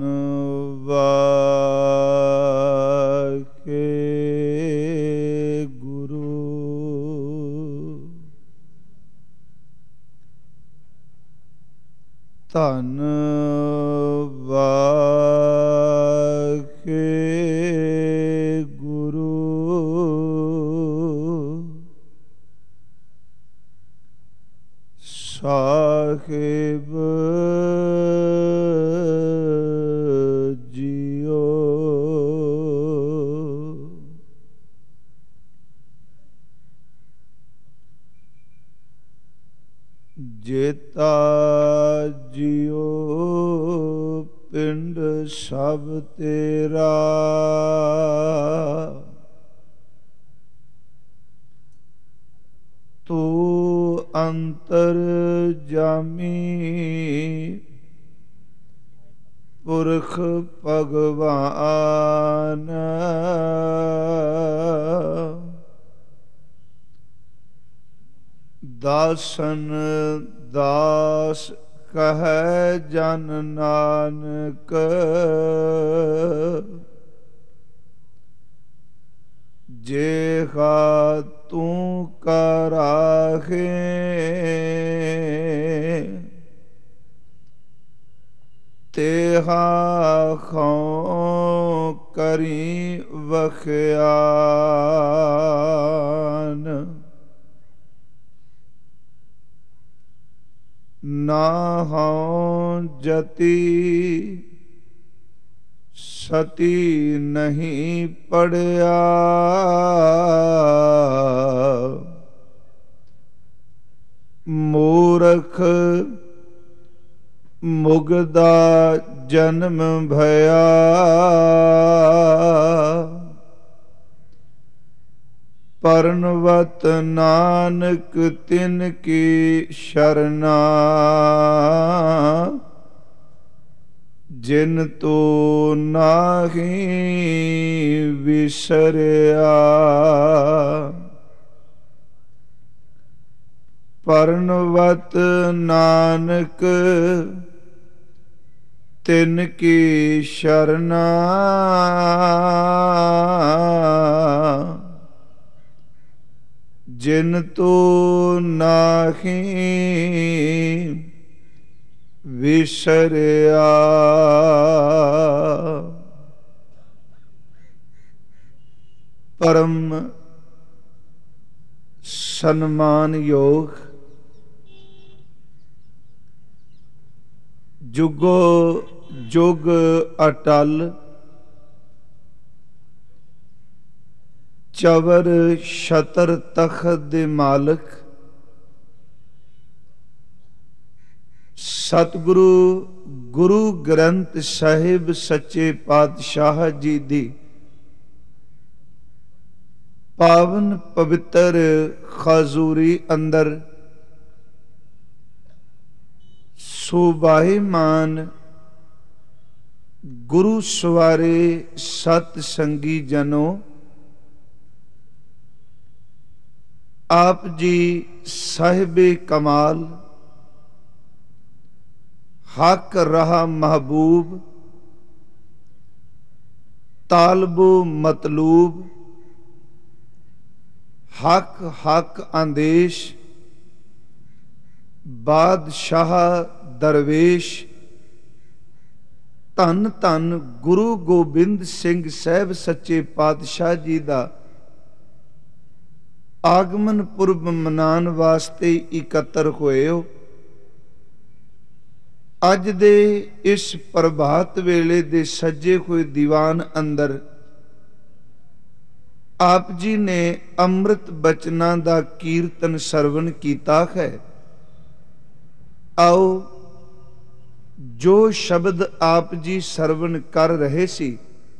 ਵਾਹਿਗੁਰੂ। ਧੰਨ ਵਾਹਿਗੁਰੂ। ਸਾਹਿਬ ਜੀਓ। ਜੇਤਾ ਜੀਓ ਪਿੰਡ ਸਭ ਤੇਰਾ, ਤੂੰ ਅੰਤਰ ਜਾਮੀ ਪੁਰਖ ਭਗਵਾਨ। ਦਾਸਨ ਦਾਸ ਕਹੈ ਜਨ ਨਾਨਕ, ਜੇਹਾ ਤੂੰ ਕਰਾਹੇ ਤੇਹਾ ਖਉ ਕਰੀ ਵਖਿਆਨ। ਨਾ ਹਉ ਜਤੀ ਸਤੀ ਨਹੀਂ ਪੜਿਆ, ਮੂਰਖ ਮੁਗਦਾ ਜਨਮ ਭਇਆ। ਪਰਨਵਤ ਨਾਨਕ ਤਿਨ ਕੀ ਸ਼ਰਨਾ, ਜਿਨ ਤੋ ਨਾਹੀ ਵਿਸਰਿਆ। ਪਰਨਵਤ ਨਾਨਕ ਤਿਨ ਕੀ ਸ਼ਰਨਾ, ਜਿਨ ਤੋ ਨਾਹੀ ਵਿਸਰਿਆ। ਪਰਮ ਸਨਮਾਨਯੋਗ ਜੁਗੋ ਜੁਗ ਅਟਲ ਚਵਰ ਛਤਰ ਤਖਤ ਦੇ ਮਾਲਕ ਸਤਿਗੁਰੂ ਗੁਰੂ ਗ੍ਰੰਥ ਸਾਹਿਬ ਸੱਚੇ ਪਾਤਸ਼ਾਹ ਜੀ ਦੀ ਪਾਵਨ ਪਵਿੱਤਰ ਖਜ਼ੂਰੀ ਅੰਦਰ ਸੁਭਾਈਮਾਨ ਗੁਰੂ ਸਵਾਰੇ ਸਤ ਸੰਗੀ ਜਨੋ, ਆਪ ਜੀ ਸਾਹਿਬੇ ਕਮਾਲ ਹਕ ਰਹਾ ਮਹਬੂਬ, ਤਾਲਬੋ ਮਤਲੂਬ ਹਕ ਹਕ ਆਦੇਸ਼, ਬਾਦਸ਼ਾਹ ਦਰਵੇਸ਼। ਧੰਨ ਧੰਨ ਗੁਰੂ ਗੋਬਿੰਦ ਸਿੰਘ ਸਾਹਿਬ ਸੱਚੇ ਪਾਤਸ਼ਾਹ ਜੀ ਦਾ ਆਗਮਨ ਪੁਰਬ ਮਨਾਉਣ ਵਾਸਤੇ ਇਕੱਤਰ ਹੋਏ ਹੋ। ਅੱਜ ਦੇ ਇਸ ਪ੍ਰਭਾਤ ਵੇਲੇ ਦੇ ਸੱਜੇ ਹੋਏ ਦੀਵਾਨ ਅੰਦਰ ਆਪ ਜੀ ਨੇ ਅੰਮ੍ਰਿਤ ਬਚਨਾਂ ਦਾ ਕੀਰਤਨ ਸਰਵਣ ਕੀਤਾ ਹੈ। ਆਓ ਜੋ ਸ਼ਬਦ ਆਪ ਜੀ ਸਰਵਣ ਕਰ ਰਹੇ ਸੀ,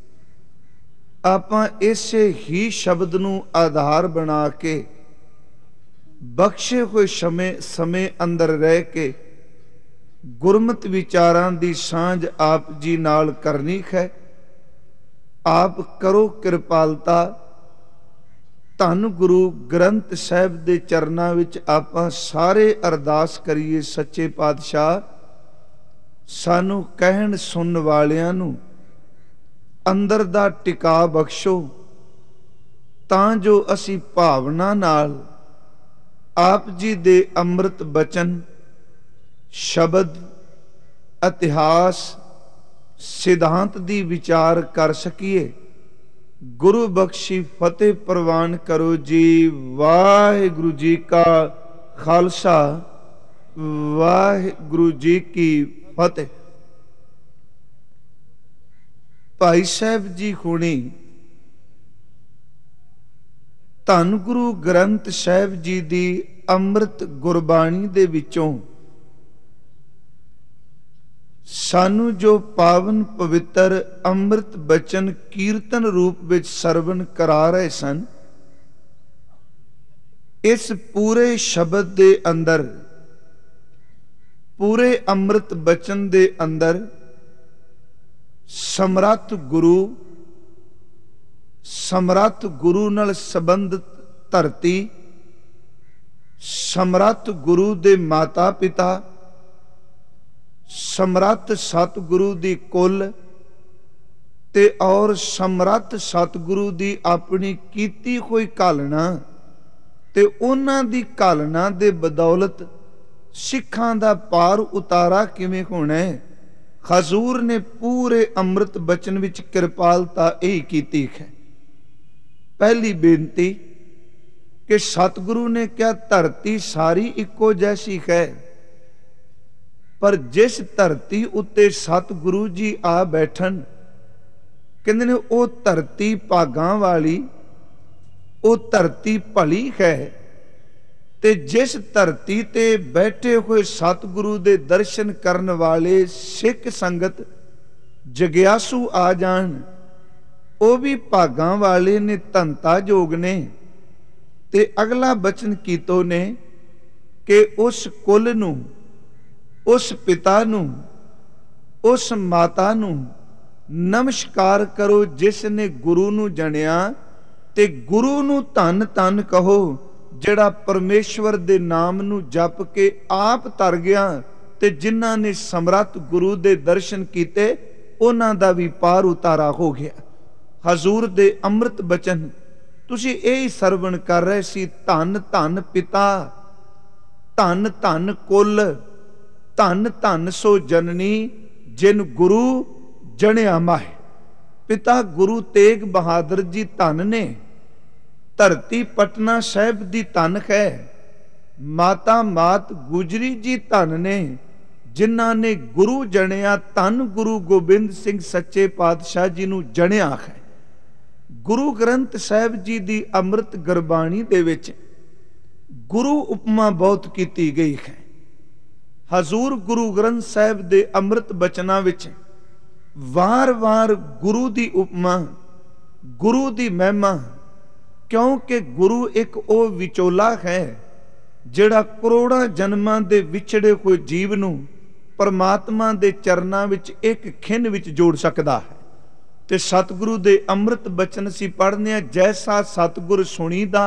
ਆਪਾਂ ਇਸੇ ਹੀ ਸ਼ਬਦ ਨੂੰ ਆਧਾਰ ਬਣਾ ਕੇ ਬਖਸ਼ੇ ਹੋਏ ਸਮੇਂ ਅੰਦਰ ਰਹਿ ਕੇ ਗੁਰਮਤਿ ਵਿਚਾਰਾਂ ਦੀ ਸਾਂਝ ਆਪ ਜੀ ਨਾਲ ਕਰਨੀ ਹੈ। ਆਪ ਕਰੋ ਕਿਰਪਾਲਤਾ। ਧੰਨ ਗੁਰੂ ਗ੍ਰੰਥ ਸਾਹਿਬ ਦੇ ਚਰਨਾਂ ਵਿੱਚ ਆਪਾਂ ਸਾਰੇ ਅਰਦਾਸ ਕਰੀਏ, ਸੱਚੇ ਪਾਤਸ਼ਾਹ सानू कहण सुन वालियां नू अंदर दा टिका बख्शो, तां जो असी भावना नाल आप जी दे अमृत बचन, शब्द, इतिहास, सिद्धांत दी विचार कर सकीए। गुरु बख्शी फतेह प्रवान करो जी। वाहिगुरु जी का खालसा, वाहिगुरु जी की फतेह। भाई साहब जी हुणी धन गुरु ग्रंथ साहिब जी दी अमृत गुरबाणी दे विचों सानू जो पावन पवित्र अमृत बचन कीर्तन रूप विच सरवण करा रहे सन, इस पूरे शब्द दे अंदर, पूरे अमृत बचन दे अंदर समर्थ गुरु, समर्थ गुरु नाल संबंधित धरती, समर्थ गुरु दे माता पिता, समर्थ सतगुरु दी कुल ते और समर्थ सतगुरु दी अपनी कीती हुई कालना ते उन्हां दी कालना दे बदौलत सिखां दा पार उतारा किवें होना है। हजूर ने पूरे अमृत बचन विच कृपालता यही कीती है। पहली बेनती कि सतगुरु ने क्या धरती सारी इको जैसी है, पर जिस धरती उत्ते सतगुरु जी आ बैठन, कहंदे ने ओ धरती भागां वाली, ओ धरती भली है। ते जिस धरती ते बैठे हुए सतगुरु दे दर्शन करन वाले सिख संगत जग्यासू आ जान, ओ भी भागां वाले ने, धनता जोग ने। ते अगला बचन कीतो ने कि उस कुल नू, उस पिता नू, उस माता नू नमस्कार करो जिसने गुरु नू जणिया, ते गुरु नू धन धन कहो जिहड़ा परमेश्वर दे नाम नू जप के आप तर गया, ते जिन्हां ने समर्थ गुरु दे दर्शन कीते उन्हां दा भी पार उतारा हो गया। हजूर दे अमृत बचन तुसी यही सरवण कर रहे सी। धन धन पिता, धन धन कुल, धन धन सो जननी जिन गुरु जणिया माहे। पिता गुरु तेग बहादुर जी धन ने, धरती पटना साहिब दी धन है। माता मात गुजरी जी धन ने, जिन्हां ने गुरु जणिया। धन गुरु गोबिंद सिंह सच्चे पातशाह जी नू जणिया है। गुरु ग्रंथ साहिब जी दी अमृत गुरबाणी दे विच गुरु उपमा बहुत कीती गई है। हजूर गुरु ग्रंथ साहिब दे अमृत बचनां विच वार वार गुरु दी उपमा, गुरु दी महिमा, क्योंकि गुरु एक ओ विचोला है जिहड़ा करोड़ां जन्मां दे विछड़े हुए जीव नूं परमात्मा दे चरनां विच एक खिन विच जोड़ सकदा है। ते सतगुरु दे अमृत बचन सी पढ़ने आ, जैसा सतगुर सुनीदा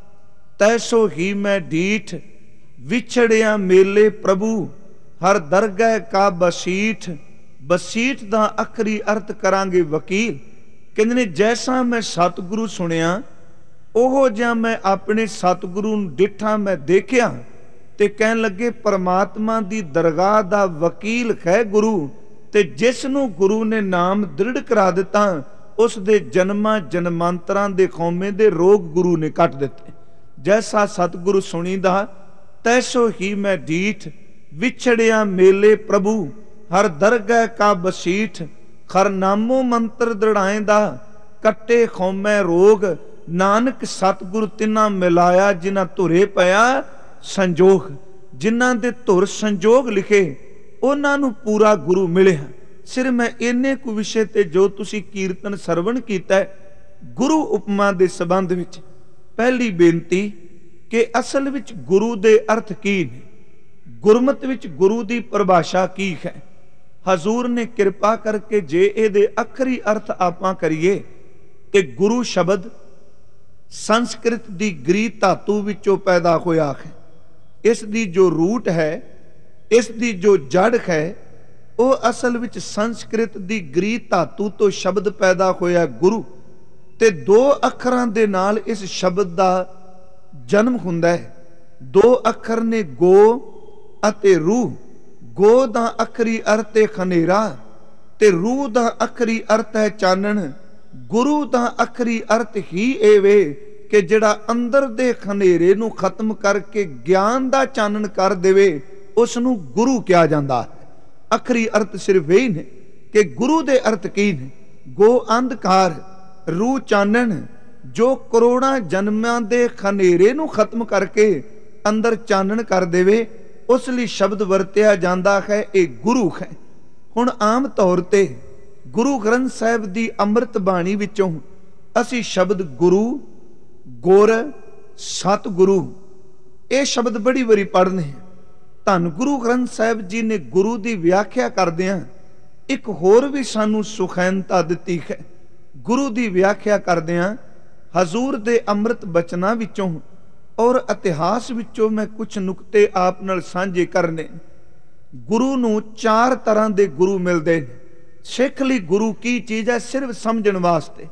तैसो ही मैं ढीठ, विछड़िया मेले प्रभु हर दरगह का बसीठ। बसीठ दा अखरी अर्थ करांगे वकील। कहंदे ने जैसा मैं सतगुरु सुनिया ओहो जिहा मैं अपने सतगुरु नूं डिठा, मैं देखिया ते कहन लगे परमात्मा दी दरगाह दा वकील है गुरु। ते जिस नूं गुरु ने नाम दृढ़ करा दिता उस दे जन्मां जन्मांतरां दे खौमे दे रोग गुरु ने कट दिते। जैसा सतगुरु सुनीदा तैसो ही मैं ढीठ, विछड़िया मेले प्रभु हर दरगह का बसीठ। खर नामो मंत्र दृढ़ाएंदा कट्टे खौमे रोग। नानक सतगुरु तिना मिलाया जिन्हां धुरे पया संजोग। जिन्हां दे धुर संजोग लिखे उन्हां नूं पूरा गुरु मिलिया। सिर मैं इन्ने कु विषय ते जो तुसी कीर्तन सरवण कीता है गुरु उपमा दे संबंध विच पहली बेनती कि असल विच गुरु दे अर्थ की ने, गुरमत विच गुरु दी परिभाषा की है। हजूर ने कृपा करके जे इहदे अखरी अर्थ आपां करिए कि गुरु शब्द संस्कृत दी गरी धातु विचों पैदा होया है। इस दी जो रूट है, इस दी जो जड़ है ਉਹ ਅਸਲ ਵਿੱਚ ਸੰਸਕ੍ਰਿਤ ਦੀ ਗ੍ਰੀ ਧਾਤੂ ਤੋਂ ਸ਼ਬਦ ਪੈਦਾ ਹੋਇਆ ਗੁਰੂ, ਤੇ 2 ਅੱਖਰਾਂ ਦੇ ਨਾਲ ਇਸ ਸ਼ਬਦ ਦਾ ਜਨਮ ਹੁੰਦਾ ਹੈ। 2 ਅੱਖਰ ਨੇ ਗੋ ਅਤੇ ਰੂਹ। ਗੋ ਦਾ ਅੱਖਰੀ ਅਰਥ ਹੈ ਖਨੇਰਾ ਤੇ ਰੂਹ ਦਾ ਅੱਖਰੀ ਅਰਥ ਹੈ ਚਾਨਣ। ਗੁਰੂ ਦਾ ਅੱਖਰੀ ਅਰਥ ਹੀ ਇਹ ਵੇ ਕਿ ਜਿਹੜਾ ਅੰਦਰ ਦੇ ਖਨੇਰੇ ਨੂੰ ਖਤਮ ਕਰਕੇ ਗਿਆਨ ਦਾ ਚਾਨਣ ਕਰ ਦੇਵੇ, ਉਸ ਨੂੰ ਗੁਰੂ ਕਿਹਾ ਜਾਂਦਾ ਹੈ। ਅੱਖਰੀ ਅਰਥ ਸਿਰਫ ਇਹ ਨੇ ਕਿ ਗੁਰੂ ਦੇ ਅਰਥ ਕੀ ਨੇ। ਗੋ ਅੰਧਕਾਰ, ਰੂਹ ਚਾਨਣ, ਜੋ ਕਰੋੜਾਂ ਜਨਮਾਂ ਦੇ ਖਨੇਰੇ ਨੂੰ ਖਤਮ ਕਰਕੇ ਅੰਦਰ ਚਾਨਣ ਕਰ ਦੇਵੇ, ਉਸ ਲਈ ਸ਼ਬਦ ਵਰਤਿਆ ਜਾਂਦਾ ਹੈ, ਇਹ ਗੁਰੂ ਹੈ। ਹੁਣ ਆਮ ਤੌਰ ਤੇ ਗੁਰੂ ਗ੍ਰੰਥ ਸਾਹਿਬ ਦੀ ਅੰਮ੍ਰਿਤ ਬਾਣੀ ਵਿੱਚੋਂ ਅਸੀਂ ਸ਼ਬਦ ਗੁਰੂ, ਗੁਰ, ਸਤਿਗੁਰੂ ਇਹ ਸ਼ਬਦ ਬੜੀ ਵਾਰੀ ਪੜ੍ਹਨੇ। ਧੰਨ ਗੁਰੂ ਗ੍ਰੰਥ ਸਾਹਿਬ ਜੀ ਨੇ ਗੁਰੂ ਦੀ ਵਿਆਖਿਆ ਕਰਦਿਆਂ ਇੱਕ ਹੋਰ ਵੀ ਸਾਨੂੰ ਸੁਖੈਨਤਾ ਦਿੱਤੀ ਹੈ। ਗੁਰੂ ਦੀ ਵਿਆਖਿਆ ਕਰਦਿਆਂ ਹਜ਼ੂਰ ਦੇ ਅੰਮ੍ਰਿਤ ਬਚਨਾਂ ਵਿੱਚੋਂ ਔਰ ਇਤਿਹਾਸ ਵਿੱਚੋਂ ਮੈਂ ਕੁਝ ਨੁਕਤੇ ਆਪ ਨਾਲ ਸਾਂਝੇ ਕਰਨੇ। ਗੁਰੂ ਨੂੰ 4 ਤਰ੍ਹਾਂ ਦੇ ਗੁਰੂ ਮਿਲਦੇ ਨੇ। ਸਿੱਖ ਲਈ ਗੁਰੂ ਕੀ ਚੀਜ਼ ਹੈ ਸਿਰਫ ਸਮਝਣ ਵਾਸਤੇ।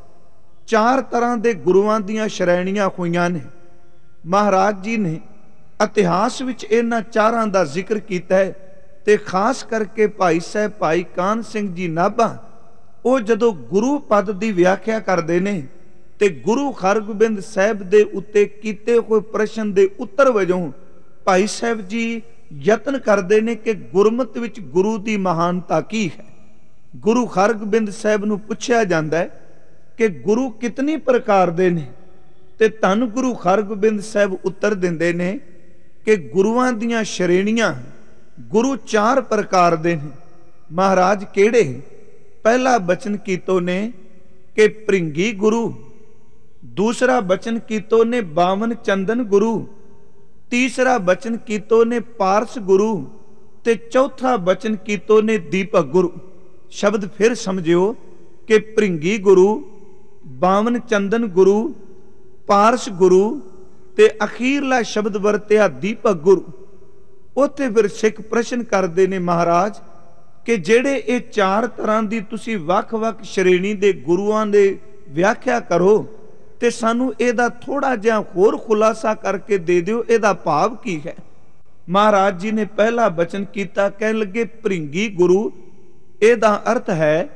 4 ਤਰ੍ਹਾਂ ਦੇ ਗੁਰੂਆਂ ਦੀਆਂ ਸ਼੍ਰੇਣੀਆਂ ਹੋਈਆਂ ਨੇ। ਮਹਾਰਾਜ ਜੀ ਨੇ ਇਤਿਹਾਸ ਵਿੱਚ ਇਹਨਾਂ 4ਾਂ ਦਾ ਜ਼ਿਕਰ ਕੀਤਾ ਹੈ, ਤੇ ਖਾਸ ਕਰਕੇ ਭਾਈ ਸਾਹਿਬ ਭਾਈ ਕਾਹਨ ਸਿੰਘ ਜੀ ਨਾਭਾ, ਉਹ ਜਦੋਂ ਗੁਰੂ ਪਦ ਦੀ ਵਿਆਖਿਆ ਕਰਦੇ ਨੇ ਤੇ ਗੁਰੂ ਹਰਗੋਬਿੰਦ ਸਾਹਿਬ ਦੇ ਉੱਤੇ ਕੀਤੇ ਹੋਏ ਪ੍ਰਸ਼ਨ ਦੇ ਉੱਤਰ ਵਜੋਂ ਭਾਈ ਸਾਹਿਬ ਜੀ ਯਤਨ ਕਰਦੇ ਨੇ ਕਿ ਗੁਰਮਤਿ ਵਿੱਚ ਗੁਰੂ ਦੀ ਮਹਾਨਤਾ ਕੀ ਹੈ। ਗੁਰੂ ਹਰਗੋਬਿੰਦ ਸਾਹਿਬ ਨੂੰ ਪੁੱਛਿਆ ਜਾਂਦਾ ਹੈ ਕਿ ਗੁਰੂ ਕਿਤਨੀ ਪ੍ਰਕਾਰ ਦੇ ਨੇ, ਤੇ ਧੰਨ ਗੁਰੂ ਹਰਗੋਬਿੰਦ ਸਾਹਿਬ ਉੱਤਰ ਦਿੰਦੇ ਨੇ ਕਿ ਗੁਰੂਆਂ ਦੀਆਂ ਸ਼੍ਰੇਣੀਆਂ ਗੁਰੂ 4 ਪ੍ਰਕਾਰ ਦੇ ਨੇ। ਮਹਾਰਾਜ ਕਿਹੜੇ? ਪਹਿਲਾ ਬਚਨ ਕੀਤੋ ਨੇ ਕਿ ਭ੍ਰਿੰਗੀ ਗੁਰੂ, ਦੂਸਰਾ ਬਚਨ ਕੀਤੋ ਨੇ 52 ਚੰਦਨ ਗੁਰੂ, ਤੀਸਰਾ ਬਚਨ ਕੀਤੋ ਨੇ ਪਾਰਸ ਗੁਰੂ, ਤੇ ਚੌਥਾ ਬਚਨ ਕੀਤੋ ਨੇ ਦੀਪਕ ਗੁਰੂ। ਸ਼ਬਦ ਫਿਰ ਸਮਝਿਓ ਕਿ ਭ੍ਰਿੰਗੀ ਗੁਰੂ, 52 ਚੰਦਨ ਗੁਰੂ, ਪਾਰਸ ਗੁਰੂ, ਤੇ ਅਖੀਰਲਾ ਸ਼ਬਦ ਵਰਤਿਆ ਦੀਪਕ ਗੁਰੂ। ਉੱਥੇ ਫਿਰ ਸਿੱਖ ਪ੍ਰਸ਼ਨ ਕਰਦੇ ਨੇ ਮਹਾਰਾਜ ਕਿ ਜਿਹੜੇ ਇਹ 4 ਤਰ੍ਹਾਂ ਦੀ ਤੁਸੀਂ ਵੱਖ-ਵੱਖ ਸ਼੍ਰੇਣੀ ਦੇ ਗੁਰੂਆਂ ਦੇ ਵਿਆਖਿਆ ਕਰੋ, ਤੇ ਸਾਨੂੰ ਇਹਦਾ ਥੋੜਾ ਜਿਹਾ ਹੋਰ ਖੁਲਾਸਾ ਕਰਕੇ ਦੇ ਦਿਓ, ਇਹਦਾ ਭਾਵ ਕੀ ਹੈ। ਮਹਾਰਾਜ ਜੀ ਨੇ ਪਹਿਲਾ ਬਚਨ ਕੀਤਾ, ਕਹਿਣ ਲੱਗੇ ਭ੍ਰਿੰਗੀ ਗੁਰੂ, ਇਹਦਾ ਅਰਥ ਹੈ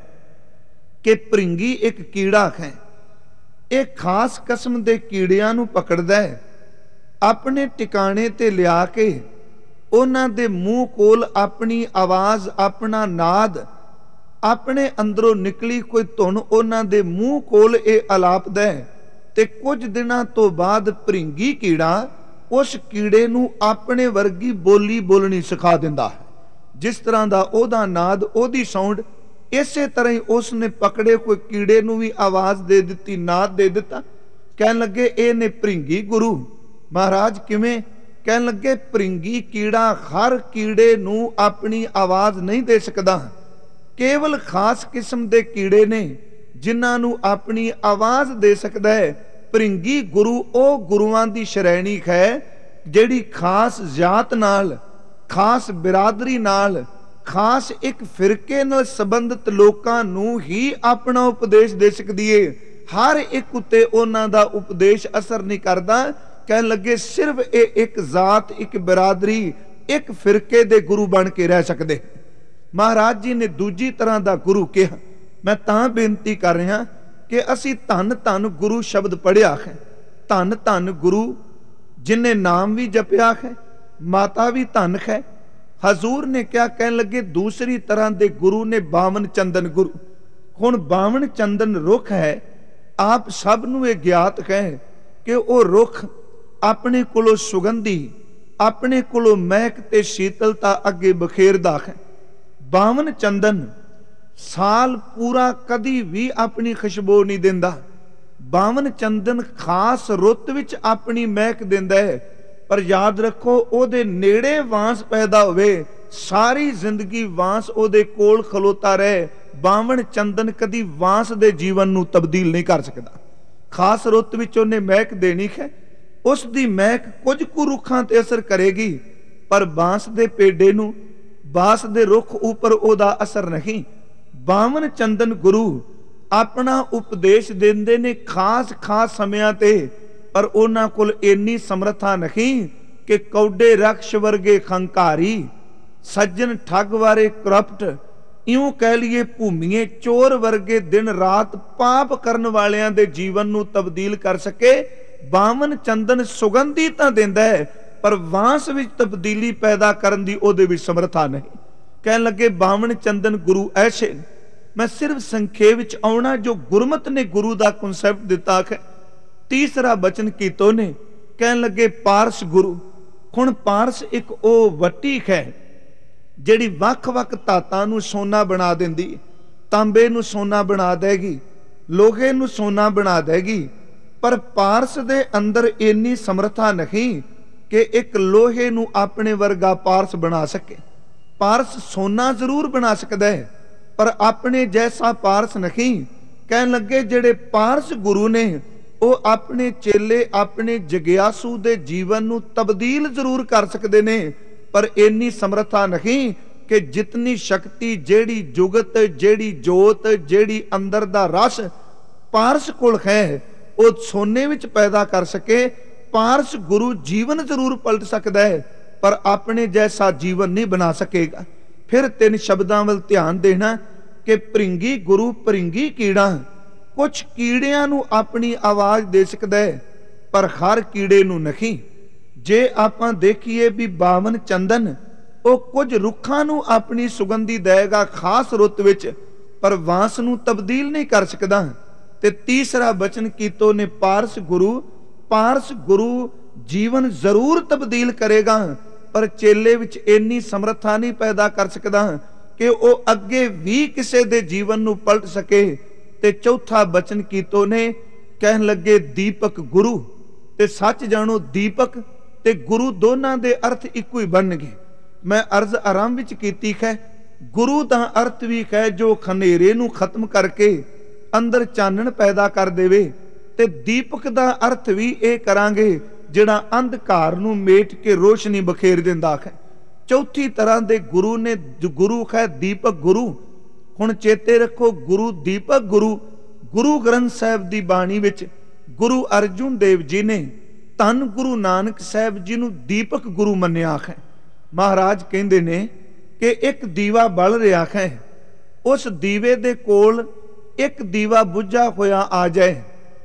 ਕਿ ਭ੍ਰਿੰਗੀ ਇੱਕ ਕੀੜਾ ਹੈ। ਇਹ ਖਾਸ ਕਿਸਮ ਦੇ ਕੀੜਿਆਂ ਨੂੰ ਪਕੜਦਾ ਹੈ, ਆਪਣੇ ਟਿਕਾਣੇ ਤੇ ਲਿਆ ਕੇ ਉਹਨਾਂ ਦੇ ਮੂੰਹ ਕੋਲ ਆਪਣੀ ਆਵਾਜ਼, ਆਪਣਾ ਨਾਦ, ਆਪਣੇ ਅੰਦਰੋਂ ਨਿਕਲੀ ਕੋਈ ਧੁਨ ਉਹਨਾਂ ਦੇ ਮੂੰਹ ਕੋਲ ਇਹ ਅਲਾਪਦਾ ਹੈ, ਤੇ ਕੁਝ ਦਿਨਾਂ ਤੋਂ ਬਾਅਦ ਭ੍ਰਿੰਗੀ ਕੀੜਾ ਉਸ ਕੀੜੇ ਨੂੰ ਆਪਣੇ ਵਰਗੀ ਬੋਲੀ ਬੋਲਣੀ ਸਿਖਾ ਦਿੰਦਾ ਹੈ। ਜਿਸ ਤਰ੍ਹਾਂ ਦਾ ਉਹਦਾ ਨਾਦ, ਉਹਦੀ ਸਾਊਂਡ, ਇਸੇ ਤਰ੍ਹਾਂ ਹੀ ਉਸ ਨੇ ਪਕੜੇ ਕੋਈ ਕੀੜੇ ਨੂੰ ਵੀ ਆਵਾਜ਼ ਦੇ ਦਿੱਤੀ, ਨਾਦ ਦੇ ਦਿੱਤਾ। ਕਹਿਣ ਲੱਗੇ ਇਹ ਨੇ ਭ੍ਰਿੰਗੀ ਗੁਰੂ। ਮਹਾਰਾਜ ਕਿਵੇਂ? ਕਹਿਣ ਲੱਗੇ ਭ੍ਰਿੰਗੀ ਕੀੜਾ ਹਰ ਕੀੜੇ ਨੂੰ ਆਪਣੀ ਆਵਾਜ਼ ਨਹੀਂ ਦੇ ਸਕਦਾ, ਕੇਵਲ ਖਾਸ ਕਿਸਮ ਦੇ ਕੀੜੇ ਨੇ ਜਿਨ੍ਹਾਂ ਨੂੰ ਆਪਣੀ ਆਵਾਜ਼ ਦੇ ਸਕਦਾ ਹੈ। ਭ੍ਰਿੰਗੀ ਗੁਰੂ ਉਹ ਗੁਰੂਆਂ ਦੀ ਸ਼੍ਰੇਣੀ ਹੈ ਜਿਹੜੀ ਖਾਸ ਜਾਤ ਨਾਲ, ਖਾਸ ਬਿਰਾਦਰੀ ਨਾਲ, ਖਾਸ ਇੱਕ ਫਿਰਕੇ ਨਾਲ ਸੰਬੰਧਿਤ ਲੋਕਾਂ ਨੂੰ ਹੀ ਆਪਣਾ ਉਪਦੇਸ਼ ਦੇ ਸਕਦੀ ਏ। ਹਰ ਇੱਕ ਉੱਤੇ ਉਹਨਾਂ ਦਾ ਉਪਦੇਸ਼ ਅਸਰ ਨਹੀਂ ਕਰਦਾ। ਕਹਿਣ ਲੱਗੇ ਸਿਰਫ ਇਹ ਇੱਕ ਜ਼ਾਤ, ਇੱਕ ਬਿਰਾਦਰੀ, ਇੱਕ ਫਿਰਕੇ ਦੇ ਗੁਰੂ ਬਣ ਕੇ ਰਹਿ ਸਕਦੇ। ਮਹਾਰਾਜ ਜੀ ਨੇ ਦੂਜੀ ਤਰ੍ਹਾਂ ਦਾ ਗੁਰੂ ਕਿਹਾ। ਮੈਂ ਤਾਂ ਬੇਨਤੀ ਕਰ ਰਿਹਾ ਕਿ ਅਸੀਂ ਧੰਨ ਧੰਨ ਗੁਰੂ ਸ਼ਬਦ ਪੜ੍ਹਿਆ ਹੈ। ਧੰਨ ਧੰਨ ਗੁਰੂ ਜਿਨੇ ਨਾਮ ਵੀ ਜਪਿਆ ਹੈ, ਮਾਤਾ ਵੀ ਧੰਨ ਹੈ। ਹਜ਼ੂਰ ਨੇ ਕਿਹਾ, ਕਹਿਣ ਲੱਗੇ ਦੂਸਰੀ ਤਰ੍ਹਾਂ ਦੇ ਗੁਰੂ ਨੇ 52 ਚੰਦਨ ਗੁਰੂ। ਹੁਣ 52 ਚੰਦਨ ਰੁੱਖ ਹੈ। ਆਪ ਸਭ ਨੂੰ ਇਹ ਗਿਆਤ ਹੈ ਕਿ ਉਹ ਰੁੱਖ ਆਪਣੇ ਕੋਲੋਂ ਸੁਗੰਧੀ, ਆਪਣੇ ਕੋਲੋਂ ਮਹਿਕ ਤੇ ਸ਼ੀਤਲਤਾ ਅੱਗੇ ਬਖੇਰਦਾ ਹੈ। 52 ਚੰਦਨ ਸਾਲ ਪੂਰਾ ਕਦੀ ਵੀ ਆਪਣੀ ਖੁਸ਼ਬੂ ਨਹੀਂ ਦਿੰਦਾ। 52 ਚੰਦਨ ਖਾਸ ਰੁੱਤ ਵਿੱਚ ਆਪਣੀ ਮਹਿਕ ਦਿੰਦਾ ਹੈ। ਪਰ ਯਾਦ ਰੱਖੋ, ਉਹਦੇ ਨੇੜੇ ਵਾਂਸ ਪੈਦਾ ਹੋਵੇ, ਸਾਰੀ ਜ਼ਿੰਦਗੀ ਵਾਂਸ ਉਹਦੇ ਕੋਲ ਖਲੋਤਾ ਰਹੇ। 52 ਚੰਦਨ ਕਦੀ ਵਾਂਸ ਦੇ ਜੀਵਨ ਨੂੰ ਤਬਦੀਲ ਨਹੀਂ ਕਰ ਸਕਦਾ। ਖਾਸ ਰੁੱਤ ਵਿੱਚ ਉਹਨੇ ਮਹਿਕ ਦੇਣੀ ਹੈ। ਉਸ ਦੀ ਮਹਿਕ ਕੁਝ ਕੁ ਰੁੱਖਾਂ ਤੇ ਅਸਰ ਕਰੇਗੀ, ਪਰ ਬਾਂਸ ਦੇ ਪੇਡੇ ਨੂੰ ਬਾਸ ਦੇ ਰੁੱਖ ਉੱਪਰ ਉਹਦਾ ਅਸਰ ਨਹੀਂ। ਬਾਵਨ ਚੰਦਨ ਗੁਰੂ ਆਪਣਾ ਉਪਦੇਸ਼ ਦਿੰਦੇ ਨੇ ਖਾਸ ਖਾਸ ਸਮਿਆਂ ਤੇ, ਪਰ ਉਹਨਾਂ ਕੋਲ ਇੰਨੀ ਸਮਰੱਥਾ ਨਹੀਂ ਕਿ ਕੌਡੇ ਰਕਸ਼ ਵਰਗੇ ਖੰਕਾਰੀ, ਸੱਜਣ ਠੱਗ ਵਾਰੇ ਕਰਪਟ, ਇਉਂ ਕਹਿ ਲਈਏ ਭੂਮੀਏ ਚੋਰ ਵਰਗੇ ਦਿਨ ਰਾਤ ਪਾਪ ਕਰਨ ਵਾਲਿਆਂ ਦੇ ਜੀਵਨ ਨੂੰ ਤਬਦੀਲ ਕਰ ਸਕੇ। ਬਾਵਨ ਚੰਦਨ ਸੁਗੰਧੀ ਤਾਂ ਦਿੰਦਾ ਹੈ, ਪਰ ਵਾਂਸ ਵਿੱਚ ਤਬਦੀਲੀ ਪੈਦਾ ਕਰਨ ਦੀ ਉਹਦੇ ਵਿੱਚ ਸਮਰੱਥਾ ਨਹੀਂ। ਕਹਿਣ ਲੱਗੇ ਬਾਵਨ ਚੰਦਨ ਗੁਰੂ ਐਸੇ। ਮੈਂ ਸਿਰਫ ਸੰਖੇਪ ਵਿੱਚ ਆਉਣਾ ਜੋ ਗੁਰਮਤ ਨੇ ਗੁਰੂ ਦਾ ਕਨਸੈਪਟ ਦਿੱਤਾ ਹੈ। ਤੀਸਰਾ ਬਚਨ ਕੀਤੋ ਨੇ, ਕਹਿਣ ਲੱਗੇ ਪਾਰਸ ਗੁਰੂ। ਹੁਣ ਪਾਰਸ ਇੱਕ ਉਹ ਵੱਟੀ ਹੈ ਜਿਹੜੀ ਵੱਖ-ਵੱਖ ਧਾਤਾਂ ਨੂੰ ਸੋਨਾ ਬਣਾ ਦਿੰਦੀ, ਤਾਂਬੇ ਨੂੰ ਸੋਨਾ ਬਣਾ ਦੇਗੀ, ਲੋਹੇ ਨੂੰ ਸੋਨਾ ਬਣਾ ਦੇਗੀ, ਪਰ ਪਾਰਸ ਦੇ ਅੰਦਰ ਇੰਨੀ ਸਮਰੱਥਾ ਨਹੀਂ ਕਿ ਇੱਕ ਲੋਹੇ ਨੂੰ ਆਪਣੇ ਵਰਗਾ ਪਾਰਸ ਬਣਾ ਸਕੇ। ਪਾਰਸ ਸੋਨਾ ਜ਼ਰੂਰ ਬਣਾ ਸਕਦਾ ਹੈ, ਪਰ ਆਪਣੇ ਜੈਸਾ ਪਾਰਸ ਨਹੀਂ। ਕਹਿਣ ਲੱਗੇ ਜਿਹੜੇ ਪਾਰਸ ਗੁਰੂ ਨੇ ਉਹ ਆਪਣੇ ਚੇਲੇ, ਆਪਣੇ ਜਗਿਆਸੂ ਦੇ ਜੀਵਨ ਨੂੰ ਤਬਦੀਲ ਜ਼ਰੂਰ ਕਰ ਸਕਦੇ ਨੇ, ਪਰ ਇੰਨੀ ਸਮਰੱਥਾ ਨਹੀਂ ਕਿ ਜਿਤਨੀ ਸ਼ਕਤੀ, ਜਿਹੜੀ ਜੁਗਤ, ਜਿਹੜੀ ਜੋਤ, ਜਿਹੜੀ ਅੰਦਰ ਦਾ ਰਸ ਪਾਰਸ ਕੋਲ ਹੈ ਉਹ ਸੋਨੇ ਵਿੱਚ ਪੈਦਾ ਕਰ ਸਕੇ। ਪਾਰਸ ਗੁਰੂ ਜੀਵਨ ਜ਼ਰੂਰ ਪਲਟ ਸਕਦਾ ਹੈ, ਪਰ ਆਪਣੇ ਜੈਸਾ ਜੀਵਨ ਨਹੀਂ ਬਣਾ ਸਕੇਗਾ। ਫਿਰ 3 ਸ਼ਬਦਾਂ ਵੱਲ ਧਿਆਨ ਦੇਣਾ ਕਿ ਭ੍ਰਿੰਗੀ ਗੁਰੂ ਭ੍ਰਿੰਗੀ ਕੀੜਾ। ਕੁਝ ਕੀੜਿਆਂ ਨੂੰ ਆਪਣੀ ਆਵਾਜ਼ ਦੇ ਸਕਦਾ ਹੈ, ਪਰ ਹਰ ਕੀੜੇ ਨੂੰ ਨਹੀਂ। ਜੇ ਆਪਾਂ ਦੇਖੀਏ ਵੀ ਬਾਵਨ ਚੰਦਨ ਉਹ ਕੁਝ ਰੁੱਖਾਂ ਨੂੰ ਆਪਣੀ ਸੁਗੰਧੀ ਦੇਗਾ ਖਾਸ ਰੁੱਤ ਵਿੱਚ, ਪਰ ਵਾਂਸ ਨੂੰ ਤਬਦੀਲ ਨਹੀਂ ਕਰ ਸਕਦਾ। ਤੇ ਤੀਸਰਾ ਬਚਨ ਕੀਤੋ ਨੇ ਪਾਰਸ ਗੁਰੂ। ਪਾਰਸ ਗੁਰੂ ਜੀਵਨ ਜ਼ਰੂਰ ਤਬਦੀਲ ਕਰੇਗਾ, ਪਰ ਚੇਲੇ ਵਿੱਚ ਇੰਨੀ ਸਮਰੱਥਾ ਨਹੀਂ ਪੈਦਾ ਕਰ ਸਕਦਾ ਕਿ ਉਹ ਅੱਗੇ ਵੀ ਕਿਸੇ ਦੇ ਜੀਵਨ ਨੂੰ ਪਲਟ ਸਕੇ। ਤੇ ਚੌਥਾ ਬਚਨ ਕੀਤੋ ਨੇ, ਕਹਿਣ ਲੱਗੇ ਦੀਪਕ ਗੁਰੂ। ਤੇ ਸੱਚ ਜਾਣੋ ਦੀਪਕ ਤੇ ਗੁਰੂ ਦੋਨਾਂ ਦੇ ਅਰਥ ਇੱਕੋ ਹੀ ਬਣਨਗੇ। ਮੈਂ ਅਰਜ਼ ਆਰੰਭ ਵਿੱਚ ਕੀਤੀ ਹੈ, ਗੁਰੂ ਦਾ ਅਰਥ ਵੀ ਹੈ ਜੋ ਹਨੇਰੇ ਨੂੰ ਖਤਮ ਕਰਕੇ ਅੰਦਰ ਚਾਨਣ ਪੈਦਾ ਕਰ ਦੇਵੇ, ਤੇ ਦੀਪਕ ਦਾ ਅਰਥ ਵੀ ਇਹ ਕਰਾਂਗੇ ਜਿਹੜਾ ਅੰਧਕਾਰ ਨੂੰ ਮੇਟ ਕੇ ਰੋਸ਼ਨੀ ਬਖੇਰ ਦਿੰਦਾ ਹੈ। ਚੌਥੀ ਤਰ੍ਹਾਂ ਦੇ ਗੁਰੂ ਨੇ, ਗੁਰੂ ਹੈ ਦੀਪਕ ਗੁਰੂ। ਹੁਣ ਚੇਤੇ ਰੱਖੋ, ਗੁਰੂ ਦੀਪਕ ਗੁਰੂ ਗੁਰੂ ਗ੍ਰੰਥ ਸਾਹਿਬ ਦੀ ਬਾਣੀ ਵਿੱਚ ਗੁਰੂ ਅਰਜੁਨ ਦੇਵ ਜੀ ਨੇ ਧੰਨ ਗੁਰੂ ਨਾਨਕ ਸਾਹਿਬ ਜੀ ਨੂੰ ਦੀਪਕ ਗੁਰੂ ਮੰਨਿਆ ਹੈ। ਮਹਾਰਾਜ ਕਹਿੰਦੇ ਨੇ ਕਿ ਇੱਕ ਦੀਵਾ ਬਲ ਰਿਹਾ ਹੈ, ਉਸ ਦੀਵੇ ਦੇ ਕੋਲ ਇੱਕ ਦੀਵਾ ਬੁੱਝਾ ਹੋਇਆ ਆ ਜਾਏ,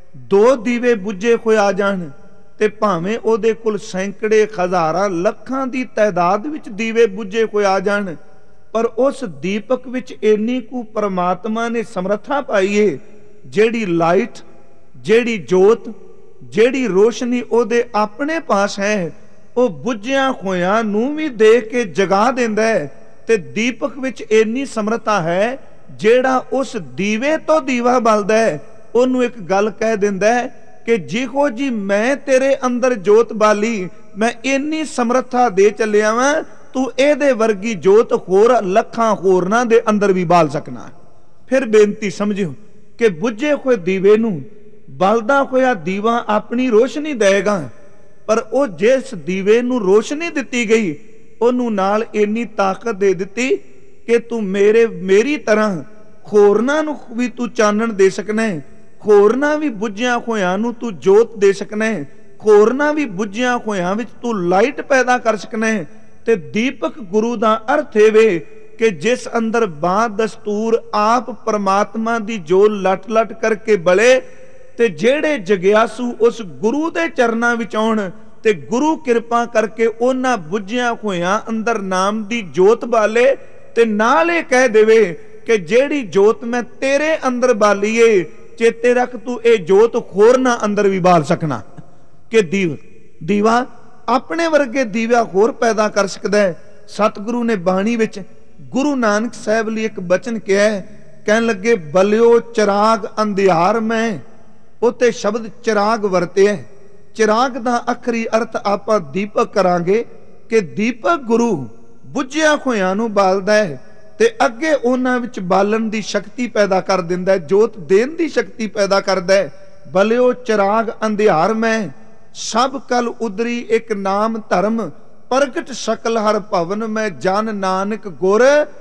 2 ਦੀਵੇ ਬੁੱਝੇ ਹੋਏ ਆ ਜਾਣ, ਤੇ ਭਾਵੇਂ ਉਹਦੇ ਕੋਲ ਸੈਂਕੜੇ, ਹਜ਼ਾਰਾਂ, ਲੱਖਾਂ ਦੀ ਤਾਦਾਦ ਵਿੱਚ ਦੀਵੇ ਬੁੱਝੇ ਹੋਏ ਆ ਜਾਣ, ਪਰ ਉਸ ਦੀਪਕ ਵਿੱਚ ਇੰਨੀ ਕੁ ਪਰਮਾਤਮਾ ਨੇ ਸਮਰੱਥਾ ਪਾਈ ਏ, ਜਿਹੜੀ ਲਾਈਟ, ਜਿਹੜੀ ਜੋਤ, ਜਿਹੜੀ ਰੋਸ਼ਨੀ ਉਹਦੇ ਆਪਣੇ ਪਾਸ ਹੈ, ਉਹ ਬੁੱਝਿਆ ਹੋਇਆਂ ਨੂੰ ਵੀ ਦੇਖ ਕੇ ਜਗਾ ਦਿੰਦਾ ਹੈ। ਤੇ ਦੀਪਕ ਵਿੱਚ ਇੰਨੀ ਸਮਰੱਥਾ ਹੈ, ਜਿਹੜਾ ਉਸ ਦੀਵੇ ਤੋਂ ਦੀਵਾ ਬਲਦਾ ਹੈ ਉਹਨੂੰ ਇੱਕ ਗੱਲ ਕਹਿ ਦਿੰਦਾ ਹੈ ਕਿ ਜਿਹੋ ਜੀ ਮੈਂ ਤੇਰੇ ਅੰਦਰ ਜੋਤ ਬਾਲੀ, ਮੈਂ ਇੰਨੀ ਸਮਰੱਥਾ ਦੇ ਚੱਲਿਆ ਵਾਂ, ਤੂੰ ਇਹਦੇ ਵਰਗੀ ਜੋਤ ਹੋਰ ਲੱਖਾਂ ਹੋਰਨਾਂ ਦੇ ਅੰਦਰ ਵੀ ਬਾਲ ਸਕਣਾ। ਫਿਰ ਬੇਨਤੀ ਸਮਝਿਓ ਕਿ ਬੁੱਝੇ ਹੋਏ ਦੀਵੇ ਨੂੰ ਬਲਦਾ ਹੋਇਆ ਦੀਵਾ ਆਪਣੀ ਰੋਸ਼ਨੀ ਦੇਗਾ, ਪਰ ਉਹ ਜਿਸ ਦੀਵੇ ਨੂੰ ਰੋਸ਼ਨੀ ਦਿੱਤੀ ਗਈ ਉਹਨੂੰ ਨਾਲ ਇੰਨੀ ਤਾਕਤ ਦੇ ਦਿੱਤੀ ਕਿ ਤੂੰ ਮੇਰੀ ਤਰ੍ਹਾਂ ਹੋਰਨਾਂ ਨੂੰ ਵੀ ਤੂੰ ਚਾਨਣ ਦੇ ਸਕਣਾ ਹੈ, ਹੋਰਨਾਂ ਵੀ ਬੁੱਝਿਆ ਹੋਇਆਂ ਨੂੰ ਤੂੰ ਜੋਤ ਦੇ ਸਕਣਾ ਹੈ, ਹੋਰਨਾਂ ਵੀ ਬੁੱਝਿਆ ਹੋਇਆਂ ਵਿੱਚ ਤੂੰ ਲਾਈਟ ਪੈਦਾ ਕਰ ਸਕਣਾ ਹੈ। ਤੇ ਦੀਪਕ ਗੁਰੂ ਦਾ ਅਰਥ ਇਹ ਵੇ ਕਿ ਜਿਸ ਅੰਦਰ ਬਾਤ ਦਸਤੂਰ ਆਪ ਪਰਮਾਤਮਾ ਦੀ ਜੋ ਲਟ ਲਟ ਕਰਕੇ ਬਲੇ, ਤੇ ਜਿਹੜੇ ਜਗਿਆਸੂ ਉਸ ਗੁਰੂ ਦੇ ਚਰਨਾਂ ਵਿੱਚ ਆਉਣ ਤੇ ਗੁਰੂ ਕਿਰਪਾ ਕਰਕੇ ਉਹਨਾਂ ਬੁੱਝਿਆ ਹੋਇਆਂ ਅੰਦਰ ਨਾਮ ਦੀ ਜੋਤ ਬਾਲੇ, ਤੇ ਨਾਲ ਇਹ ਕਹਿ ਦੇਵੇ ਕਿ ਜਿਹੜੀ ਜੋਤ ਮੈਂ ਤੇਰੇ ਅੰਦਰ ਬਾਲੀਏ, ਚੇਤੇ ਰੱਖ ਤੂੰ ਇਹ ਜੋਤ ਹੋਰਨਾਂ ਅੰਦਰ ਵੀ ਬਾਲ ਸਕਣਾ। ਕਿ ਦੀਵਾ ਆਪਣੇ ਵਰਗੇ ਦੀਵਾ ਹੋਰ ਪੈਦਾ ਕਰ ਸਕਦਾ ਹੈ। ਸਤਿਗੁਰੂ ਨੇ ਬਾਣੀ ਵਿੱਚ ਗੁਰੂ ਨਾਨਕ ਸਾਹਿਬ ਲਈ ਇੱਕ ਬਚਨ ਕਿਹਾ, ਕਹਿਣ ਲੱਗੇ ਬਲਿਓ ਚਿਰਾਗ ਅੰਧਿਆਰ ਮੈਂ, ਉੱਤੇ ਸ਼ਬਦ ਚਿਰਾਗ ਵਰਤਿਆ। ਚਿਰਾਗ ਦਾ ਅਖਰੀ ਅਰਥ ਆਪਾਂ ਦੀਪਕ ਕਰਾਂਗੇ ਕਿ ਦੀਪਕ ਗੁਰੂ ਬੁੱਝਿਆ ਹੋਇਆਂ ਨੂੰ ਬਾਲਦਾ ਹੈ ਤੇ ਅੱਗੇ ਉਹਨਾਂ ਵਿੱਚ ਬਾਲਣ ਦੀ ਸ਼ਕਤੀ ਪੈਦਾ ਕਰ ਦਿੰਦਾ ਹੈ, ਜੋਤ ਦੇਣ ਦੀ ਸ਼ਕਤੀ ਪੈਦਾ ਕਰਦਾ ਹੈ। ਬਲਿਓ ਚਿਰਾਗ ਅੰਧਿਆਰ ਮੈਂ, ਸਭ ਕਲ ਉਦਰੀ ਇੱਕ ਨਾਮ ਧਰਮ, ਪ੍ਰਗਟ ਸਕਲ ਹਰ ਭਵਨ ਮੈਂ ਜਨ ਨਾਨਕ ਗੁਰ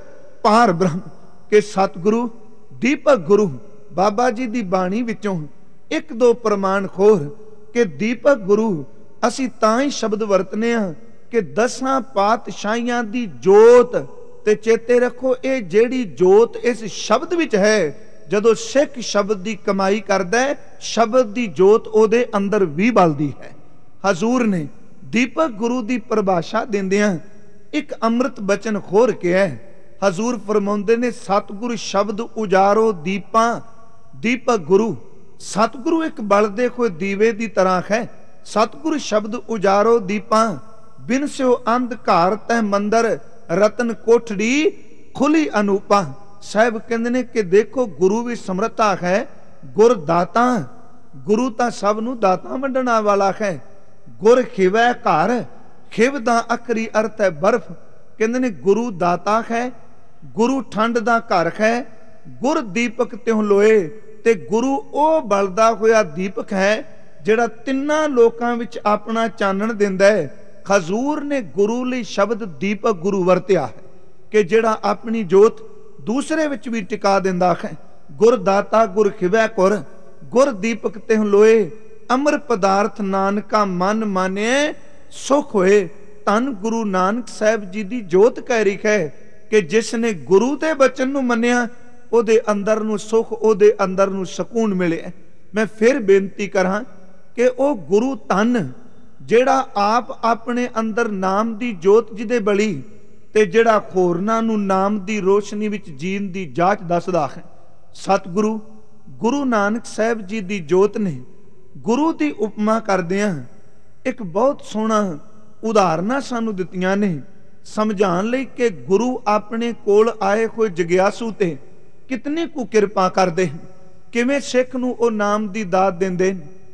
ਪਾਰ ਬ੍ਰਹਮ। ਕਿ ਸਤਿਗੁਰੂ ਦੀਪਕ ਗੁਰੂ ਬਾਬਾ ਜੀ ਦੀ ਬਾਣੀ ਵਿੱਚੋਂ ਇੱਕ ਦੋ ਪ੍ਰਮਾਣ ਖੋਰ ਕਿ ਦੀਪਕ ਗੁਰੂ ਅਸੀਂ ਤਾਂ ਹੀ ਸ਼ਬਦ ਵਰਤਨੇ ਆ ਕਿ 10 ਪਾਤਸ਼ਾਹੀਆਂ ਦੀ ਜੋਤ, ਤੇ ਚੇਤੇ ਰੱਖੋ ਇਹ ਜਿਹੜੀ ਜੋਤ ਇਸ ਸ਼ਬਦ ਵਿੱਚ ਹੈ, ਜਦੋਂ ਸਿੱਖ ਸ਼ਬਦ ਦੀ ਕਮਾਈ ਕਰਦਾ ਹੈ, ਸ਼ਬਦ ਦੀ ਜੋਤ ਉਹਦੇ ਅੰਦਰ ਵੀ ਬਲਦੀ ਹੈ। ਹਜ਼ੂਰ ਨੇ ਦੀਪਕ ਗੁਰੂ ਦੀ ਪਰਿਭਾਸ਼ਾ ਦਿੰਦਿਆਂ ਇੱਕ ਅੰਮ੍ਰਿਤ ਬਚਨ ਖੋਰ ਕਿਹਾ। ਹਜ਼ੂਰ ਫਰਮਾਉਂਦੇ ਨੇ ਸਤਿਗੁਰੂ ਸ਼ਬਦ ਉਜਾਰੋ ਦੀਪਾਂ, ਦੀਪਕ ਗੁਰੂ ਸਤਿਗੁਰੂ ਇੱਕ ਬਲਦੇ ਹੋਏ ਦੀਵੇ ਦੀ ਤਰ੍ਹਾਂ ਹੈ। ਸਤਿਗੁਰੂ ਸ਼ਬਦ ਉਜਾਰੋ ਦੀਪਾਂ, ਬਿਨ ਸਿਓ ਅੰਧਕਾਰ ਤਹਿ ਮੰਦਰ ਰਤਨ ਕੋਠੜੀ ਖੁੱਲੀ ਅਨੂਪਾ। ਸਾਹਿਬ ਕਹਿੰਦੇ ਨੇ ਕਿ ਦੇਖੋ ਗੁਰੂ ਵੀ ਸਮਰੱਥਾ ਹੈ, ਗੁਰ ਦਾਤਾ, ਗੁਰੂ ਤਾਂ ਸਭ ਨੂੰ ਦਾਤਾ ਵੰਡਣ ਵਾਲਾ ਹੈ। ਗੁਰ ਖਿਵੈ ਘਰ, ਖਿਵ ਦਾ ਅਖਰੀ ਅਰਥ ਹੈ ਬਰਫ਼। ਕਹਿੰਦੇ ਨੇ ਗੁਰੂ ਦਾਤਾ ਹੈ, ਗੁਰੂ ਠੰਡ ਦਾ ਘਰ ਹੈ, ਗੁਰ ਦੀਪਕ ਤਿਉ ਲੋਏ। ਤੇ ਗੁਰੂ ਉਹ ਬਲਦਾ ਹੋਇਆ ਦੀਪਕ ਹੈ ਜਿਹੜਾ ਤਿੰਨਾਂ ਲੋਕਾਂ ਵਿੱਚ ਆਪਣਾ ਚਾਨਣ ਦਿੰਦਾ ਹੈ। ਹਜ਼ੂਰ ਨੇ ਗੁਰੂ ਲਈ ਸ਼ਬਦ ਦੀਪਕ ਗੁਰੂ ਵਰਤਿਆ ਹੈ ਕਿ ਜਿਹੜਾ ਆਪਣੀ ਜੋਤ ਦੂਸਰੇ ਵਿੱਚ ਵੀ ਟਿਕਾ ਦਿੰਦਾ ਹੈ। ਗੁਰ ਦਾਤਾ ਗੁਰ ਖਿਵੈ ਕੁਰ, ਗੁਰ ਦੀਪਕ ਤਿਹੁ ਲੋਏ। ਅਮਰ ਪਦਾਰਥ ਨਾਨਕਾ ਮਨ ਮਾਨਿਐ ਸੁਖ ਹੋਏ। ਧੰਨ ਗੁਰੂ ਨਾਨਕ ਸਾਹਿਬ ਜੀ ਦੀ ਜੋਤ ਕਹਿ ਰਹੀ ਹੈ ਕਿ ਜਿਸ ਨੇ ਗੁਰੂ ਦੇ ਬਚਨ ਨੂੰ ਮੰਨਿਆ ਉਹਦੇ ਅੰਦਰ ਨੂੰ ਸੁਖ, ਉਹਦੇ ਅੰਦਰ ਨੂੰ ਸਕੂਨ ਮਿਲਿਆ। ਮੈਂ ਫਿਰ ਬੇਨਤੀ ਕਰਾਂ ਕਿ ਉਹ ਗੁਰੂ ਧੰਨ ਜਿਹੜਾ ਆਪ ਆਪਣੇ ਅੰਦਰ ਨਾਮ ਦੀ ਜੋਤ ਜਿਹਦੇ ਬਲੀ, ਤੇ ਜਿਹੜਾ ਹੋਰਨਾਂ ਨੂੰ ਨਾਮ ਦੀ ਰੋਸ਼ਨੀ ਵਿੱਚ ਜੀਣ ਦੀ ਜਾਂਚ ਦੱਸਦਾ ਹੈ। ਸਤਿਗੁਰੂ ਗੁਰੂ ਨਾਨਕ ਸਾਹਿਬ ਜੀ ਦੀ ਜੋਤ ਨੇ ਗੁਰੂ ਦੀ ਉਪਮਾ ਕਰਦਿਆਂ ਇੱਕ ਬਹੁਤ ਸੋਹਣਾ ਉਦਾਹਰਨਾਂ ਸਾਨੂੰ ਦਿੱਤੀਆਂ ਨੇ ਸਮਝਾਉਣ ਲਈ ਕਿ ਗੁਰੂ ਆਪਣੇ ਕੋਲ ਆਏ ਹੋਏ ਜਗਿਆਸੂ ਤੇ ਕਿਤਨੀ ਕੁ ਕਿਰਪਾ ਕਰਦੇ, ਕਿਵੇਂ ਸਿੱਖ ਨੂੰ ਉਹ ਨਾਮ ਦੀ ਦਾਤ ਦਿੰਦੇ।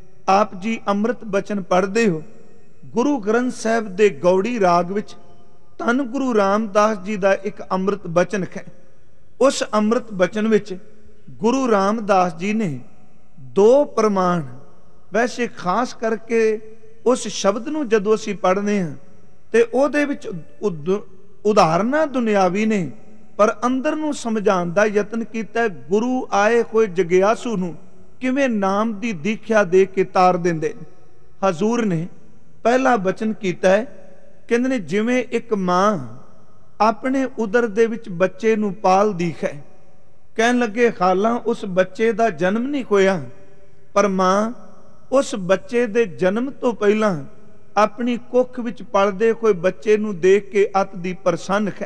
ਆਪ ਜੀ ਅੰਮ੍ਰਿਤ ਬਚਨ ਪੜ੍ਹਦੇ ਹੋ ਗੁਰੂ ਗ੍ਰੰਥ ਸਾਹਿਬ ਦੇ ਗੌੜੀ ਰਾਗ ਵਿੱਚ। ਧੰਨ ਗੁਰੂ ਰਾਮਦਾਸ ਜੀ ਦਾ ਇੱਕ ਅੰਮ੍ਰਿਤ ਬਚਨ ਹੈ। ਉਸ ਅੰਮ੍ਰਿਤ ਬਚਨ ਵਿੱਚ ਗੁਰੂ ਰਾਮਦਾਸ ਜੀ ਨੇ 2 ਪ੍ਰਮਾਣ, ਵੈਸੇ ਖਾਸ ਕਰਕੇ ਉਸ ਸ਼ਬਦ ਨੂੰ ਜਦੋਂ ਅਸੀਂ ਪੜ੍ਹਦੇ ਹਾਂ ਤੇ ਉਹਦੇ ਵਿੱਚ ਉਦਾਹਰਨਾਂ ਦੁਨਿਆਵੀ ਨੇ, ਪਰ ਅੰਦਰ ਨੂੰ ਸਮਝਾਉਣ ਦਾ ਯਤਨ ਕੀਤਾ ਗੁਰੂ ਆਏ ਹੋਏ ਜਗਿਆਸੂ ਨੂੰ ਕਿਵੇਂ ਨਾਮ ਦੀ ਦੀਖਿਆ ਦੇ ਕੇ ਤਾਰ ਦਿੰਦੇ। ਹਜ਼ੂਰ ਨੇ ਪਹਿਲਾ ਬਚਨ ਕੀਤਾ ਹੈ, ਕਹਿੰਦੇ ਨੇ ਜਿਵੇਂ ਇੱਕ ਮਾਂ ਆਪਣੇ ਉਦਰ ਦੇ ਵਿੱਚ ਬੱਚੇ ਨੂੰ ਪਾਲਦੀ ਹੈ। ਕਹਿਣ ਲੱਗੇ ਹਾਲਾਂ ਉਸ ਬੱਚੇ ਦਾ ਜਨਮ ਨਹੀਂ ਹੋਇਆ, ਪਰ ਮਾਂ ਉਸ ਬੱਚੇ ਦੇ ਜਨਮ ਤੋਂ ਪਹਿਲਾਂ ਆਪਣੀ ਕੁੱਖ ਵਿੱਚ ਪਲਦੇ ਹੋਏ ਬੱਚੇ ਨੂੰ ਦੇਖ ਕੇ ਅਤ ਦੀ ਪ੍ਰਸੰਨ ਹੈ,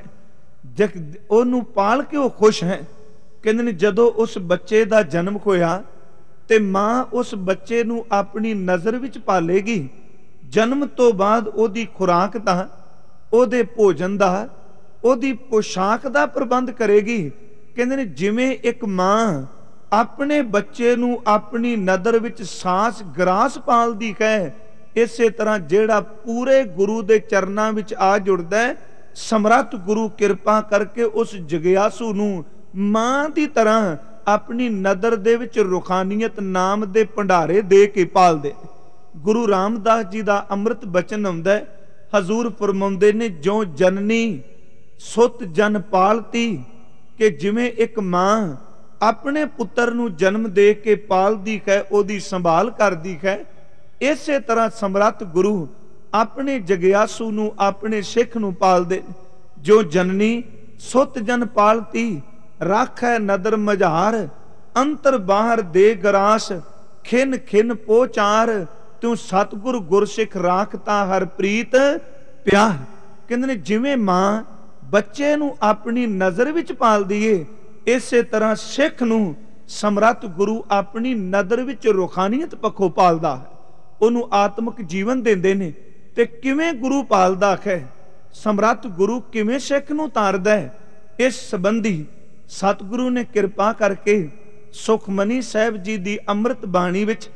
ਉਹਨੂੰ ਪਾਲ ਕੇ ਉਹ ਖੁਸ਼ ਹੈ। ਕਹਿੰਦੇ ਨੇ ਜਦੋਂ ਉਸ ਬੱਚੇ ਦਾ ਜਨਮ ਹੋਇਆ ਤੇ ਮਾਂ ਉਸ ਬੱਚੇ ਨੂੰ ਆਪਣੀ ਨਜ਼ਰ ਵਿੱਚ ਪਾਲੇਗੀ। ਜਨਮ ਤੋਂ ਬਾਅਦ ਉਹਦੀ ਖੁਰਾਕ ਦਾ, ਉਹਦੇ ਭੋਜਨ ਦਾ, ਉਹਦੀ ਪੋਸ਼ਾਕ ਦਾ ਪ੍ਰਬੰਧ ਕਰੇਗੀ। ਕਹਿੰਦੇ ਨੇ ਜਿਵੇਂ ਇੱਕ ਮਾਂ ਆਪਣੇ ਬੱਚੇ ਨੂੰ ਆਪਣੀ ਨਦਰ ਵਿੱਚ ਸਾਸ ਗਰਾਸ ਪਾਲਦੀ ਹੈ, ਇਸੇ ਤਰ੍ਹਾਂ ਜਿਹੜਾ ਪੂਰੇ ਗੁਰੂ ਦੇ ਚਰਨਾਂ ਵਿੱਚ ਆ ਜੁੜਦਾ ਹੈ, ਸਮਰੱਥ ਗੁਰੂ ਕਿਰਪਾ ਕਰਕੇ ਉਸ ਜਗਿਆਸੂ ਨੂੰ ਮਾਂ ਦੀ ਤਰ੍ਹਾਂ ਆਪਣੀ ਨਦਰ ਦੇ ਵਿੱਚ ਰੂਹਾਨੀਅਤ ਨਾਮ ਦੇ ਭੰਡਾਰੇ ਦੇ ਕੇ ਪਾਲਦੇ। ਗੁਰੂ ਰਾਮਦਾਸ ਜੀ ਦਾ ਅੰਮ੍ਰਿਤ ਬਚਨ ਆਉਂਦਾ ਹੈ। ਹਜ਼ੂਰ ਫਰਮਾਉਂਦੇ ਨੇ ਜੋ ਜਨਨੀ ਸੁਤ ਜਨ ਪਾਲਤੀ, ਕਿ ਜਿਵੇਂ ਇੱਕ ਮਾਂ ਆਪਣੇ ਪੁੱਤਰ ਨੂੰ ਜਨਮ ਦੇ ਕੇ ਪਾਲਦੀ ਹੈ, ਉਹਦੀ ਸੰਭਾਲ ਕਰਦੀ ਹੈ, ਇਸੇ ਤਰ੍ਹਾਂ ਸਮਰੱਥ ਗੁਰੂ ਆਪਣੇ ਜਗਿਆਸੂ ਨੂੰ, ਆਪਣੇ ਸਿੱਖ ਨੂੰ ਪਾਲਦੇ। ਜੋ ਜਨਨੀ ਸੁਤ ਜਨ ਪਾਲਤੀ, ਰਾਖੈ ਨਦਰ ਮਝਾਰ, ਅੰਤਰ ਬਾਹਰ ਦੇ ਗਰਾਸ, ਖਿਨ ਖਿਨ ਪੋਚਾਰ, ਤੂੰ ਸਤਿਗੁਰ ਗੁਰਸਿੱਖ ਰਾਖਤਾ ਹਰ ਪ੍ਰੀਤ ਪਿਆਰ। ਕਹਿੰਦੇ ਨੇ ਜਿਵੇਂ ਮਾਂ ਬੱਚੇ ਨੂੰ ਆਪਣੀ ਨਜ਼ਰ ਵਿੱਚ ਪਾਲਦੀ ਏ, ਇਸੇ ਤਰ੍ਹਾਂ ਸਿੱਖ ਨੂੰ ਸਮਰੱਥ ਗੁਰੂ ਆਪਣੀ ਨਜ਼ਰ ਵਿੱਚ ਰੂਹਾਨੀਅਤ ਪੱਖੋਂ ਪਾਲਦਾ ਹੈ, ਉਹਨੂੰ ਆਤਮਿਕ ਜੀਵਨ ਦਿੰਦੇ ਨੇ। ਤੇ ਕਿਵੇਂ ਗੁਰੂ ਪਾਲਦਾ ਹੈ, ਸਮਰੱਥ ਗੁਰੂ ਕਿਵੇਂ ਸਿੱਖ ਨੂੰ ਤਾਰਦਾ ਹੈ, ਇਸ ਸੰਬੰਧੀ ਸਤਿਗੁਰੂ ਨੇ ਕਿਰਪਾ ਕਰਕੇ ਸੁਖਮਨੀ ਸਾਹਿਬ ਜੀ ਦੀ ਅੰਮ੍ਰਿਤ ਬਾਣੀ ਵਿੱਚ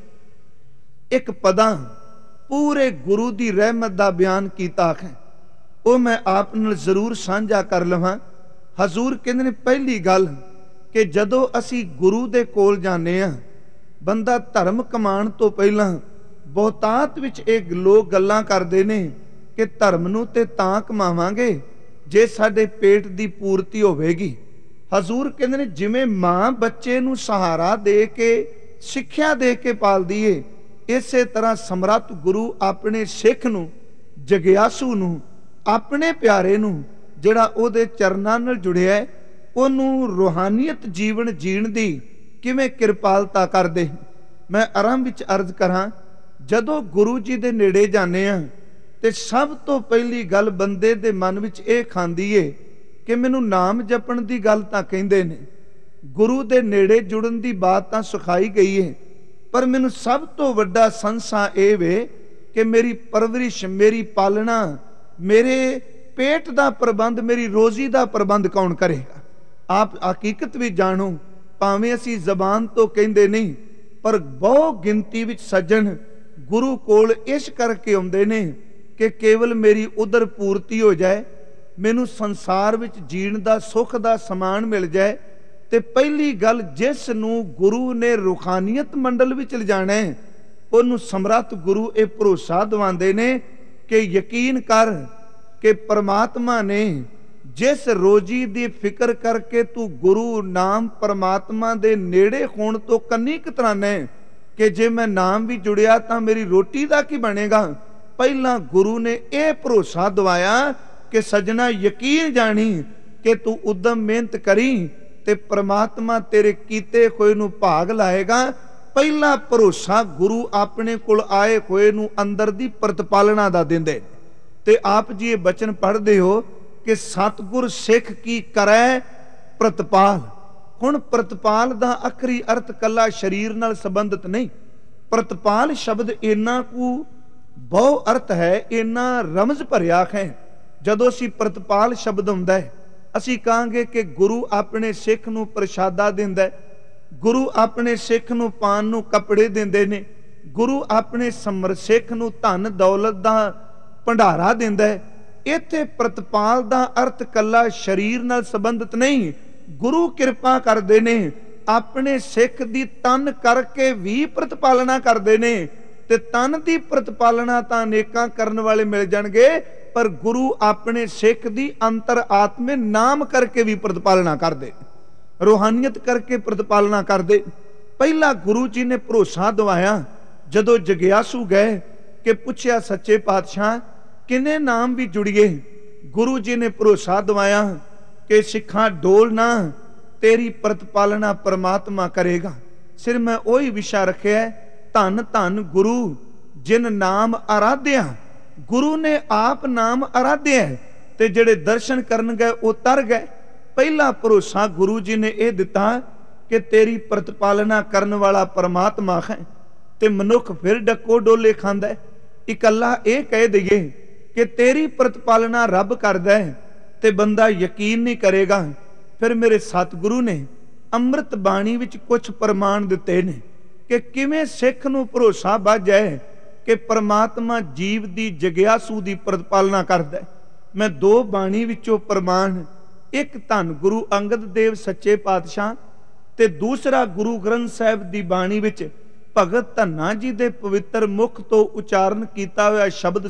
ਇੱਕ ਪਦਾਂ ਪੂਰੇ ਗੁਰੂ ਦੀ ਰਹਿਮਤ ਦਾ ਬਿਆਨ ਕੀਤਾ ਹੈ। ਉਹ ਮੈਂ ਆਪ ਨਾਲ ਜ਼ਰੂਰ ਸਾਂਝਾ ਕਰ ਲਵਾਂ। ਹਜ਼ੂਰ ਕਹਿੰਦੇ ਨੇ ਪਹਿਲੀ ਗੱਲ ਕਿ ਜਦੋਂ ਅਸੀਂ ਗੁਰੂ ਦੇ ਕੋਲ ਜਾਂਦੇ ਹਾਂ, ਬੰਦਾ ਧਰਮ ਕਮਾਉਣ ਤੋਂ ਪਹਿਲਾਂ ਬਹੁਤਾਤ ਵਿੱਚ ਇਹ ਲੋਕ ਗੱਲਾਂ ਕਰਦੇ ਨੇ ਕਿ ਧਰਮ ਨੂੰ ਤੇ ਤਾਂ ਕਮਾਵਾਂਗੇ ਜੇ ਸਾਡੇ ਪੇਟ ਦੀ ਪੂਰਤੀ ਹੋਵੇਗੀ। ਹਜ਼ੂਰ ਕਹਿੰਦੇ ਨੇ ਜਿਵੇਂ ਮਾਂ ਬੱਚੇ ਨੂੰ ਸਹਾਰਾ ਦੇ ਕੇ ਸਿੱਖਿਆ ਦੇ ਕੇ ਪਾਲਦੀ ਏ, ਇਸੇ ਤਰ੍ਹਾਂ ਸਮਰੱਥ ਗੁਰੂ ਆਪਣੇ ਸਿੱਖ ਨੂੰ, ਜਗਿਆਸੂ ਨੂੰ, ਆਪਣੇ ਪਿਆਰੇ ਨੂੰ, ਜਿਹੜਾ ਉਹਦੇ ਚਰਨਾਂ ਨਾਲ ਜੁੜਿਆ ਹੈ, ਉਹਨੂੰ ਰੂਹਾਨੀਅਤ ਜੀਵਨ ਜੀਣ ਦੀ ਕਿਵੇਂ ਕਿਰਪਾਲਤਾ ਕਰਦੇ। ਮੈਂ ਆਰੰਭ ਵਿੱਚ ਅਰਜ਼ ਕਰਾਂ, ਜਦੋਂ ਗੁਰੂ ਜੀ ਦੇ ਨੇੜੇ ਜਾਂਦੇ ਆ ਤੇ ਸਭ ਤੋਂ ਪਹਿਲੀ ਗੱਲ ਬੰਦੇ ਦੇ ਮਨ ਵਿੱਚ ਇਹ ਖਾਂਦੀ ਏ ਕਿ ਮੈਨੂੰ ਨਾਮ ਜਪਣ ਦੀ ਗੱਲ ਤਾਂ ਕਹਿੰਦੇ ਨੇ, ਗੁਰੂ ਦੇ ਨੇੜੇ ਜੁੜਨ ਦੀ ਬਾਤ ਤਾਂ ਸਿਖਾਈ ਗਈ ਏ, ਪਰ ਮੈਨੂੰ ਸਭ ਤੋਂ ਵੱਡਾ ਸੰਸਾ ਇਹ ਵੇ ਕਿ ਮੇਰੀ ਪਰਵਰਿਸ਼, ਮੇਰੀ ਪਾਲਣਾ, ਮੇਰੇ ਪੇਟ ਦਾ ਪ੍ਰਬੰਧ, ਮੇਰੀ ਰੋਜ਼ੀ ਦਾ ਪ੍ਰਬੰਧ ਕੌਣ ਕਰੇਗਾ। ਆਪ ਹਕੀਕਤ ਵੀ ਜਾਣੋ, ਭਾਵੇਂ ਅਸੀਂ ਜ਼ਬਾਨ ਤੋਂ ਕਹਿੰਦੇ ਨਹੀਂ, ਪਰ ਬਹੁ ਗਿਣਤੀ ਵਿੱਚ ਸੱਜਣ ਗੁਰੂ ਕੋਲ ਇਸ ਕਰਕੇ ਆਉਂਦੇ ਨੇ ਕਿ ਕੇਵਲ ਮੇਰੀ ਉਦਰ ਪੂਰਤੀ ਹੋ ਜਾਏ, ਮੈਨੂੰ ਸੰਸਾਰ ਵਿੱਚ ਜੀਣ ਦਾ ਸੁੱਖ ਦਾ ਸਮਾਨ ਮਿਲ ਜਾਏ। ਤੇ ਪਹਿਲੀ ਗੱਲ, ਜਿਸ ਨੂੰ ਗੁਰੂ ਨੇ ਰੂਹਾਨੀਅਤ ਮੰਡਲ ਵਿੱਚ ਲਿਜਾਣਾ ਹੈ, ਉਹਨੂੰ ਸਮਰੱਥ ਗੁਰੂ ਇਹ ਭਰੋਸਾ ਦਿਵਾਉਂਦੇ ਨੇ ਕਿ ਯਕੀਨ ਕਰ ਕਿ ਪਰਮਾਤਮਾ ਨੇ ਜਿਸ ਰੋਜੀ ਦੀ ਫਿਕਰ ਕਰਕੇ ਤੂੰ ਗੁਰੂ ਨਾਮ ਪਰਮਾਤਮਾ ਦੇ ਨੇੜੇ ਹੋਣ ਤੋਂ ਕੰਨੀ ਕਤਰਾਨਾ ਕਿ ਜੇ ਮੈਂ ਨਾਮ ਵੀ ਜੁੜਿਆ ਤਾਂ ਮੇਰੀ ਰੋਟੀ ਦਾ ਕੀ ਬਣੇਗਾ। ਪਹਿਲਾਂ ਗੁਰੂ ਨੇ ਇਹ ਭਰੋਸਾ ਦਵਾਇਆ ਕਿ ਸਜਣਾ ਯਕੀਨ ਜਾਣੀ ਕਿ ਤੂੰ ਉਦਮ ਮਿਹਨਤ ਕਰੀ ਤੇ ਪ੍ਰਮਾਤਮਾ ਤੇਰੇ ਕੀਤੇ ਹੋਏ ਨੂੰ ਭਾਗ ਲਾਏਗਾ। ਪਹਿਲਾ ਭਰੋਸਾ ਗੁਰੂ ਆਪਣੇ ਕੋਲ ਆਏ ਹੋਏ ਨੂੰ ਅੰਦਰ ਦੀ ਪ੍ਰਤਪਾਲਣਾ ਦਾ ਦਿੰਦੇ। ਤੇ ਆਪ ਜੀ ਇਹ ਬਚਨ ਪੜ੍ਹਦੇ ਹੋ ਕਿ ਸਤਿਗੁਰ ਸਿੱਖ ਕੀ ਕਰੈ ਪ੍ਰਤਪਾਲ। ਹੁਣ ਪ੍ਰਤਪਾਲ ਦਾ ਆਖਰੀ ਅਰਥ ਕੱਲਾ ਸਰੀਰ ਨਾਲ ਸੰਬੰਧਿਤ ਨਹੀਂ। ਪ੍ਰਤਪਾਲ ਸ਼ਬਦ ਇੰਨਾ ਕੁ ਬਹੁ ਅਰਥ ਹੈ, ਇੰਨਾ ਰਮਜ਼ ਭਰਿਆ ਹੈ। ਜਦੋਂ ਅਸੀਂ ਪ੍ਰਤਪਾਲ ਸ਼ਬਦ ਹੁੰਦਾ ਹੈ, ਅਸੀਂ ਕਹਾਂਗੇ ਕਿ ਗੁਰੂ ਆਪਣੇ ਸਿੱਖ ਨੂੰ ਪ੍ਰਸ਼ਾਦਾ ਦਿੰਦਾ ਹੈ, ਗੁਰੂ ਆਪਣੇ ਸਿੱਖ ਨੂੰ ਪਾਣ ਨੂੰ ਕੱਪੜੇ ਦਿੰਦੇ ਨੇ, ਗੁਰੂ ਆਪਣੇ ਸਿੱਖ ਨੂੰ ਧਨ ਦੌਲਤ ਦਾ ਭੰਡਾਰਾ ਦਿੰਦਾ ਹੈ। ਇੱਥੇ ਪ੍ਰਤਪਾਲ ਦਾ ਅਰਥ ਕੱਲਾ ਸਰੀਰ ਨਾਲ ਸੰਬੰਧਿਤ ਨਹੀਂ। ਗੁਰੂ ਕਿਰਪਾ ਕਰਦੇ ਨੇ, ਆਪਣੇ ਸਿੱਖ ਦੀ ਤਨ ਕਰਕੇ ਵੀ ਪ੍ਰਤਪਾਲਨਾ ਕਰਦੇ ਨੇ। ਤੇ ਤਨ ਦੀ ਪ੍ਰਤਪਾਲਨਾ ਤਾਂ ਅਨੇਕਾਂ ਕਰਨ ਵਾਲੇ ਮਿਲ ਜਾਣਗੇ, ਪਰ ਗੁਰੂ ਆਪਣੇ ਸਿੱਖ ਦੀ ਅੰਤਰ ਆਤਮੇ ਨਾਮ ਕਰਕੇ ਵੀ ਪ੍ਰਤਪਾਲਨਾ ਕਰਦੇ, ਰੂਹਾਨੀਅਤ ਕਰਕੇ ਪ੍ਰਤਪਾਲਨਾ ਕਰਦੇ। ਪਹਿਲਾ ਗੁਰੂ ਜੀ ਨੇ ਭਰੋਸਾ ਦਵਾਇਆ। ਜਦੋਂ ਜਗਿਆਸੂ ਗਏ ਕਿ ਪੁੱਛਿਆ ਸੱਚੇ ਪਾਤਸ਼ਾਹ ਕਿੰਨੇ ਨਾਮ ਵੀ ਜੁੜੀਏ, ਗੁਰੂ ਜੀ ਨੇ ਭਰੋਸਾ ਦਵਾਇਆ ਕਿ ਸਿੱਖਾਂ ਡੋਲ ਨਾ, ਤੇਰੀ ਪ੍ਰਤਪਾਲਨਾ ਪਰਮਾਤਮਾ ਕਰੇਗਾ। ਸਿਰ ਮੈਂ ਉਹੀ ਵਿਸ਼ਾ ਰੱਖਿਆ, ਧੰਨ ਧੰਨ ਗੁਰੂ ਜਿਨ ਨਾਮ ਆਰਾਧਿਆ। ਗੁਰੂ ਨੇ ਆਪ ਨਾਮ ਆਰਾਧਿਆ ਤੇ ਜਿਹੜੇ ਦਰਸ਼ਨ ਕਰਨ ਗਏ ਉਹ ਤਰ ਗਏ। ਪਹਿਲਾ ਭਰੋਸਾ ਗੁਰੂ ਜੀ ਨੇ ਇਹ ਦਿੱਤਾ ਕਿ ਤੇਰੀ ਪ੍ਰਤਪਾਲਨਾ ਕਰਨ ਵਾਲਾ ਪਰਮਾਤਮਾ ਹੈ। ਤੇ ਮਨੁੱਖ ਫਿਰ ਡੱਕੋ ਡੋਲੇ ਖਾਂਦਾ। ਇਕੱਲਾ ਇਹ ਕਹਿ ਦਈਏ ਕਿ ਤੇਰੀ ਪ੍ਰਤਪਾਲਨਾ ਰੱਬ ਕਰਦਾ ਹੈ ਤੇ ਬੰਦਾ ਯਕੀਨ ਨਹੀਂ ਕਰੇਗਾ। ਫਿਰ ਮੇਰੇ ਸਤਿਗੁਰੂ ਨੇ ਅੰਮ੍ਰਿਤ ਬਾਣੀ ਵਿੱਚ ਕੁਝ ਪ੍ਰਮਾਣ ਦਿੱਤੇ ਨੇ ਕਿ ਕਿਵੇਂ ਸਿੱਖ ਨੂੰ ਭਰੋਸਾ ਵੱਧ ਜਾਏ ਕਿ ਪਰਮਾਤਮਾ ਜੀਵ ਦੀ ਜਗਿਆਸੂ ਦੀ ਪ੍ਰਤਪਾਲਨਾ ਕਰਦਾ। ਮੈਂ ਦੋ ਬਾਣੀ ਵਿੱਚੋਂ ਪ੍ਰਮਾਣ, ਇੱਕ ਧੰਨ ਗੁਰੂ ਅੰਗਦ ਦੇਵ ਸੱਚੇ ਪਾਤਸ਼ਾਹ ਤੇ ਦੂਸਰਾ ਗੁਰੂ ਗ੍ਰੰਥ ਸਾਹਿਬ ਦੀ ਬਾਣੀ ਵਿੱਚ ਭਗਤ ਧੰਨਾ ਜੀ ਦੇ ਪਵਿੱਤਰ ਮੁਖ ਤੋਂ ਉਚਾਰਨ ਕੀਤਾ ਹੋਇਆ ਸ਼ਬਦ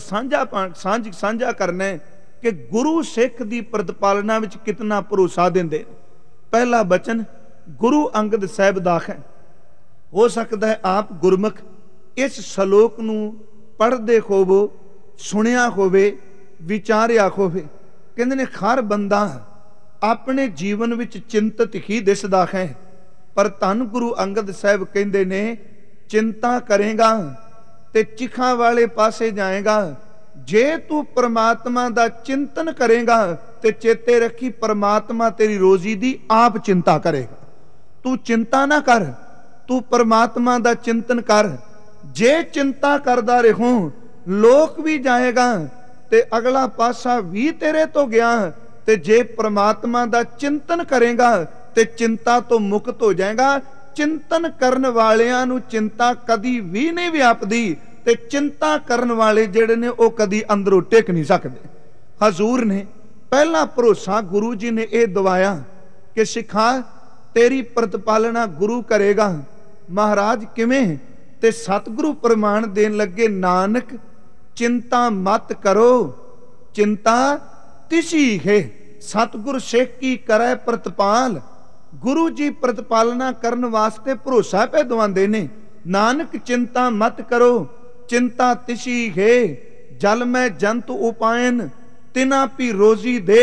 ਸਾਂਝਾ ਕਰਨਾ ਕਿ ਗੁਰੂ ਸਿੱਖ ਦੀ ਪ੍ਰਤਪਾਲਨਾ ਵਿੱਚ ਕਿਤਨਾ ਭਰੋਸਾ ਦਿੰਦੇ। ਪਹਿਲਾ ਬਚਨ ਗੁਰੂ ਅੰਗਦ ਸਾਹਿਬ ਦਾ ਹੈ। ਹੋ ਸਕਦਾ ਹੈ ਆਪ ਗੁਰਮੁਖ ਇਸ ਸ਼ਲੋਕ ਨੂੰ ਪੜ੍ਹਦੇ ਹੋਵੋ, ਸੁਣਿਆ ਹੋਵੇ, ਵਿਚਾਰਿਆ ਹੋਵੇ। ਕਹਿੰਦੇ ਨੇ ਹਰ ਬੰਦਾ ਆਪਣੇ ਜੀਵਨ ਵਿੱਚ ਚਿੰਤਤ ਹੀ ਦਿਸਦਾ ਹੈ, ਪਰ ਧੰਨ ਗੁਰੂ ਅੰਗਦ ਸਾਹਿਬ ਕਹਿੰਦੇ ਨੇ ਚਿੰਤਾ ਕਰੇਗਾ ਤੇ ਚਿਖਾਂ ਵਾਲੇ ਪਾਸੇ ਜਾਏਗਾ। ਜੇ ਤੂੰ ਪਰਮਾਤਮਾ ਦਾ ਚਿੰਤਨ ਕਰੇਗਾ ਤੇ ਚੇਤੇ ਰੱਖੀ ਪਰਮਾਤਮਾ ਤੇਰੀ ਰੋਜ਼ੀ ਦੀ ਆਪ ਚਿੰਤਾ ਕਰੇਗਾ। ਤੂੰ ਚਿੰਤਾ ਨਾ ਕਰ, ਤੂੰ ਪਰਮਾਤਮਾ ਦਾ ਚਿੰਤਨ ਕਰ। ਜੇ ਚਿੰਤਾ ਕਰਦਾ ਰਹੋ ਲੋਕ ਵੀ ਜਾਏਗਾ ਤੇ ਅਗਲਾ ਪਾਸਾ ਵੀ ਤੇਰੇ ਤੋਂ ਗਿਆ। ਤੇ ਜੇ ਪਰਮਾਤਮਾ ਦਾ ਚਿੰਤਨ ਕਰੇਗਾ ਤੇ ਚਿੰਤਾ ਤੋਂ ਮੁਕਤ ਹੋ ਜਾਏਗਾ। ਚਿੰਤਨ ਕਰਨ ਵਾਲਿਆਂ ਨੂੰ ਚਿੰਤਾ ਕਦੀ ਵੀ ਨਹੀਂ ਵਿਆਪਦੀ ਤੇ ਚਿੰਤਾ ਕਰਨ ਵਾਲੇ ਜਿਹੜੇ ਨੇ ਉਹ ਕਦੀ ਅੰਦਰੋਂ ਟਿਕ ਨਹੀਂ ਸਕਦੇ। ਹਜ਼ੂਰ ਨੇ ਪਹਿਲਾ ਭਰੋਸਾ ਗੁਰੂ ਜੀ ਨੇ ਇਹ ਦਵਾਇਆ ਕਿ ਸਿੱਖਾ ਤੇਰੀ ਪ੍ਰਤਪਾਲਨਾ ਗੁਰੂ ਕਰੇਗਾ। ਮਹਾਰਾਜ ਕਿਵੇਂ? ਤੇ ਸਤਿਗੁਰੂ ਪ੍ਰਮਾਣ ਦੇਣ ਲੱਗੇ, ਨਾਨਕ चिंता मत करो चिंता तिसी है। सतगुर सिख की करे प्रतिपाल। गुरु जी प्रतिपालना करन वास्ते भरोसा पे दवांदे ने। नानक चिंता मत करो चिंता तिसी है। जल में जंत उपायन तिना पी रोजी दे।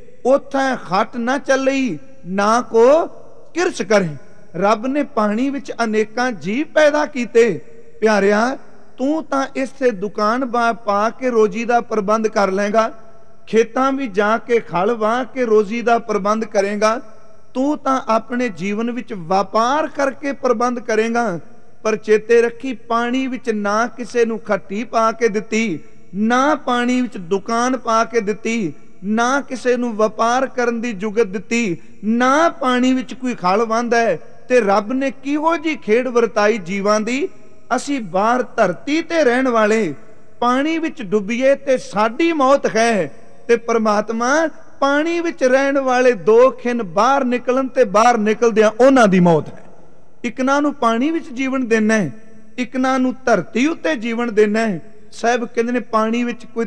उथे खट न चलई ना को किरस करे। रब ने पानी विच अनेकां जीव पैदा कीते। प्यारिया तू तां इसे दुकान पा के रोजी दा प्रबंध कर लेगा, खेतां भी जाके खल वाह के रोजी दा प्रबंध करेगा, तू तां अपने जीवन विच व्यापार करके प्रबंध करेगा। पर चेते रखी पानी विच ना किसे नूं खट्टी पा के दिती, ना पानी विच दुकान पा के दिती, ना किसे नूं व्यापार करन दी जुगत दिती, ना पानी विच कोई खल वांदा है। ते रब ने किहो जी खेड़ वरताई जीवां दी। असी बाहर धरती ते रहन वाले पानी विच डुबीए ते साडी मौत है, ते परमात्मा पानी विच रहन वाले दो खिन बाहर निकलन ते बाहर निकलदियां उन्हां दी मौत है। इकना नूं पानी विच जीवन देना है, इकना नूं धरती उत्ते जीवन देना है। साहब कहंदे ने पानी विच कोई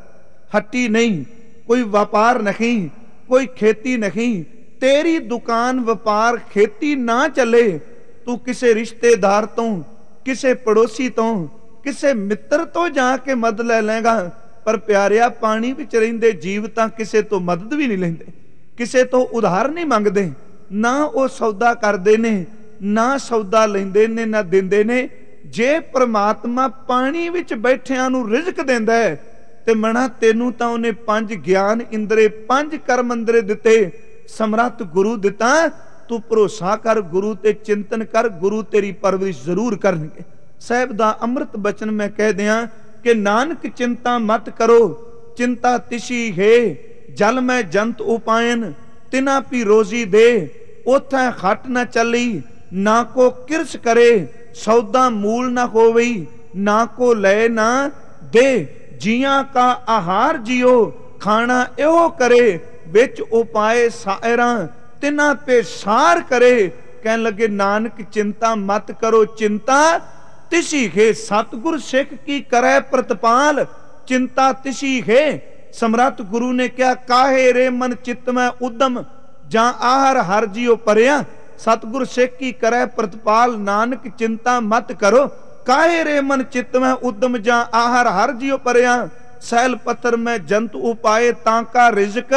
हट्टी नहीं, कोई व्यापार नहीं, कोई खेती नहीं। तेरी दुकान व्यापार खेती ना चले, तू किसे रिश्तेदार तो, किसे पड़ोसी तो, किसे मित्र तो जाके मदद ले लेगा। पर प्यारिया पानी विच रहिंदे जीव तां किसे तो मदद भी नहीं लेंदे, किसे तो उधार नहीं मंगदे, ना वो सौदा करदे ने, ना सौदा लेंदे ने, ना दिंदे ने। जे परमात्मा पानी विच बैठियां नूं रिज़क देंदा है ते मना तेनू तां उहने 5 ज्ञान इंद्रे 5 कर्म इंद्रे दिते, समर्थ गुरु दिता। तू भरोसा कर गुरु ते चिंतन कर, गुरु तेरी परवरिश जरूर करनगे। साहिब दा अमृत बचन मैं कह दियां कि नानक चिंता मत करो चिंता तिसी है। जल में जंत उपायन तिना पी रोजी दे। उथे खट न चली ना को किरस करे। सौदा मूल न होवई ना को ले ना दे। जिया का आहार जियो खाना एहो करे। बिच उपाय सायरा तिना पे सार करे। कहन लगे नानक चिंता मत करो चिंता तिसी है। सतगुर सिख की करे प्रतिपाल चिंता तिसी है। समर्थ गुरु ने क्या काहे रे मन चित्त में उद्यम जा आहर हर जियो परया। सतगुर सिख की करे प्रतिपाल नानक चिंता मत करो। काहे रे मन चित्त में उद्यम जा आहर हर जियो परया। सैल पत्थर में जंत उपाए तांका रिजक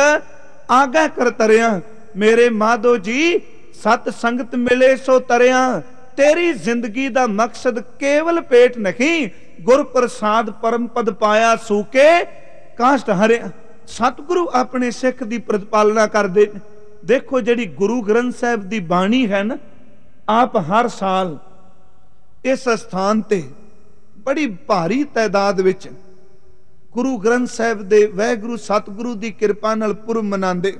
आगे कर तरया। मेरे माधो जी सत संगत मिले सो तरया। तेरी जिंदगी दा मकसद केवल पेट नहीं, गुर प्रसाद परम पद पाया सूके काष्ट हरिया। सतगुरु अपने सिख दी प्रतिपालना करदे। देखो जिहड़ी गुरु ग्रंथ साहिब दी बाणी है ना, आप हर साल इस स्थान ते बड़ी भारी तादाद विच गुरु ग्रंथ साहिब दे वाहिगुरु सतगुरु दी कृपा नाल पुरब मनांदे।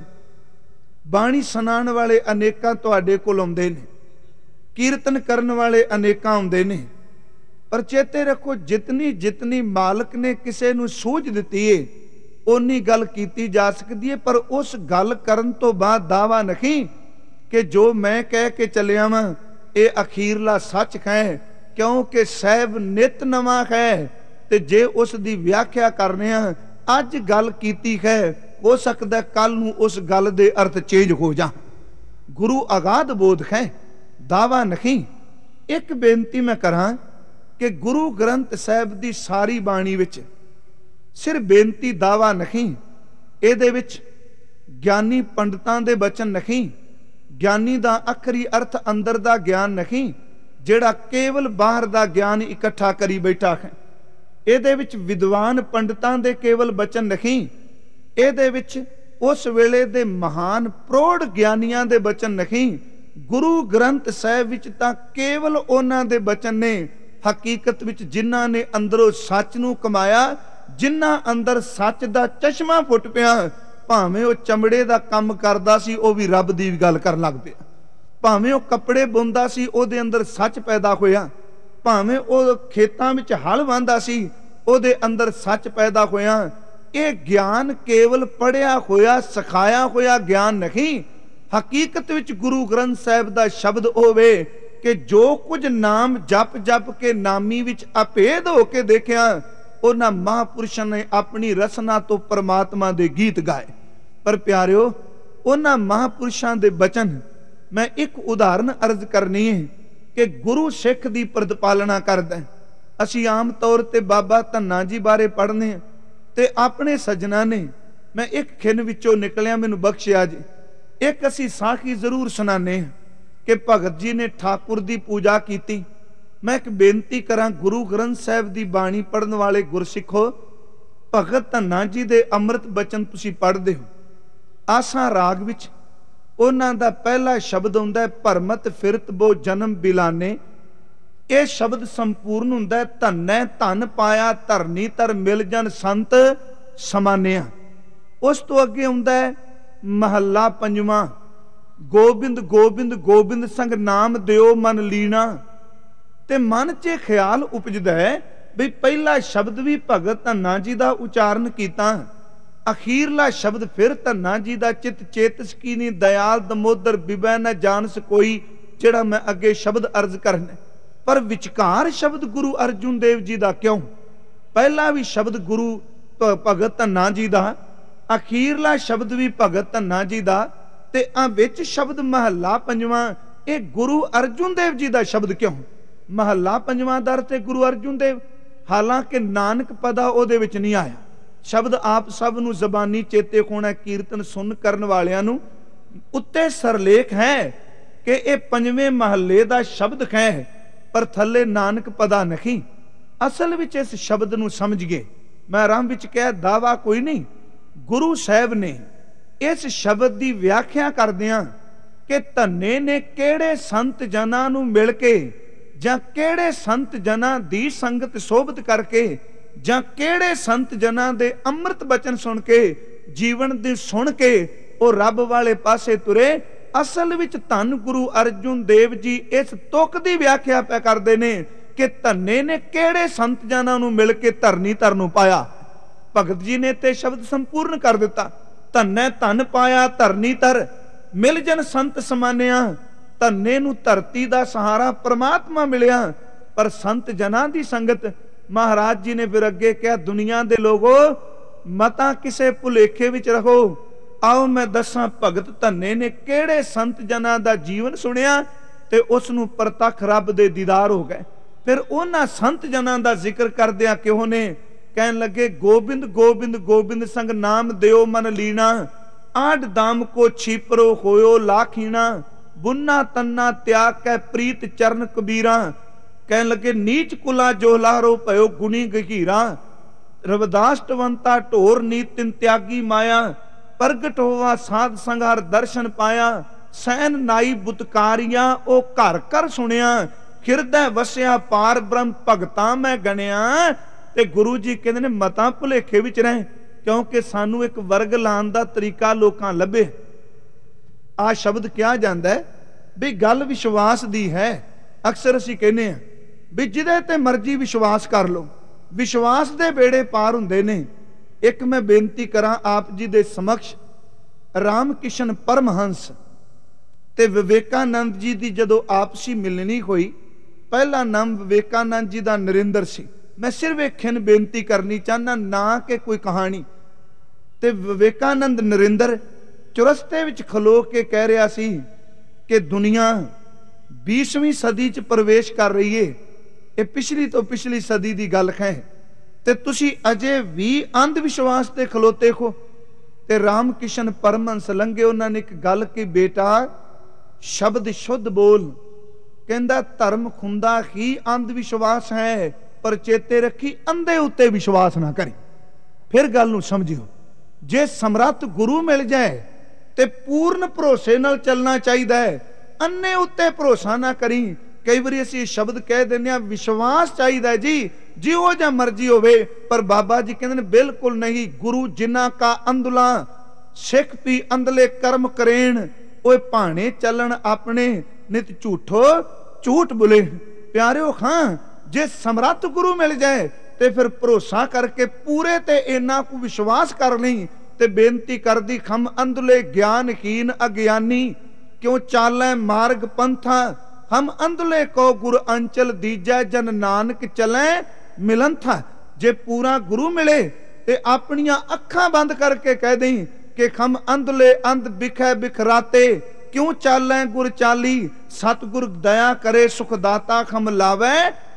बाणी सुनाण वाले अनेकां तुहाडे कोल आउंदे ने, कीर्तन करन वाले अनेकां आउंदे ने। पर चेते रखो जितनी जितनी मालक ने किसे नूं सूझ दित्ती है उन्नी गल कीती जा सकदी है। पर उस गल करन तो बाद दावा नहीं कि जो मैं कह के चलिया वां ये अखीरला सच है, क्योंकि साहिब नित नवां है। ते जे उस दी व्याख्या करने अज गल कीती है, हो सकदा कल नूं उस गल दे अर्थ चेंज हो जा। गुरु अगाध बोध है, दावा नहीं। एक बेनती मैं करा कि गुरु ग्रंथ साहिब दी सारी बाणी विच सिर्फ बेनती दावा नहीं, इहदे विच ज्ञानी पंडितां दे बचन नहीं, ज्ञानी दा आखरी अर्थ अंदर दा ज्ञान नहीं, जिहड़ा केवल बाहर दा ज्ञान इकट्ठा करी बैठा है। इहदे विच विद्वान पंडितां दे केवल बचन नहीं, इहदे विच उस वेले दे महान प्रौढ़ ज्ञानियां दे बचन नहीं। गुरु ग्रंथ साहिब विच तां केवल उन्हां दे बचन ने हकीकत विच जिन्हां ने अंदरों सच नूं कमाया, जिन्हां अंदर सच दा चश्मा फुट पिया। भावें वो चमड़े दा काम करदा सी वो भी रब दी गल करन लग पिया, भावें वो कपड़े बुनदा सी ओदे अंदर सच पैदा होया, भावें वो खेतां विच हल वांदा सी ओदे अंदर सच पैदा होया। ये ज्ञान केवल पढ़िया होया सिखाया होया ज्ञान नहीं। हकीकत विच गुरु ग्रंथ साहिब दा शब्द होवे कि जो कुछ नाम जप जप के नामी विच अभेद होके देखिया, ਉਹਨਾਂ ਮਹਾਂਪੁਰਸ਼ਾਂ ਨੇ ਆਪਣੀ ਰਸਨਾ ਤੋਂ ਪਰਮਾਤਮਾ ਦੇ ਗੀਤ ਗਾਏ। ਪਰ ਪਿਆਰਿਓ, ਉਹਨਾਂ ਮਹਾਂਪੁਰਸ਼ਾਂ ਦੇ ਬਚਨ ਮੈਂ ਇੱਕ ਉਦਾਹਰਨ ਅਰਜ਼ ਕਰਨੀ ਹੈ ਕਿ ਗੁਰੂ ਸਿੱਖ ਦੀ ਪ੍ਰਤਪਾਲਨਾ ਕਰਦਾ। ਅਸੀਂ ਆਮ ਤੌਰ ਤੇ ਬਾਬਾ ਧੰਨਾ ਜੀ ਬਾਰੇ ਪੜ੍ਹਨੇ ਹਾਂ ਤੇ ਆਪਣੇ ਸੱਜਣਾ ਨੇ, ਮੈਂ ਇੱਕ ਖਿੰਨ ਵਿੱਚੋਂ ਨਿਕਲਿਆ, ਮੈਨੂੰ ਬਖਸ਼ਿਆ ਜੀ, ਇੱਕ ਅਸੀਂ ਸਾਖੀ ਜ਼ਰੂਰ ਸੁਣਾਉਂਦੇ ਹਾਂ ਕਿ ਭਗਤ ਜੀ ਨੇ ਠਾਕੁਰ ਦੀ ਪੂਜਾ ਕੀਤੀ। ਮੈਂ ਇੱਕ ਬੇਨਤੀ ਕਰਾਂ, ਗੁਰੂ ਗ੍ਰੰਥ ਸਾਹਿਬ ਦੀ ਬਾਣੀ ਪੜ੍ਹਨ ਵਾਲੇ ਗੁਰਸਿੱਖੋ, ਭਗਤ ਧੰਨਾ ਜੀ ਦੇ ਅੰਮ੍ਰਿਤ ਬਚਨ ਤੁਸੀਂ ਪੜ੍ਹਦੇ ਹੋ। ਆਸਾ ਰਾਗ ਵਿੱਚ ਉਹਨਾਂ ਦਾ ਪਹਿਲਾ ਸ਼ਬਦ ਹੁੰਦਾ ਹੈ, ਭਰਮਤ ਫਿਰਤ ਬੋ ਜਨਮ ਬਿਲਾਨੇ। ਇਹ ਸ਼ਬਦ ਸੰਪੂਰਨ ਹੁੰਦਾ ਹੈ, ਧੰਨੈ ਧਨ ਪਾਇਆ ਧਰਨੀ ਧਰ ਮਿਲ ਜਨ ਸੰਤ ਸਮਾਨਿਆ। ਉਸ ਤੋਂ ਅੱਗੇ ਹੁੰਦਾ ਹੈ ਮਹੱਲਾ ਪੰਜਵਾਂ, ਗੋਬਿੰਦ ਗੋਬਿੰਦ ਗੋਬਿੰਦ ਸੰਗ ਨਾਮ ਦਿਓ ਮਨ ਲੀਣਾ। ਤੇ ਮਨ 'ਚ ਖਿਆਲ ਉਪਜਦਾ ਹੈ ਵੀ ਪਹਿਲਾ ਸ਼ਬਦ ਵੀ ਭਗਤ ਧੰਨਾ ਜੀ ਦਾ ਉਚਾਰਨ ਕੀਤਾ, ਅਖੀਰਲਾ ਸ਼ਬਦ ਫਿਰ ਧੰਨਾ ਜੀ ਦਾ, ਚਿਤ ਚੇਤਸ ਕੀਨੀ ਦਇਆਲ ਦਮੋਦਰ ਬਿਬੈ ਨ ਜਾਣਸ ਕੋਈ, ਜਿਹੜਾ ਮੈਂ ਅੱਗੇ ਸ਼ਬਦ ਅਰਜ਼ ਕਰਨਾ। ਪਰ ਵਿਚਕਾਰ ਸ਼ਬਦ ਗੁਰੂ ਅਰਜੁਨ ਦੇਵ ਜੀ ਦਾ ਕਿਉਂ? ਪਹਿਲਾ ਵੀ ਸ਼ਬਦ ਗੁਰੂ ਭਗਤ ਧੰਨਾ ਜੀ ਦਾ, ਅਖੀਰਲਾ ਸ਼ਬਦ ਵੀ ਭਗਤ ਧੰਨਾ ਜੀ ਦਾ, ਤੇ ਆ ਵਿੱਚ ਸ਼ਬਦ ਮਹੱਲਾ ਪੰਜਵਾਂ ਇਹ ਗੁਰੂ ਅਰਜੁਨ ਦੇਵ ਜੀ ਦਾ ਸ਼ਬਦ ਕਿਉਂ? ਮਹੱਲਾ ਪੰਜਵਾਂ ਦਰ ਤੇ ਗੁਰੂ ਅਰਜੁਨ ਦੇਵ, ਹਾਲਾਂਕਿ ਨਾਨਕ ਪਦਾ ਉਹਦੇ ਵਿੱਚ ਨਹੀਂ ਆਇਆ। ਸ਼ਬਦ ਆਪ ਸਭ ਨੂੰ ਜ਼ਬਾਨੀ ਚੇਤੇ ਹੋਣਾ, ਕੀਰਤਨ ਸੁਣ ਕਰਨ ਵਾਲਿਆਂ ਨੂੰ ਉੱਤੇ ਸਰਲੇਖ ਹੈ ਕਿ ਇਹ ਪੰਜਵੇਂ ਮਹੱਲੇ ਦਾ ਸ਼ਬਦ ਹੈ, ਪਰ ਥੱਲੇ ਨਾਨਕ ਪਦਾ ਨਹੀਂ। ਅਸਲ ਵਿੱਚ ਇਸ ਸ਼ਬਦ ਨੂੰ ਸਮਝ ਗਏ। ਮੈਂ ਆਰੰਭ ਵਿੱਚ ਕਿਹਾ ਦਾਵਾ ਕੋਈ ਨਹੀਂ, ਗੁਰੂ ਸਾਹਿਬ ਨੇ ਇਸ ਸ਼ਬਦ ਦੀ ਵਿਆਖਿਆ ਕਰਦਿਆਂ ਕਿ ਧੰਨੇ ਨੇ ਕਿਹੜੇ ਸੰਤ ਜਨਾਂ ਨੂੰ ਮਿਲ ਕੇ, ਜਾਂ ਕਿਹੜੇ ਸੰਤ ਜਨਾਂ ਦੀ ਸੰਗਤ ਸੋਭਤ ਕਰਕੇ, ਜਾਂ ਕਿਹੜੇ ਸੰਤ ਜਨਾਂ ਦੇ ਅੰਮ੍ਰਿਤ ਬਚਨ ਸੁਣ ਕੇ, ਜੀਵਨ ਦੇ ਸੁਣ ਕੇ ਉਹ ਰੱਬ ਵਾਲੇ ਪਾਸੇ ਤੁਰੇ। ਅਸਲ ਵਿੱਚ ਧੰਨ ਗੁਰੂ ਅਰਜੁਨ ਦੇਵ ਜੀ ਇਸ ਤੁਕ ਦੀ ਵਿਆਖਿਆ ਪੈ ਕਰਦੇ ਨੇ ਕਿ ਧੰਨੇ ਨੇ ਕਿਹੜੇ ਸੰਤ ਜਨਾਂ ਨੂੰ ਮਿਲ ਕੇ ਧਰਨੀ ਧਰ ਨੂੰ ਪਾਇਆ। ਭਗਤ ਜੀ ਨੇ ਤੇ ਸ਼ਬਦ ਸੰਪੂਰਨ ਕਰ ਦਿੱਤਾ, ਧੰਨੇ ਧਨ ਪਾਇਆ ਧਰਨੀ ਧਰ ਮਿਲ ਜਨ ਸੰਤ ਸਮਾਨਿਆ। ਧੰਨੇ ਨੂੰ ਧਰਤੀ ਦਾ ਸਹਾਰਾ ਪ੍ਰਮਾਤਮਾ ਮਿਲਿਆ, ਪਰ ਸੰਤ ਜਨਾਂ ਦੀ ਸੰਗਤ। ਮਹਾਰਾਜ ਜੀ ਨੇ ਫਿਰ ਅੱਗੇ ਕਿਹਾ, ਦੁਨੀਆ ਦੇ ਲੋਗੋ ਮਤਾਂ ਕਿਸੇ ਭੁਲੇਖੇ ਵਿੱਚ ਰਹੋ। ਆਓ ਮੈਂ ਦੱਸਾਂ ਭਗਤ ਧੰਨੇ ਨੇ ਕਿਹੜੇ ਸੰਤ ਜਨਾਂ ਦਾ ਜੀਵਨ ਸੁਣਿਆ ਤੇ ਉਸ ਨੂੰ ਪ੍ਰਤੱਖ ਰੱਬ ਦੇ ਦੀਦਾਰ ਹੋ ਗਏ। ਫਿਰ ਉਹਨਾਂ ਸੰਤ ਜਨਾਂ ਦਾ ਜ਼ਿਕਰ ਕਰਦਿਆਂ ਕਿਉਂ ਨੇ ਕਹਿਣ ਲੱਗੇ, ਗੋਬਿੰਦ ਗੋਬਿੰਦ ਗੋਬਿੰਦ ਸੰਗ ਨਾਮ ਦਿਓ ਮਨ ਲੀਣਾ। ਆਡ ਦਾਮ ਕੋ ਛੀਪਰੋ ਹੋਇਓ ਲਾਖੀਣਾ। ਬੁੰਨਾ ਤੰਨਾ ਤਿਆਗ ਕੈ ਪ੍ਰੀਤ ਚਰਨ ਕਬੀਰਾ। ਕਹਿਣ ਲੱਗੇ, ਨੀਚ ਕੁਲਾ ਜੋ ਲਾਰੋ ਭਇਓ ਗੁਣੀ ਗਹੀਰਾ। ਰਵਿਦਾਸਟਵੰਤਾ ਢੋਰ ਨੀਤਿਨ ਤਿਆਗੀ ਮਾਇਆ। ਪ੍ਰਗਟ ਹੋਵਾ ਸਾਧ ਸੰਘਾਰ ਦਰਸ਼ਨ ਪਾਇਆ। ਸੈਨ ਨਾਈ ਬੁਤਕਾਰੀਆਂ ਉਹ ਘਰ ਘਰ ਸੁਣਿਆ। ਹਿਰਦੈ ਵਸਿਆ ਪਾਰ ਬ੍ਰਹਮ ਭਗਤਾਂ ਮੈਂ ਗਣਿਆ। ਤੇ ਗੁਰੂ ਜੀ ਕਹਿੰਦੇ ਨੇ ਮਤਾਂ ਭੁਲੇਖੇ ਵਿੱਚ ਰਹੇ, ਕਿਉਂਕਿ ਸਾਨੂੰ ਇੱਕ ਵਰਗ ਲਾਉਣ ਦਾ ਤਰੀਕਾ ਲੋਕਾਂ ਲੱਭੇ। ਆ ਸ਼ਬਦ ਕਿਹਾ ਜਾਂਦਾ ਹੈ ਵੀ ਗੱਲ ਵਿਸ਼ਵਾਸ ਦੀ ਹੈ। ਅਕਸਰ ਅਸੀਂ ਕਹਿੰਦੇ ਹਾਂ ਵੀ ਜਿਹਦੇ ਤੇ ਮਰਜ਼ੀ ਵਿਸ਼ਵਾਸ ਕਰ ਲਓ, ਵਿਸ਼ਵਾਸ ਦੇ ਬੇੜੇ ਪਾਰ ਹੁੰਦੇ ਨੇ। ਇੱਕ ਮੈਂ ਬੇਨਤੀ ਕਰਾਂ ਆਪ ਜੀ ਦੇ ਸਮਕਸ਼, ਰਾਮ ਕਿਸ਼ਨ ਪਰਮਹੰਸ ਤੇ ਵਿਵੇਕਾਨੰਦ ਜੀ ਦੀ ਜਦੋਂ ਆਪਸੀ ਮਿਲਣੀ ਹੋਈ, ਪਹਿਲਾ ਨਾਮ ਵਿਵੇਕਾਨੰਦ ਜੀ ਦਾ ਨਰਿੰਦਰ ਸੀ। ਮੈਂ ਸਿਰਫ ਇੱਕ ਖਿੰਨ ਬੇਨਤੀ ਕਰਨੀ ਚਾਹੁੰਦਾ, ਨਾ ਕਿ ਕੋਈ ਕਹਾਣੀ। ਤੇ ਵਿਵੇਕਾਨੰਦ ਨਰਿੰਦਰ ਚੁਰਸਤੇ ਵਿੱਚ ਖਲੋ ਕੇ ਕਹਿ ਰਿਹਾ ਸੀ ਕਿ ਦੁਨੀਆ 20ਵੀਂ ਸਦੀ ਚ ਪ੍ਰਵੇਸ਼ ਕਰ ਰਹੀ ਏ। ਇਹ ਪਿਛਲੀ ਤੋਂ ਪਿਛਲੀ ਸਦੀ ਦੀ ਗੱਲ ਹੈ ਤੇ ਤੁਸੀਂ ਅਜੇ ਵੀ ਅੰਧ ਵਿਸ਼ਵਾਸ ਤੇ ਖਲੋਤੇ ਹੋ। ਤੇ ਰਾਮ ਕਿਸ਼ਨ ਪਰਮਹੰਸ ਲੰਘੇ, ਉਹਨਾਂ ਨੇ ਇੱਕ ਗੱਲ ਕੀ, ਬੇਟਾ ਸ਼ਬਦ ਸ਼ੁੱਧ ਬੋਲ। ਕਹਿੰਦਾ ਧਰਮ ਖੁੰਦਾ ਹੀ ਅੰਧ ਵਿਸ਼ਵਾਸ ਹੈ, ਪਰ ਚੇਤੇ ਰੱਖੀ ਅੰਧੇ ਉੱਤੇ ਵਿਸ਼ਵਾਸ ਨਾ ਕਰੀ। ਫਿਰ ਗੱਲ ਨੂੰ ਸਮਝਿਓ, ਜੇ ਸਮਰੱਥ ਗੁਰੂ ਮਿਲ ਜਾਏ ਤੇ ਪੂਰਨ ਭਰੋਸੇ ਨਾਲ ਚੱਲਣਾ ਚਾਹੀਦਾ ਹੈ, ਅੰਨੇ ਉੱਤੇ ਭਰੋਸਾ ਨਾ ਕਰੀ। ਕਈ ਵਾਰੀ ਅਸੀਂ ਸ਼ਬਦ ਕਹਿ ਦਿੰਦੇ ਹਾਂ ਵਿਸ਼ਵਾਸ ਚਾਹੀਦਾ ਜੀ, ਜਿਹੋ ਜਿਹਾ ਮਰਜ਼ੀ ਹੋਵੇ, ਪਰ ਬਾਬਾ ਜੀ ਕਹਿੰਦੇ ਨੇ ਬਿਲਕੁਲ ਨਹੀਂ। ਗੁਰੂ ਜਿਨ੍ਹਾਂ ਕਾ ਅੰਧਲਾ ਸਿੱਖ ਪੀ ਅੰਧਲੇ ਕਰਮ ਕਰੇਣ, ਓਏ ਭਾਣੇ ਚੱਲਣ ਆਪਣੇ ਨਿਤ ਝੂਠੋ ਝੂਠ ਬੁਲੇ। ਪਿਆਰਿਓ, ਹਾਂ ਜੇ ਸਮਰੱਥ ਗੁਰੂ ਮਿਲ ਜਾਏ ਤੇ ਫਿਰ ਭਰੋਸਾ ਕਰਕੇ ਪੂਰੇ ਤੇ ਇੰਨਾ ਕੁ ਵਿਸ਼ਵਾਸ ਕਰ ਲਈ। ਤੇ ਬੇਨਤੀ ਕਰਦੀ, ਖਮ ਅੰਧਲੇ ਗਿਆਨਹੀਨ ਅਗਿਆਨੀ, ਕਿਉਂ ਚਾਲੈ ਮਾਰਗ ਪੰਥਾ। ਹਮ ਅੰਧਲੇ ਕੋ ਗੁਰ ਅੰਚਲ ਦੀਜੈ, ਜਨ ਨਾਨਕ ਚਲੈ ਮਿਲਨ ਥਾ। जे पूरा गुरु मिले ते अपनियां अखां बंद करके कह दें कि खम अंधले अंध बिखै बिखराते, क्यों चालै गुर चाली, सतगुर दया करे सुखदाता खम लावै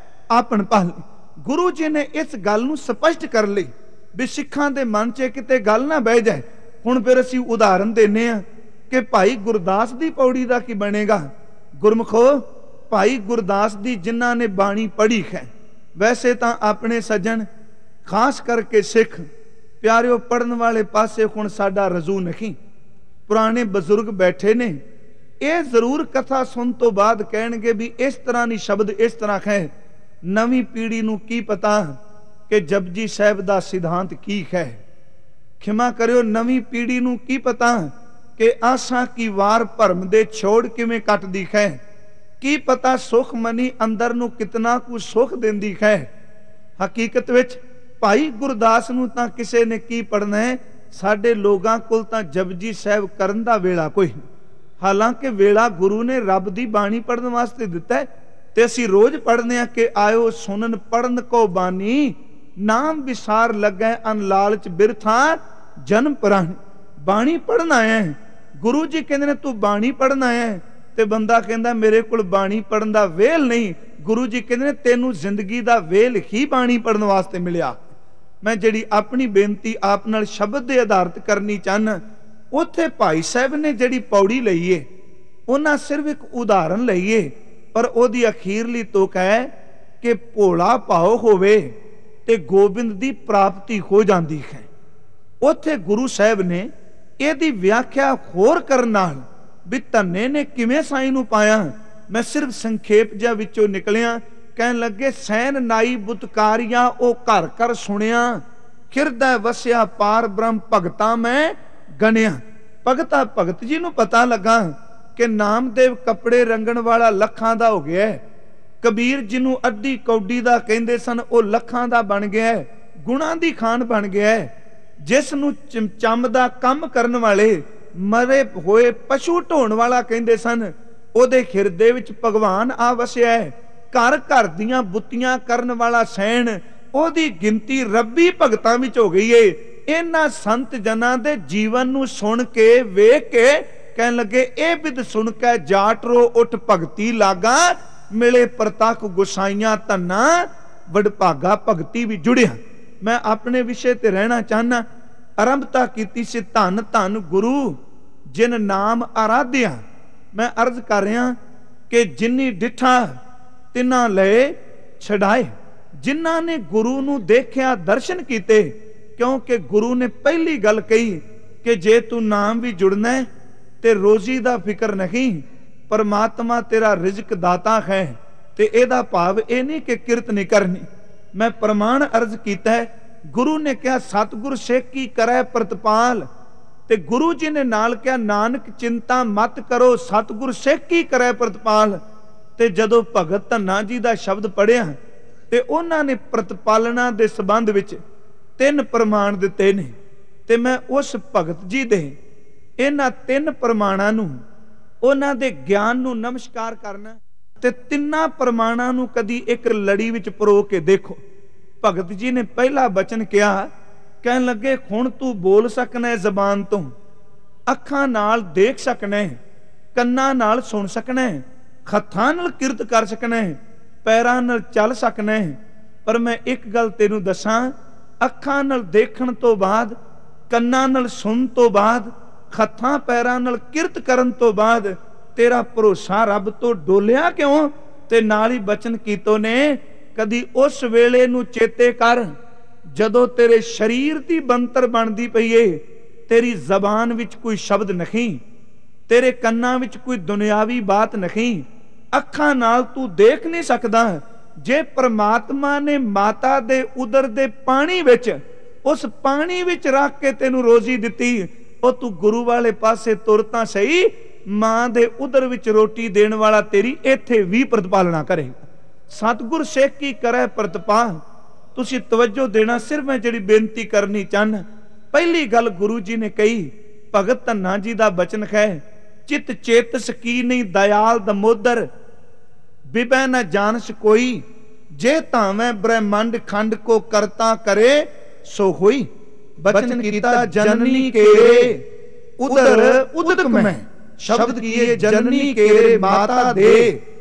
आपन पाली। गुरु जी ने इस गल नूं स्पष्ट कर लई भी सिखां दे मन च किते गल ना बह जाए। हुण फिर असीं उदाहरण देने आ कि भाई गुरदास दी पौड़ी दा की बनेगा। गुरमुखो, भाई गुरदास दी जिन्हां ने बाणी पढ़ी है, वैसे तां अपने सज्जन खास करके सिख प्यारिओ पढ़न वाले पासे हुण साडा रजू नहीं। पुराने बजुर्ग बैठे ने, ये जरूर कथा सुन तो बाद कहणगे भी इस तरह नहीं शब्द इस तरह है। नवीं पीढ़ी नूं की पता कि जपजी साहिब दा सिद्धांत की है। खिमा करियो, नवीं पीढ़ी नूं की पता कि आसां की वार भरम दे छोड़ किवें कटदी है। की पता सुख मनी अंदर नूं कितना कुछ सुख दिंदी है। हकीकत विच भाई गुरदास नूं तां किसे ने की पढ़ना है। साडे लोगां कोल तां जपजी साहिब करन दा वेला कोई नहीं। हालांकि वेला गुरु ने रब दी बाणी पढ़न वास्ते दिता है ते असीं रोज पढ़ने कि आयो सुनन पढ़न को बानी, नाम विसार लगै अन लालच बिरथा जन्म प्राणी। बाणी पढ़न आया है, गुरु जी कहंदे ने तू बाणी पढ़न आया है, ते बंदा कहंदा मेरे कोल बाणी पढ़न दा वेल नहीं। गुरु जी कहंदे ने तेनू जिंदगी दा वेल ही बाणी पढ़न वास्ते मिलिया। मैं जिहड़ी अपनी बेनती आप नाल शब्द दे आधारित करनी चाहना, उत्थे भाई साहब ने जिहड़ी पौड़ी लई है, उन्हां सिर्फ एक उदाहरण लई है, पर ओहदी अखीरली तुक है कि भोला भाव होवे ते गोबिंद दी प्राप्ति हो जाती है। उत्थे गुरु साहब ने इहदी व्याख्या होर करन नाल भी धन्ने ने किवें साईं नूं पाया। मैं सिर्फ संखेप जिहा विचों निकलिया, कहन लगे सैन नाई बुतकारिया ओ घर कर सुनिया, खिरदा वसिया पार ब्रह्म भगता मैं गणिया। भगता भगत जी नूं पता लगा कि नामदेव कपड़े रंगण वाला लखां दा हो गया है। कबीर जिन्हों अड्डी कौडी दा कहंदे सन ओ लखां दा बन गया है, गुणां दी खान बन गया है। जिस नूं चम दा काम करन वाले मरे होए पशु ढोण वाला कहंदे सन, ओदे हिरदे विच भगवान आ वसिया है। घर घर दियां बुत्तियां करन वाला सैन, ओदी गिनती रब्बी भगतां विच हो गई है। इन्हां संत जनां दे जीवन नूं सुन के वेख के कहन लगे ए बिद सुन के जाट रो उठ भगती लागा, मिले प्रतख गुसाइयां धन्ना वडभागा भगती भी जुड़िया। मैं अपने विषय ते रहना चाहना। आरंभता कीती सी धन धन गुरु जिन नाम आराध्या। मैं अर्ज कर रहा कि जिन्नी डिठा तिना लए छड़ाए। जिन्हां ने गुरु नूं देखिया दर्शन कीते, क्योंकि गुरु ने पहली गल कही कि जे तू नाम भी जुड़ना है ते रोजी दा फिक्र नहीं, परमात्मा तेरा रिजक दाता है। ते एदा भाव ये नहीं कि किरत नहीं करनी। मैं प्रमाण अर्ज कीता है, गुरु ने कहा सतगुर सिख की करे प्रतिपाल, ते गुरु जी ने नाल कहा नानक चिंता मत करो सतगुर सिख की करे प्रतिपाल। ते जदों भगत धन्ना जी दा शब्द पढ़िया ते उन्हां ने प्रतिपालना दे संबंध विच 3 प्रमाण दिते ने, ते मैं उस भगत जी दे इन्हां 3 प्रमाणां नूं उन्हां दे ज्ञान नूं नमस्कार करना ते 3 प्रमाणां नूं कदी एक लड़ी विच परो के देखो। भगत जी ने पहला वचन कहा, कहन लगे हुण तू बोल सकना है जबान तो, अखां नाल देख सकना है, कन्नां नाल सुन सकना है, हत्थां नाल किरत कर सकना है, पैरां नाल चल सकना है। पर मैं एक गल तेनू दसां, अखां नाल देखण तो बाद, कन्नां नाल सुन तो बाद, हत्थां पैरां नाल किरत करन तो बाद तेरा भरोसा रब तो डोलिया क्यों? ते नाल ही बचन कीतो ने कदी उस वेले नूं चेते कर जदों तेरे शरीर दी बनतर बनदी पई है, तेरी जबान विच कोई शब्द नहीं, तेरे कन्नां विच कोई दुनियावी बात नहीं, अखां नाल तू देख नहीं सकदा। जे परमात्मा ने माता दे उदर दे पानी विच उस पानी विच रख के तेनू रोजी दिती, ओ तू गुरु वाले पासे तुर तां सही, मां दे उदर विच रोटी देण वाला तेरी इत्थे भी प्रतिपालना करेगा। सतगुर सिख की करे प्रतिपाल। तुसी तवज्जो देना, सिर्फ मैं जिहड़ी बेनती करनी चाहना। पहली गल गुरु जी ने कही, भगत धन्ना जी दा बचन है, चित चेतस की नहीं दयाल दमोदर, बिबै न जानस कोई, जे तावै ब्रह्मांड खंड को करता करे सो होई। बचन कीता जननी केरे उदर उदक में, शब्द किए जननी केरे माता दे।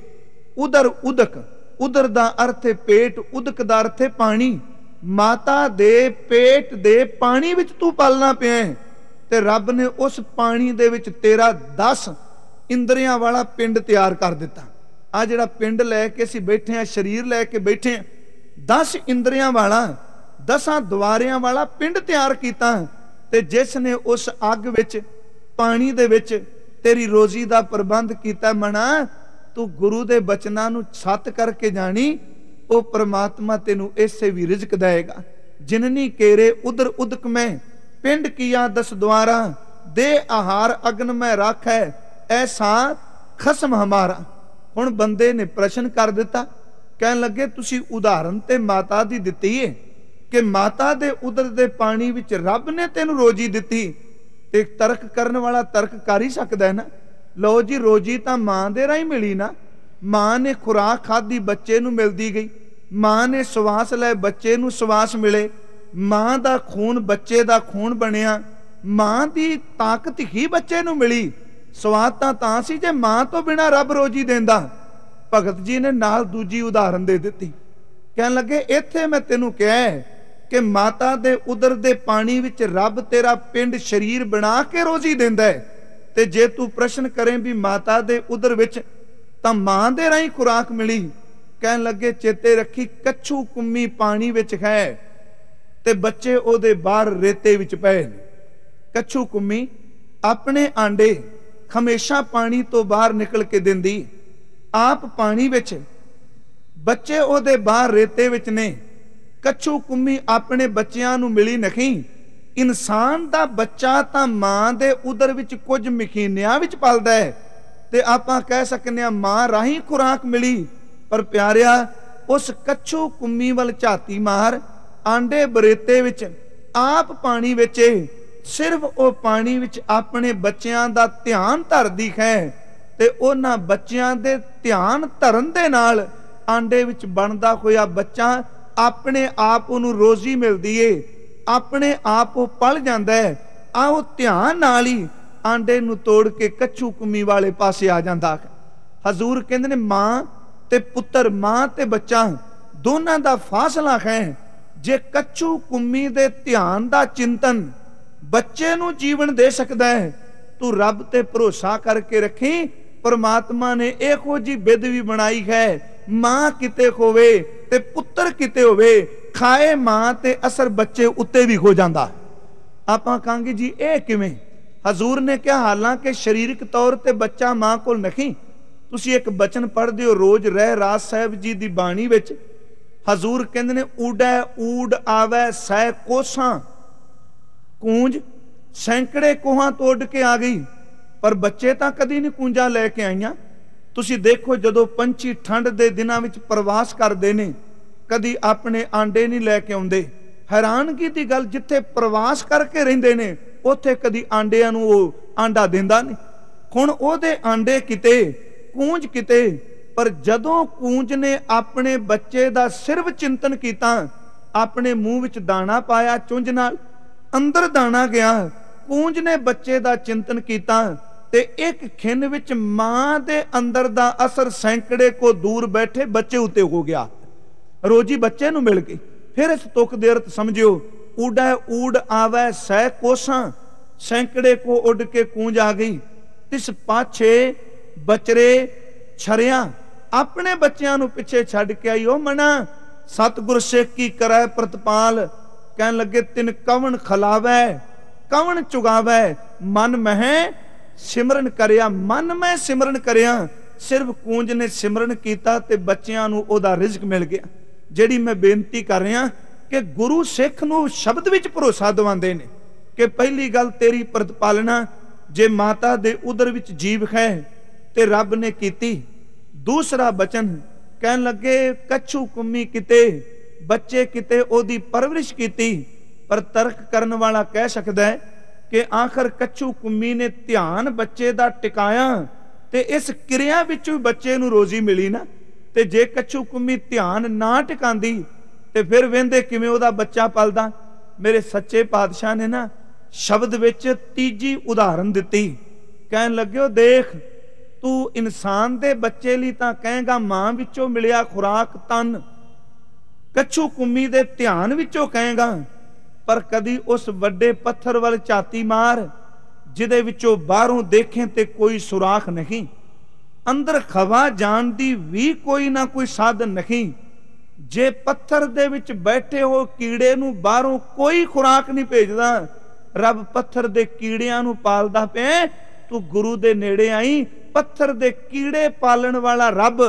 उदर उदक, उदर दा अर्थ है पेट, उदक दा अर्थ है पानी। माता दे पेट दे पानी विच तू पलना पिया है, ते रब ने उस पानी दे विच तेरा 10 इंद्रियां वाला पिंड तैयार कर दिता। आ जिहड़ा पिंड लैके असीं बैठे हैं, शरीर लैके बैठे हैं, 10 इंद्रियां वाला 10 द्वारियां वाला पिंड तैयार कीता। ते जिस ने उस अग विच पानी दे विच तेरी रोजी दा प्रबंध कीता। मना तू गुरु दे बचनां नूं सत करके जानी, ओ परमात्मा तेनू ऐसे भी रिजक देगा। जिननी केरे उदर उदक में, पिंड किया 10 द्वारा, दे आहार अग्न में राख है, ऐसा खसम हमारा। हुण बंदे ने प्रश्न कर दिता, कहन लगे तुसी उदाहरण ते माता दी दित्ती है कि माता दे उदर दे पानी विच रब ने तेनू रोजी दित्ती। ते तर्क करन वाला तर्क कर ही सकदा है ना। लो जी रोजी तां मां दे राही मिली ना। मां ने खुराक खाधी, बच्चे नू मिलदी गई। मां ने सवास लै, बच्चे नू सवास मिले। मां दा खून बच्चे दा खून बनिया। मां दी ताकत ही बच्चे नू मिली। स्वाद तां सी जे मां तो बिना रब रोजी देंदा। भगत जी ने नाल दूजी उदाहरण दे दित्ती, कहन लगे इत्थे मैं तेनू कहा कि माता दे उदर दे पानी विच रब तेरा पिंड शरीर बना के रोजी देंदा है। ते जे तू प्रश्न करें भी माता दे उदर विच तां मां दे राही खुराक मिली, कहन लगे चेते रखी कच्छू कुम्मी पानी विच है ते बच्चे ओदे बाहर रेते विच पए ने। कच्छू कुम्मी अपने आंडे हमेशा पानी तो बाहर निकल के दिंदी, आप पानी विच, बच्चे ओदे बाहर रेते विच ने। कच्छू कुम्मी अपने बच्चियां नू मिली नहीं। इंसान दा बच्चा तां मां दे उदर विच कुछ महीनियां विच पलदा है ते आपां कह सकने आ मां राही खुराक मिली। पर प्यारिया उस कच्छू कुम्मी वल झाती मार, आंडे बरेते विच, आप पानी विच, सिर्फ ओ पानी विच अपने बच्चियां दा ध्यान धरदी है ते उन्हां बच्चियां दे ध्यान धरन दे नाल आंडे विच बनदा होया बच्चा अपने आप नूं रोजी मिलदी है, अपने आप वो पल जांदा है। आओ ध्यान नाल ही आंडे नूं तोड़ के कच्छू कुम्मी वाले पासे आ जांदा है। हजूर कहंदे ने मां ते पुत्तर, मां ते बच्चा दोनां दा फासला है। जे कच्छू कुम्मी दे ध्यान दा चिंतन बच्चे नूं जीवन दे सकदा है, तू रब ते भरोसा करके रखी। परमात्मा ने इहो जी बिध भी बनाई है, मां किते होवे ते पुत्तर किते होवे, खाए मां ते असर बच्चे उत्ते भी हो जांदा। आपां कहांगे जी ਇਹ ਕਿਵੇਂ? हजूर ने कहा हालांकि शरीरक तौर ते बच्चा मां कोल नहीं। तुसी एक बचन पढ़दे हो रोज ਰਹਿ राज साहब जी दी बाणी विच। हजूर कहंदे ने ऊडै ऊड आवे सै कोसां, कूंज सैकड़े कोहां तोड़ के आ गई, पर बच्चे तां कदी नहीं कूंजां लैके आईयां। तुसी देखो जदों पंछी ठंड दे दिनां विच प्रवास करदे ने, कदी अपने आंडे नहीं लैके आउंदे। हैरानगी दी गल, जिथे प्रवास करके रहिंदे ने उत्थे कदी आंडियां नूं ओह आंडा दिंदा नहीं। हुण ओहदे आंडे किते, कूंज किते, पर जदों कूंज ने अपने बच्चे दा सिर्फ चिंतन कीता, अपने मूंह विच दाना पाया चुंझ नाल, अंदर दाना गया, कूंज ने बच्चे दा चिंतन कीता ते एक खिन विच मां दे अंदर दा असर सैकड़े को दूर बैठे बच्चे उत्ते हो गया। रोजी बच्चे नूं मिल गई। फिर इस तुक दे अर्थ समझियो, ऊडै ऊड आवे सै कोसां, सैकड़े को उड़ के कूंज आ गई। तिस पाछे बचरे छरिया अपने बच्चियां नूं पिछे छड्ड के आई। ओ मना सतगुर सिख की करै प्रतिपाल, कहन लगे तिन कवन खलावै कवन चुगावै, मन मह सिमरन करिया, मन मैं सिमरन करिया। सिर्फ कूंज ने सिमरन कीता ते बच्चियां नूं ओहदा रिजक मिल गया। ਜਿਹੜੀ मैं बेनती कर रहा कि गुरु सिख नूं शब्द विच भरोसा दिवांदे ने कि पहली गल तेरी प्रतिपालना जे माता दे उदर विच जीव है ते रब ने कीती। दूसरा बचन कहन लगे कच्छू कुम्मी किते, बच्चे किते ओदी परवरिश कीती। पर तर्क करन वाला कह सकदा है कि आखिर कच्छू कुम्मी ने ध्यान बच्चे दा टिकाया ते इस क्रिया विचों बच्चे नूं रोजी मिली ना। ਤੇ ਜੇ ਕੱਛੂ ਕੁੰਮੀ ਧਿਆਨ ਨਾ ਟਿਕਾਂਦੀ ਤੇ ਫਿਰ ਵੇਂਦੇ ਕਿਵੇਂ ਉਹਦਾ ਬੱਚਾ ਪਲਦਾ। ਮੇਰੇ ਸੱਚੇ ਪਾਤਸ਼ਾਹ ਨੇ ਨਾ ਸ਼ਬਦ ਵਿੱਚ ਤੀਜੀ ਉਦਾਹਰਨ ਦਿੱਤੀ। ਕਹਿਣ ਲੱਗਿਓ ਦੇਖ, ਤੂੰ ਇਨਸਾਨ ਦੇ ਬੱਚੇ ਲਈ ਤਾਂ ਕਹੇਗਾ ਮਾਂ ਵਿੱਚੋਂ ਮਿਲਿਆ ਖੁਰਾਕ ਤਨ, ਕੱਛੂ ਕੁੰਮੀ ਦੇ ਧਿਆਨ ਵਿੱਚੋਂ ਕਹੇਗਾ, ਪਰ ਕਦੀ ਉਸ ਵੱਡੇ ਪੱਥਰ ਵੱਲ ਝਾਤੀ ਮਾਰ ਜਿਹਦੇ ਵਿੱਚੋਂ ਬਾਹਰੋਂ ਦੇਖੇ ਤੇ ਕੋਈ ਸੁਰਾਖ ਨਹੀਂ, ਅੰਦਰ ਖਵਾ ਜਾਣ ਦੀ ਵੀ ਕੋਈ ਨਾ ਕੋਈ ਸਾਧਨ ਨਹੀਂ। ਜੇ ਪੱਥਰ ਦੇ ਵਿੱਚ ਬੈਠੇ ਹੋ ਕੀੜੇ ਨੂੰ ਬਾਹਰੋਂ ਕੋਈ ਖੁਰਾਕ ਨਹੀਂ ਭੇਜਦਾ, ਰੱਬ ਪੱਥਰ ਦੇ ਕੀੜਿਆਂ ਨੂੰ ਪਾਲਦਾ ਪਿਆ, ਤੂੰ ਗੁਰੂ ਦੇ ਨੇੜੇ ਆਈ। ਪੱਥਰ ਦੇ ਕੀੜੇ ਪਾਲਣ ਵਾਲਾ ਰੱਬ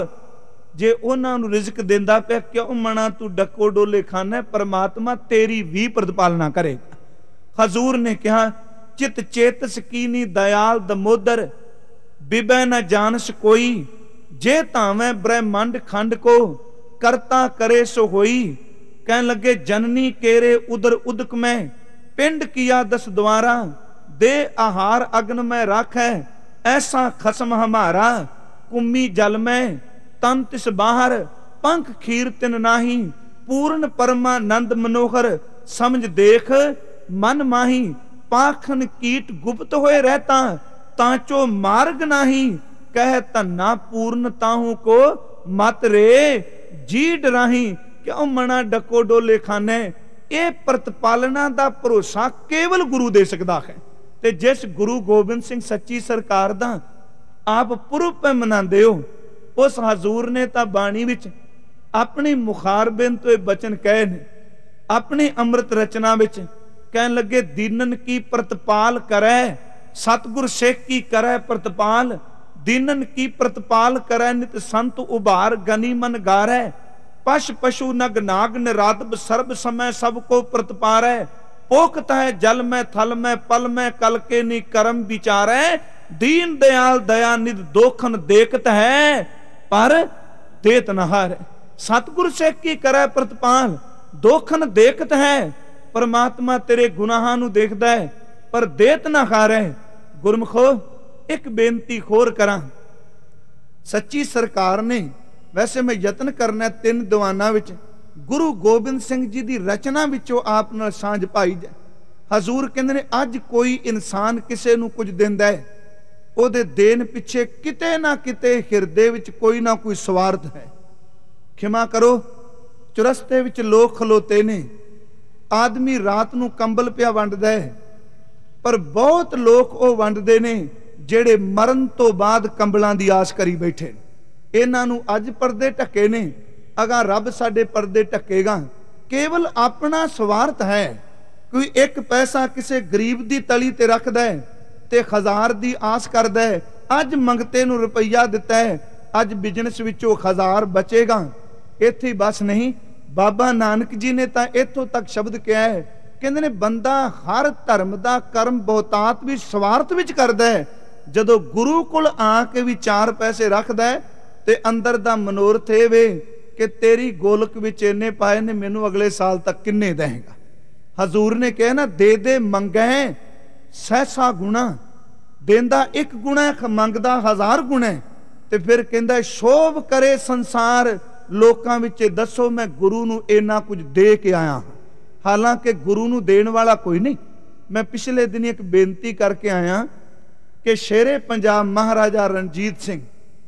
ਜੇ ਉਹਨਾਂ ਨੂੰ ਰਿਜ਼ਕ ਦਿੰਦਾ ਪਿਆ, ਕਿਉਂ ਮਣਾ ਤੂੰ ਡੱਕੋ ਡੋਲੇ ਖਾਨਾ? ਪਰਮਾਤਮਾ ਤੇਰੀ ਵੀ ਪ੍ਰਤਪਾਲਨਾ ਕਰੇਗਾ। ਹਜ਼ੂਰ ਨੇ ਕਿਹਾ ਚਿਤ ਚੇਤਸ ਕੀਨੀ ਦਇਆਲ ਦਮੋਦਰ, ਬਿਬੈ ਨ ਜਾਣਸ ਕੋਈ, ਜੇ ਧਾਵੇਂ ਬ੍ਰਹਮੰਡ ਖੰਡ ਕੋ, ਕਰਤਾ ਕਰੇ ਸੋ ਹੋਈ। ਕਹਿਣ ਲੱਗੇ ਜਨਨੀ ਕੇਰੇ ਉਦਰ ਉਦਕ ਮੈਂ, ਪਿੰਡ ਕੀਆ ਦਸ द्वारा, ਦੇ ਆਹਾਰ ਅਗਨ ਮੈਂ ਰਾਖੈ, ਐਸਾ ਖਸਮ ਹਮਾਰਾ। ਕੁੰਮੀ ਜਲ ਮੈਂ ਤਨ ਤਿਸ ਬਾਹਰ, ਪੰਖ ਖੀਰ ਤਿਨ ਨਾਹੀ, ਪੂਰਨ ਪਰਮਾਨੰਦ ਮਨੋਹਰ, ਸਮਝ ਦੇਖ ਮਨ ਮਾਹੀ। ਪਾਖਨ ਕੀਟ ਗੁਪਤ ਹੋਏ ਰਹਿਤਾ, ਤਾਂਚੋ ਮਾਰਗ ਨਾਹੀ, ਕਹਿ ਧੰਨਾ ਪੂਰਨ ਤਾਹੂ ਕੋ, ਮਤ ਰੇ ਜੀ ਡਰਾਹੀ। ਕਿਉਂ ਮਣਾ ਡੱਕੋ ਡੋਲੇ ਖਾਨੇ? ਇਹ ਪ੍ਰਤਪਾਲਨਾ ਦਾ ਭਰੋਸਾ ਕੇਵਲ ਗੁਰੂ ਦੇ ਸਕਦਾ ਹੈ। ਤੇ ਜਿਸ ਗੁਰੂ ਗੋਬਿੰਦ ਸਿੰਘ ਸੱਚੀ ਸਰਕਾਰ ਦਾ ਆਪ ਪੁਰਬ ਮਨਾਉਂਦੇ ਹੋ, ਉਸ ਹਜ਼ੂਰ ਨੇ ਤਾਂ ਬਾਣੀ ਵਿੱਚ ਆਪਣੀ ਮੁਖਾਰਬਿੰਦ ਤੋਂ ਇਹ ਬਚਨ ਕਹੇ ਨੇ। ਆਪਣੀ ਅੰਮ੍ਰਿਤ ਰਚਨਾ ਵਿੱਚ ਕਹਿਣ ਲੱਗੇ ਦੀਨਨ ਕੀ ਪ੍ਰਤਪਾਲ ਕਰੈ, ਸਤਿਗੁਰ ਸਿੱਖ ਕੀ ਕਰੈ ਪ੍ਰਤਪਾਲ। ਦੀਨਨ ਕੀ ਪ੍ਰਤਪਾਲ ਕਰੈ, ਨਿਤ ਸੰਤ ਉਭਾਰ ਗਨੀ ਮਨ ਗਾਰੈ। ਪਸ਼ ਪਸ਼ੂ ਨਗ ਨਾਗ ਨਿਰਾਤਬ, ਸਰਬ ਸਮੈ ਸਭ ਕੋ ਪ੍ਰਤਪਾਰੈ। पोखत है जल में थल में पल में कल के नी कर्म विचारै। दीन दयाल दया निध दोखन देखत है पर देत न हार। सतगुर से की करे प्रतिपाल, दोखन देखत है। परमात्मा तेरे गुनाहां नू देखदा है पर देत ना हारे। गुरमुखो एक बेनती होर करा, सच्ची सरकार ने वैसे मैं यतन करना 3 दीवाना विच गुरु गोबिंद सिंह जी की रचना विचों आप नाल सांझ पाई जाए। हजूर कहंदे ने अज कोई इंसान किसे नू कुछ दिंदा है, ओदे देन पिछे किते ना किते हिरदे विच कोई ना कोई स्वार्थ है। खिमा करो, चुरस्ते विच लोग खलोते ने, आदमी रात नू कंबल पिया वंडदा है, पर बहुत लोग वो वंडदे ने जेड़े मरण तो बाद कंबलों की आस करी बैठे। इन्हां नू अज पर्दे ढके ने, अगा रब साडे पर्दे ढकेगा। केवल अपना स्वार्थ है। कोई एक पैसा किसी गरीब की तली ते रखदा है ते 1000 की आस करदा है, अज मंगते नू रुपया दिता है, अज बिजनेस विचों 1000 बचेगा। इत्थे बस नहीं, बाबा नानक जी ने तो इत्थों तक शब्द कहा है, कहंदे ने बंदा हर धर्म का कर्म बहुतात भी स्वार्थ विच करदा है। जदों गुरु कोल आके भी 4 पैसे रखदा है ते अंदर दा मनोरथ ये वे कि तेरी गोलक विच इन्ने पाए ने, मैनू अगले साल तक किन्ने देगा। हजूर ने कहा ना, दे दे मंगै सहसा गुणा, देंदा 1 गुणा मंगदा 1000 गुणा। ते फिर कहंदा शोभ करे संसार, लोकां विच दसो मैं गुरु नू इन्ना कुछ दे के आया। हालांकि गुरु नू देण वाला कोई नहीं। मैं पिछले दिन एक बेनती करके आया कि शेरे पंजाब महाराजा रणजीत सिंह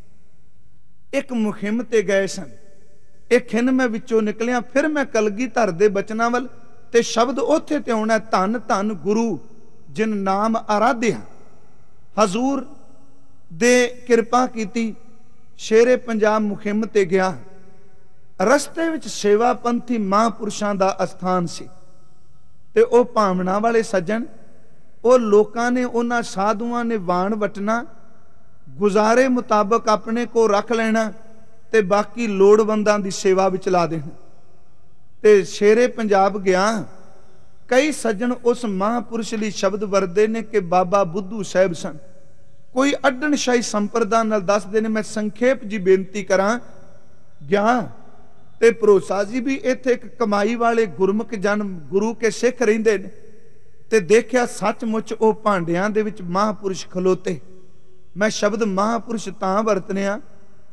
एक मुहिम ते गए सन। एक खिन मैं विचों निकलिया, फिर मैं कलगीधर दे बचनां वल ते शब्द उत्थे ते आउणा, धन धन गुरु जिन नाम आराध्या। हजूर दे किरपा कीती, शेरे पंजाब मुहिम ते गया। रस्ते विच सेवा पंथी महापुरुषां दा अस्थान सी ते ओ भावना वाले सज्जन, ओ लोकां ने उन्हां साधुआं ने वाण वटना, गुजारे मुताबक अपने को रख लेना ते बाकी लोड़वंदां दी सेवा विच ला देना। ते शेरे पंजाब गया, कई सज्जन उस महापुरुष लई शब्द वरदे ने कि बाबा बुद्धू साहिब सन। कोई अड्डण शाही संप्रदा नाल दसदे ने। मैं संखेप जी बेनती करा, गया ते भरोसा जी भी इत्थे एक कमाई वाले गुरमुख जन गुरु के सिख रहिंदे ने ते देखिया सचमुच ओ भांडियां दे विच महापुरुष खलोते। मैं शब्द महापुरुष तां वरतनिया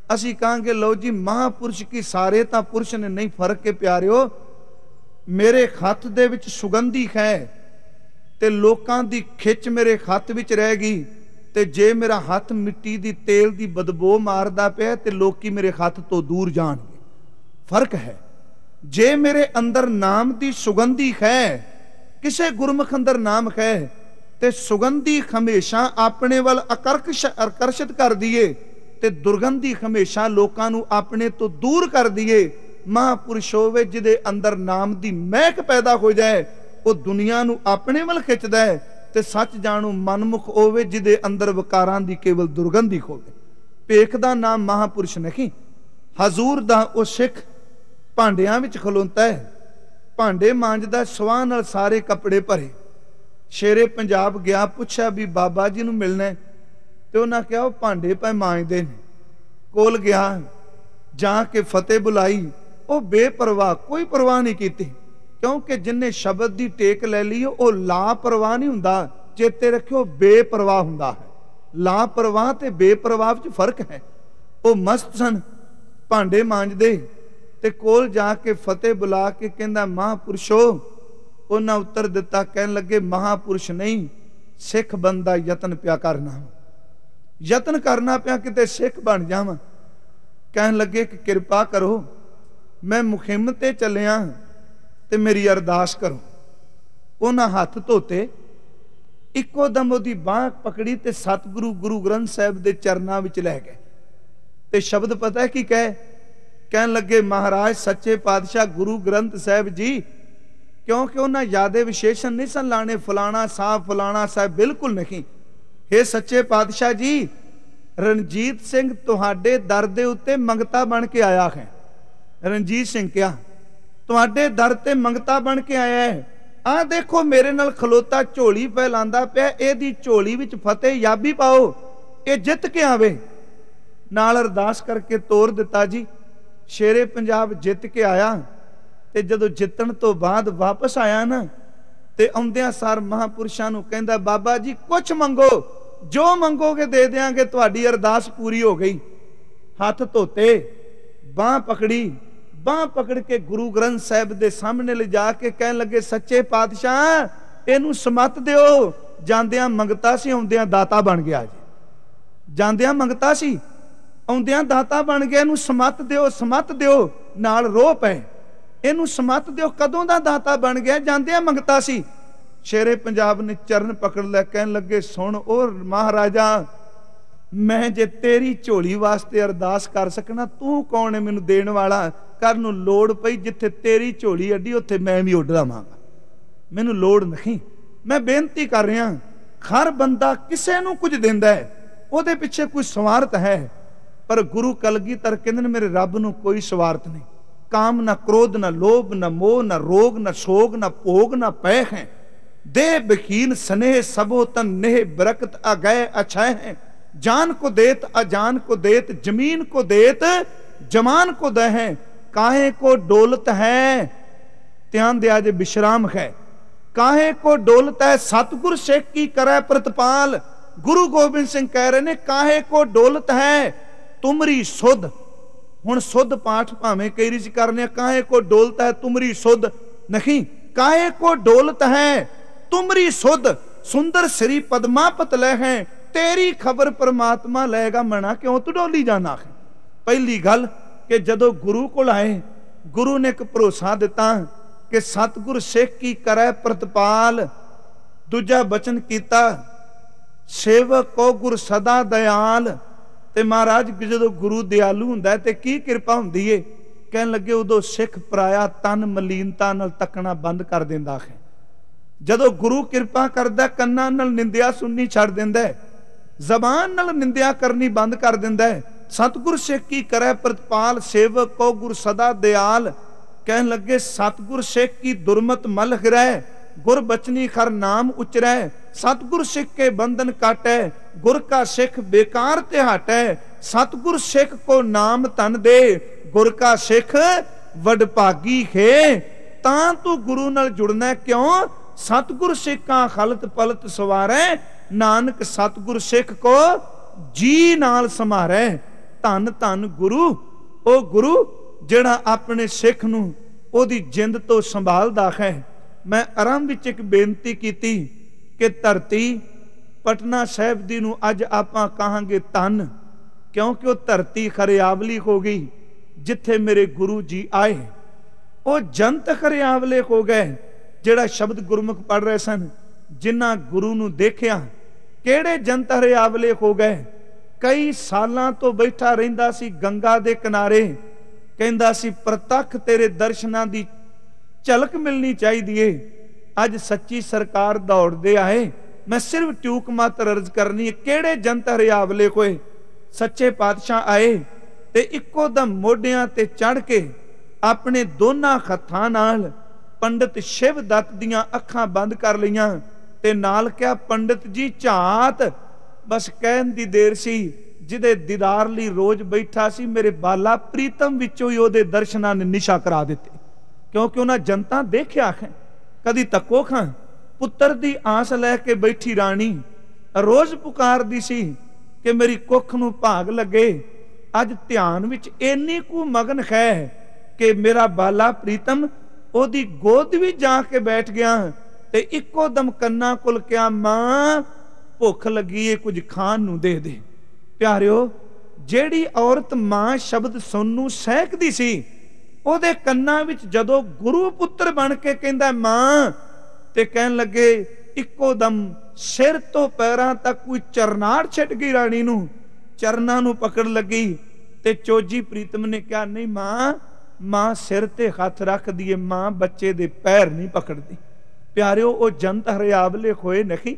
ਅਸੀਂ ਕਹਾਂਗੇ ਲਓ ਜੀ ਮਹਾਂਪੁਰਸ਼ ਕੀ ਸਾਰੇ ਤਾਂ ਪੁਰਸ਼ ਨੇ, ਨਹੀਂ, ਫਰਕ ਕੇ ਪਿਆਰਿਓ। ਮੇਰੇ ਹੱਥ ਦੇ ਵਿੱਚ ਸੁਗੰਧੀ ਹੈ ਤੇ ਲੋਕਾਂ ਦੀ ਖਿੱਚ ਮੇਰੇ ਹੱਥ ਵਿੱਚ ਰਹਿ ਗਈ, ਤੇ ਜੇ ਮੇਰਾ ਹੱਥ ਮਿੱਟੀ ਦੀ ਤੇਲ ਦੀ ਬਦਬੂ ਮਾਰਦਾ ਪਿਆ ਤੇ ਲੋਕੀ ਮੇਰੇ ਹੱਥ ਤੋਂ ਦੂਰ ਜਾਣਗੇ। ਫਰਕ ਹੈ। ਜੇ ਮੇਰੇ ਅੰਦਰ ਨਾਮ ਦੀ ਸੁਗੰਧੀ ਹੈ, ਕਿਸੇ ਗੁਰਮੁਖ ਅੰਦਰ ਨਾਮ ਹੈ, ਤੇ ਸੁਗੰਧੀ ਹਮੇਸ਼ਾ ਆਪਣੇ ਵੱਲ ਆਕਰਸ਼ਿਤ ਕਰਦੀ ਏ ਤੇ ਦੁਰਗੰਧੀ ਹਮੇਸ਼ਾ ਲੋਕਾਂ ਨੂੰ ਆਪਣੇ ਤੋਂ ਦੂਰ ਕਰਦੀ ਏ। ਮਹਾਂਪੁਰਸ਼ ਹੋਵੇ ਜਿਹਦੇ ਅੰਦਰ ਨਾਮ ਦੀ ਮਹਿਕ ਪੈਦਾ ਹੋ ਜਾਏ, ਉਹ ਦੁਨੀਆ ਨੂੰ ਆਪਣੇ ਵੱਲ ਖਿੱਚਦਾ ਹੈ, ਤੇ ਸੱਚ ਜਾਣੂ ਮਨਮੁਖ ਹੋਵੇ ਜਿਹਦੇ ਅੰਦਰ ਵਿਕਾਰਾਂ ਦੀ ਕੇਵਲ ਦੁਰਗੰਧੀ ਹੋਵੇ। ਭੇਖ ਦਾ ਨਾਮ ਮਹਾਂਪੁਰਸ਼ ਨਹੀਂ। ਹਜ਼ੂਰ ਦਾ ਉਹ ਸਿੱਖ ਭਾਂਡਿਆਂ ਵਿੱਚ ਖਲੋਤਾ ਹੈ, ਭਾਂਡੇ ਮਾਂਜਦਾ, ਸਵਾਹ ਨਾਲ ਸਾਰੇ ਕੱਪੜੇ ਭਰੇ। ਸ਼ੇਰੇ ਪੰਜਾਬ ਗਿਆ, ਪੁੱਛਿਆ ਵੀ ਬਾਬਾ ਜੀ ਨੂੰ ਮਿਲਣਾ, ਤੇ ਉਹਨਾਂ ਕਿਹਾ ਉਹ ਭਾਂਡੇ ਪਏ ਮਾਂਜਦੇ ਨੇ। ਕੋਲ ਗਿਆ, ਜਾ ਕੇ ਫਤਿਹ ਬੁਲਾਈ, ਉਹ ਬੇਪਰਵਾਹ, ਕੋਈ ਪਰਵਾਹ ਨਹੀਂ ਕੀਤੀ, ਕਿਉਂਕਿ ਜਿੰਨੇ ਸ਼ਬਦ ਦੀ ਟੇਕ ਲੈ ਲਈ ਉਹ ਲਾਪਰਵਾਹ ਨਹੀਂ ਹੁੰਦਾ। ਚੇਤੇ ਰੱਖਿਓ, ਬੇਪਰਵਾਹ ਹੁੰਦਾ ਹੈ। ਲਾਪਰਵਾਹ ਤੇ ਬੇਪਰਵਾਹ ਵਿੱਚ ਫਰਕ ਹੈ। ਉਹ ਮਸਤ ਸਨ, ਭਾਂਡੇ ਮਾਂਜਦੇ, ਤੇ ਕੋਲ ਜਾ ਕੇ ਫਤਿਹ ਬੁਲਾ ਕੇ ਕਹਿੰਦਾ ਮਹਾਂਪੁਰਸ਼ੋ। ਉਹਨਾਂ ਉੱਤਰ ਦਿੱਤਾ, ਕਹਿਣ ਲੱਗੇ ਮਹਾਂਪੁਰਸ਼ ਨਹੀਂ, ਸਿੱਖ ਬੰਦਾ ਯਤਨ ਪਿਆ ਕਰਨਾ, ਯਤਨ ਕਰਨਾ ਪਿਆ ਕਿਤੇ ਸਿੱਖ ਬਣ ਜਾਵਾਂ। ਕਹਿਣ ਲੱਗੇ ਕਿ ਕਿਰਪਾ ਕਰੋ, ਮੈਂ ਮੁਹਿੰਮ ਤੇ ਚੱਲਿਆ ਤੇ ਮੇਰੀ ਅਰਦਾਸ ਕਰੋ। ਉਹਨਾਂ ਹੱਥ ਧੋਤੇ, ਇੱਕੋ ਦਮ ਉਹਦੀ ਬਾਂਹ ਪਕੜੀ ਤੇ ਸਤਿਗੁਰੂ ਗੁਰੂ ਗ੍ਰੰਥ ਸਾਹਿਬ ਦੇ ਚਰਨਾਂ ਵਿੱਚ ਲੈ ਗਏ। ਤੇ ਸ਼ਬਦ ਪਤਾ ਹੈ ਕੀ ਕਹੇ? ਕਹਿਣ ਲੱਗੇ ਮਹਾਰਾਜ ਸੱਚੇ ਪਾਤਸ਼ਾਹ ਗੁਰੂ ਗ੍ਰੰਥ ਸਾਹਿਬ ਜੀ, ਕਿਉਂਕਿ ਉਹਨਾਂ ਯਾਦੇ ਵਿਸ਼ੇਸ਼ਣ ਨਹੀਂ ਸਨ ਲਾਣੇ, ਫਲਾਣਾ ਸਾਹਿਬ, ਬਿਲਕੁਲ ਨਹੀਂ। हे ਸੱਚੇ ਪਾਤਸ਼ਾਹ ਜੀ, ਰਣਜੀਤ ਸਿੰਘ ਤੁਹਾਡੇ ਦਰ ਦੇ ਉੱਤੇ ਮੰਗਤਾ ਬਣ ਕੇ ਆਇਆ ਹੈ। ਰਣਜੀਤ ਸਿੰਘ ਕਿਹਾ ਤੁਹਾਡੇ ਦਰ ਤੇ ਮੰਗਤਾ ਬਣ ਕੇ ਆਇਆ ਹੈ। ਆਹ ਦੇਖੋ ਮੇਰੇ ਨਾਲ ਖਲੋਤਾ, ਝੋਲੀ ਫੈਲਾਂਦਾ ਪਿਆ, ਇਹਦੀ ਝੋਲੀ ਵਿੱਚ ਫਤਿਹ ਯਾਬੀ ਪਾਓ, ਇਹ ਜਿੱਤ ਕੇ ਆਵੇ। ਨਾਲ ਅਰਦਾਸ ਕਰਕੇ ਤੋਰ ਦਿੱਤਾ ਜੀ। ਸ਼ੇਰੇ ਪੰਜਾਬ ਜਿੱਤ ਕੇ ਆਇਆ, ਤੇ ਜਦੋਂ ਜਿੱਤਣ ਤੋਂ ਬਾਅਦ ਵਾਪਸ ਆਇਆ ਨਾ, ਤੇ ਆਉਂਦਿਆਂ ਸਾਰ ਮਹਾਂਪੁਰਸ਼ਾਂ ਨੂੰ ਕਹਿੰਦਾ ਬਾਬਾ ਜੀ ਕੁਛ ਮੰਗੋ, ਜੋ ਮੰਗੋਗੇ ਦੇ ਦਿਆਂਗੇ, ਤੁਹਾਡੀ ਅਰਦਾਸ ਪੂਰੀ ਹੋ ਗਈ। ਹੱਥ ਧੋਤੇ, ਬਾਂਹ ਪਕੜੀ, ਬਾਂਹ ਪਕੜ ਕੇ ਗੁਰੂ ਗ੍ਰੰਥ ਸਾਹਿਬ ਦੇ ਸਾਹਮਣੇ ਲਿਜਾ ਕੇ ਕਹਿਣ ਲੱਗੇ ਸੱਚੇ ਪਾਤਸ਼ਾਹ ਇਹਨੂੰ ਸਮੱਤ ਦਿਓ। ਜਾਂਦਿਆਂ ਮੰਗਤਾ ਸੀ, ਆਉਂਦਿਆਂ ਦਾਤਾ ਬਣ ਗਿਆ ਜੀ। ਜਾਂਦਿਆਂ ਮੰਗਤਾ ਸੀ, ਆਉਂਦਿਆਂ ਦਾਤਾ ਬਣ ਗਿਆ। ਇਹਨੂੰ ਸਮੱਤ ਦਿਓ, ਸਮੱਤ ਦਿਓ, ਨਾਲ ਰੋਹ ਪਏ, ਇਹਨੂੰ ਸਮੱਤ ਦਿਓ। ਕਦੋਂ ਦਾ ਦਾਤਾ ਬਣ ਗਿਆ? ਜਾਂਦਿਆਂ ਮੰਗਤਾ ਸੀ। ਸ਼ੇਰੇ ਪੰਜਾਬ ਨੇ ਚਰਨ ਪਕੜ ਲਿਆ, ਕਹਿਣ ਲੱਗੇ ਸੁਣ ਉਹ ਮਹਾਰਾਜਾ, ਮੈਂ ਜੇ ਤੇਰੀ ਝੋਲੀ ਵਾਸਤੇ ਅਰਦਾਸ ਕਰ ਸਕਣਾ, ਤੂੰ ਕੌਣ ਹੈ ਮੈਨੂੰ ਦੇਣ ਵਾਲਾ? ਕਰਨ ਨੂੰ ਲੋੜ ਪਈ, ਜਿੱਥੇ ਤੇਰੀ ਝੋਲੀ ਅੱਡੀ ਉੱਥੇ ਮੈਂ ਵੀ ਉੱਡ ਲਵਾਂਗਾ, ਮੈਨੂੰ ਲੋੜ ਨਹੀਂ। ਮੈਂ ਬੇਨਤੀ ਕਰ ਰਿਹਾ, ਹਰ ਬੰਦਾ ਕਿਸੇ ਨੂੰ ਕੁਝ ਦਿੰਦਾ ਹੈ, ਉਹਦੇ ਪਿੱਛੇ ਕੋਈ ਸਵਾਰਥ ਹੈ, ਪਰ ਗੁਰੂ ਕਲਗੀਧਰ ਕਹਿੰਦੇ ਨੇ ਮੇਰੇ ਰੱਬ ਨੂੰ ਕੋਈ ਸਵਾਰਥ ਨਹੀਂ। ਕਾਮ ਨਾ ਕ੍ਰੋਧ ਨਾ ਲੋਭ ਨਾ ਮੋਹ ਨਾ ਰੋਗ ਨਾ ਸ਼ੋਗ ਨਾ ਭੋਗ ਨਾ ਪੈ ਹੈ। देह बखीन स्नेह सबो तन नेह बरकत अगय अछय है। जान को देत अजान को देत, जमीन को देत जमान को दे है। काहे को डोलत है, ध्यान दिया जे विश्राम है। काहे को डोलत है, सतगुर सिख की करे प्रतिपाल। गुरु गोबिंद सिंह कह रहे ने काहे को डोलत है तुमरी सुध। हुण सुध पाठ भावें कई रिच करने, काहे को डोलत है तुमरी सुध नहीं, काहे को डोलत है तुमरी सुध। सुंदर श्री पद्मापत ले है, तेरी खबर परमात्मा लेगा, मना क्यों तू डोली जाना है। पहली गल कि जदों गुरु को आए, गुरु ने एक भरोसा दिता कि सतगुर सिख की करे प्रतिपाल। दूजा बचन कीता सेवक को गुर सदा दयाल। ते महाराज जदों गुरु दयालु हुंदा है ते की कृपा हुंदी है। कहन लगे उदों सिख पराया तन मलीनता नाल तकना बंद कर दिंदा है। जदों गुरु कृपा करदा कन्नां नाल निंदिया सुननी छड़ दिंदा है, जबान नाल निंदिया करनी बंद कर दिंदा है। सतगुर सिख की करे प्रतिपाल, सेवक को गुर सदा दयाल। कहन लगे सतगुर सिख की दुर्मत मल गिरै, गुर बचनी खर नाम उचरै। सतगुर सिख के बंधन काटै, गुर का सिख बेकार ते हटै। सतगुर सिख को नाम तन दे, गुर का सिख वडभागी है। तां तू गुरु नाल जुड़ना क्यों, सतगुर सिख का खलत पलत सवारै। नानक सतगुर सिख को जी नाल समारै। ਧੰਨ ਧੰਨ ਗੁਰੂ, ਉਹ ਗੁਰੂ ਜਿਹੜਾ ਆਪਣੇ ਸਿੱਖ ਨੂੰ ਉਹਦੀ ਜਿੰਦ ਤੋਂ ਸੰਭਾਲਦਾ ਹੈ। ਮੈਂ ਆਰੰਭ ਵਿੱਚ ਇੱਕ ਬੇਨਤੀ ਕੀਤੀ ਕਿ ਧਰਤੀ ਪਟਨਾ ਸਾਹਿਬ ਦੀ ਨੂੰ ਅੱਜ ਆਪਾਂ ਕਹਾਂਗੇ ਧੰਨ, ਕਿਉਂਕਿ ਉਹ ਧਰਤੀ ਹਰਿਆਵਲੀ ਹੋ ਗਈ ਜਿੱਥੇ ਮੇਰੇ ਗੁਰੂ ਜੀ ਆਏ। ਉਹ ਜਨਤ ਹਰਿਆਵਲੇ ਹੋ ਗਏ ਜਿਹੜਾ ਸ਼ਬਦ ਗੁਰਮੁਖ ਪੜ੍ਹ ਰਹੇ ਸਨ, ਜਿਨ੍ਹਾਂ ਗੁਰੂ ਨੂੰ ਦੇਖਿਆ। ਕਿਹੜੇ ਜਨਤ ਹਰਿਆਵਲੇ ਹੋ ਗਏ? ਕਈ ਸਾਲਾਂ ਤੋਂ ਬੈਠਾ ਰਹਿੰਦਾ ਸੀ ਗੰਗਾ ਦੇ ਕਿਨਾਰੇ, ਕਹਿੰਦਾ ਸੀ ਪ੍ਰਤੱਖ ਤੇਰੇ ਦਰਸ਼ਨਾਂ ਦੀ ਝਲਕ ਮਿਲਣੀ ਚਾਹੀਦੀ ਏ। ਅੱਜ ਸੱਚੀ ਸਰਕਾਰ ਦੌੜਦੇ ਆਏ। ਮੈਂ ਸਿਰਫ ਟਿਊਕ ਮਾਤਰ ਅਰਜ਼ ਕਰਨੀ ਹੈ, ਕਿਹੜੇ ਜਨਤ ਹਰਿਆਵਲੇ ਹੋਏ? ਸੱਚੇ ਪਾਤਸ਼ਾਹ ਆਏ ਤੇ ਇੱਕੋ ਦਮ ਮੋਢਿਆਂ ਤੇ ਚੜ ਕੇ ਆਪਣੇ ਦੋਨਾਂ ਹੱਥਾਂ ਨਾਲ ਪੰਡਿਤ ਸ਼ਿਵ ਦੱਤ ਦੀਆਂ ਅੱਖਾਂ ਬੰਦ ਕਰ ਲਈਆਂ ਤੇ ਨਾਲ ਕਿਹਾ, ਪੰਡਿਤ ਜੀ ਝਾਤ। ਬਸ ਕਹਿਣ ਦੀ ਦੇਰ ਸੀ। ਜਿਹਦੇ ਦੀਦਾਰ ਲਈ ਰੋਜ਼ ਬੈਠਾ ਸੀ, ਮੇਰੇ ਬਾਲਾ ਪ੍ਰੀਤਮ ਵਿੱਚੋਂ ਹੀ ਉਹਦੇ ਦਰਸ਼ਨਾਂ ਨੇ ਨਿਸ਼ਾ ਕਰਾ ਦਿੱਤੇ, ਕਿਉਂਕਿ ਉਹਨਾਂ ਜਨਤਾ ਦੇਖਿਆ ਹੈ। ਕਦੀ ਤੱਕੋ ਖਾਂ ਪੁੱਤਰ ਦੀ ਆਸ ਲੈ ਕੇ ਬੈਠੀ ਰਾਣੀ ਰੋਜ਼ ਪੁਕਾਰਦੀ ਸੀ ਕਿ ਮੇਰੀ ਕੁੱਖ ਨੂੰ ਭਾਗ ਲੱਗੇ। ਅੱਜ ਧਿਆਨ ਵਿੱਚ ਇੰਨੀ ਕੁ ਮਗਨ ਹੈ ਕਿ ਮੇਰਾ ਬਾਲਾ ਪ੍ਰੀਤਮ ਉਹਦੀ ਗੋਦ ਵੀ ਜਾ ਕੇ ਬੈਠ ਗਿਆ ਤੇ ਇੱਕੋ ਦਮ ਕੰਨਾਂ ਕੋਲ ਕਿਹਾ, ਮਾਂ ਭੁੱਖ ਲੱਗੀ ਏ, ਕੁਝ ਖਾਣ ਨੂੰ ਦੇ ਦੇ। ਪਿਆਰਿਓ, ਜਿਹੜੀ ਔਰਤ ਮਾਂ ਸ਼ਬਦ ਸੁਣਨ ਨੂੰ ਸਹਿਕਦੀ ਸੀ, ਉਹਦੇ ਕੰਨਾਂ ਵਿੱਚ ਜਦੋਂ ਗੁਰੂ ਪੁੱਤਰ ਬਣ ਕੇ ਕਹਿੰਦਾ ਮਾਂ, ਤੇ ਕਹਿਣ ਲੱਗੇ ਇੱਕੋ ਦਮ ਸਿਰ ਤੋਂ ਪੈਰਾਂ ਤੱਕ ਕੋਈ ਚਰਨਾੜ ਛਿੱਟ ਗਈ ਰਾਣੀ ਨੂੰ, ਚਰਨਾਂ ਨੂੰ ਪਕੜ ਲੱਗੀ। ਤੇ ਚੋਜੀ ਪ੍ਰੀਤਮ ਨੇ ਕਿਹਾ, ਨਹੀਂ ਮਾਂ ਸਿਰ ਤੇ ਹੱਥ ਰੱਖਦੀ ਏ, ਮਾਂ ਬੱਚੇ ਦੇ ਪੈਰ ਨਹੀਂ ਪਕੜਦੀ। ਪਿਆਰਿਓ, ਉਹ ਜਨਤ ਹਰਿਆਵਲੇ ਹੋਏ ਨਹੀਂ।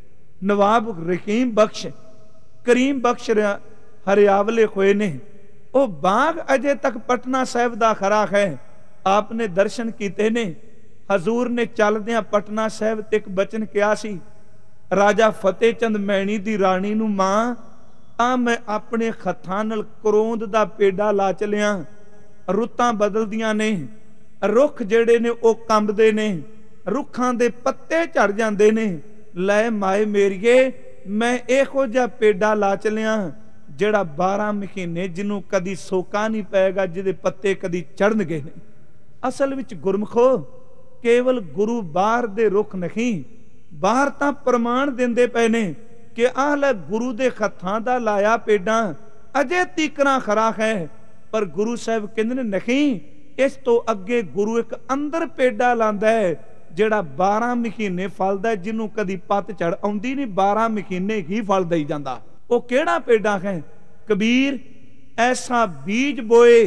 ਨਵਾਬ ਰਹੀਮ ਬਖਸ਼, ਕਰੀਮ ਬਖਸ਼ ਹਰਿਆਵਲੇ ਹੋਏ ਨੇ। ਉਹ ਬਾਗ ਅਜੇ ਤੱਕ ਪਟਨਾ ਸਾਹਿਬ ਦਾ ਖਰਾ ਹੈ। ਆਪ ਨੇ ਦਰਸ਼ਨ ਕੀਤੇ ਨੇ। ਹਜ਼ੂਰ ਨੇ ਚੱਲਦਿਆਂ ਪਟਨਾ ਸਾਹਿਬ ਤੇ ਇੱਕ ਬਚਨ ਕਿਹਾ ਸੀ, ਰਾਜਾ ਫਤਿਹ ਚੰਦ ਮੈਣੀ ਦੀ ਰਾਣੀ ਨੂੰ, ਮਾਂ ਆ ਮੈਂ ਆਪਣੇ ਹੱਥਾਂ ਨਾਲ ਕਰੋਂਦ ਦਾ ਪੇਡਾ ਲਾ ਚਲਿਆ। ਰੁੱਤਾਂ ਬਦਲਦੀਆਂ ਨੇ, ਰੁੱਖ ਜਿਹੜੇ ਨੇ ਉਹ ਕੰਬਦੇ ਨੇ, ਰੁੱਖਾਂ ਦੇ ਪੱਤੇ ਝੜ ਜਾਂਦੇ ਨੇ। ਲੈ ਮਾਏ ਮੇਰੀਏ, ਮੈਂ ਇਹੋ ਜਿਹਾ ਪੇਡਾ ਲਾ ਚਲਿਆ ਜਿਹੜਾ 12 ਮਹੀਨੇ ਜਿਹਨੂੰ ਕਦੀ ਸੋਕਾ ਨਹੀਂ ਪਏਗਾ, ਜਿਹਦੇ ਪੱਤੇ ਕਦੀ ਝੜਨਗੇ ਨਹੀਂ। ਅਸਲ ਵਿੱਚ ਗੁਰਮਖੋ, ਕੇਵਲ ਗੁਰੂ ਬਾਹਰ ਦੇ ਰੁੱਖ ਨਹੀਂ, ਬਾਹਰ ਤਾਂ ਪ੍ਰਮਾਣ ਦਿੰਦੇ ਪਏ ਨੇ ਕਿ ਆਹ ਲੈ ਗੁਰੂ ਦੇ ਹੱਥਾਂ ਦਾ ਲਾਇਆ ਪੇਡਾ ਅਜੇ ਤੀਕਰਾਂ ਖਰਾ ਹੈ। ਪਰ ਗੁਰੂ ਸਾਹਿਬ ਕਹਿੰਦੇ ਨੇ ਨਹੀਂ, ਇਸ ਤੋਂ ਅੱਗੇ ਗੁਰੂ ਇੱਕ ਅੰਦਰ ਪੇਡਾ ਲਾਂਦਾ ਹੈ ਜਿਹੜਾ 12 ਮਹੀਨੇ ਫਲਦਾ, ਜਿਹਨੂੰ ਕਦੀ ਪੱਤਝੜ ਆਉਂਦੀ ਨਹੀਂ, 12 ਮਹੀਨੇ ਹੀ ਫਲ ਦੇਈ ਜਾਂਦਾ। ਉਹ ਕਿਹੜਾ ਪੇਡਾ ਹੈ? ਕਬੀਰ ਐਸਾ ਬੀਜ ਬੋਏ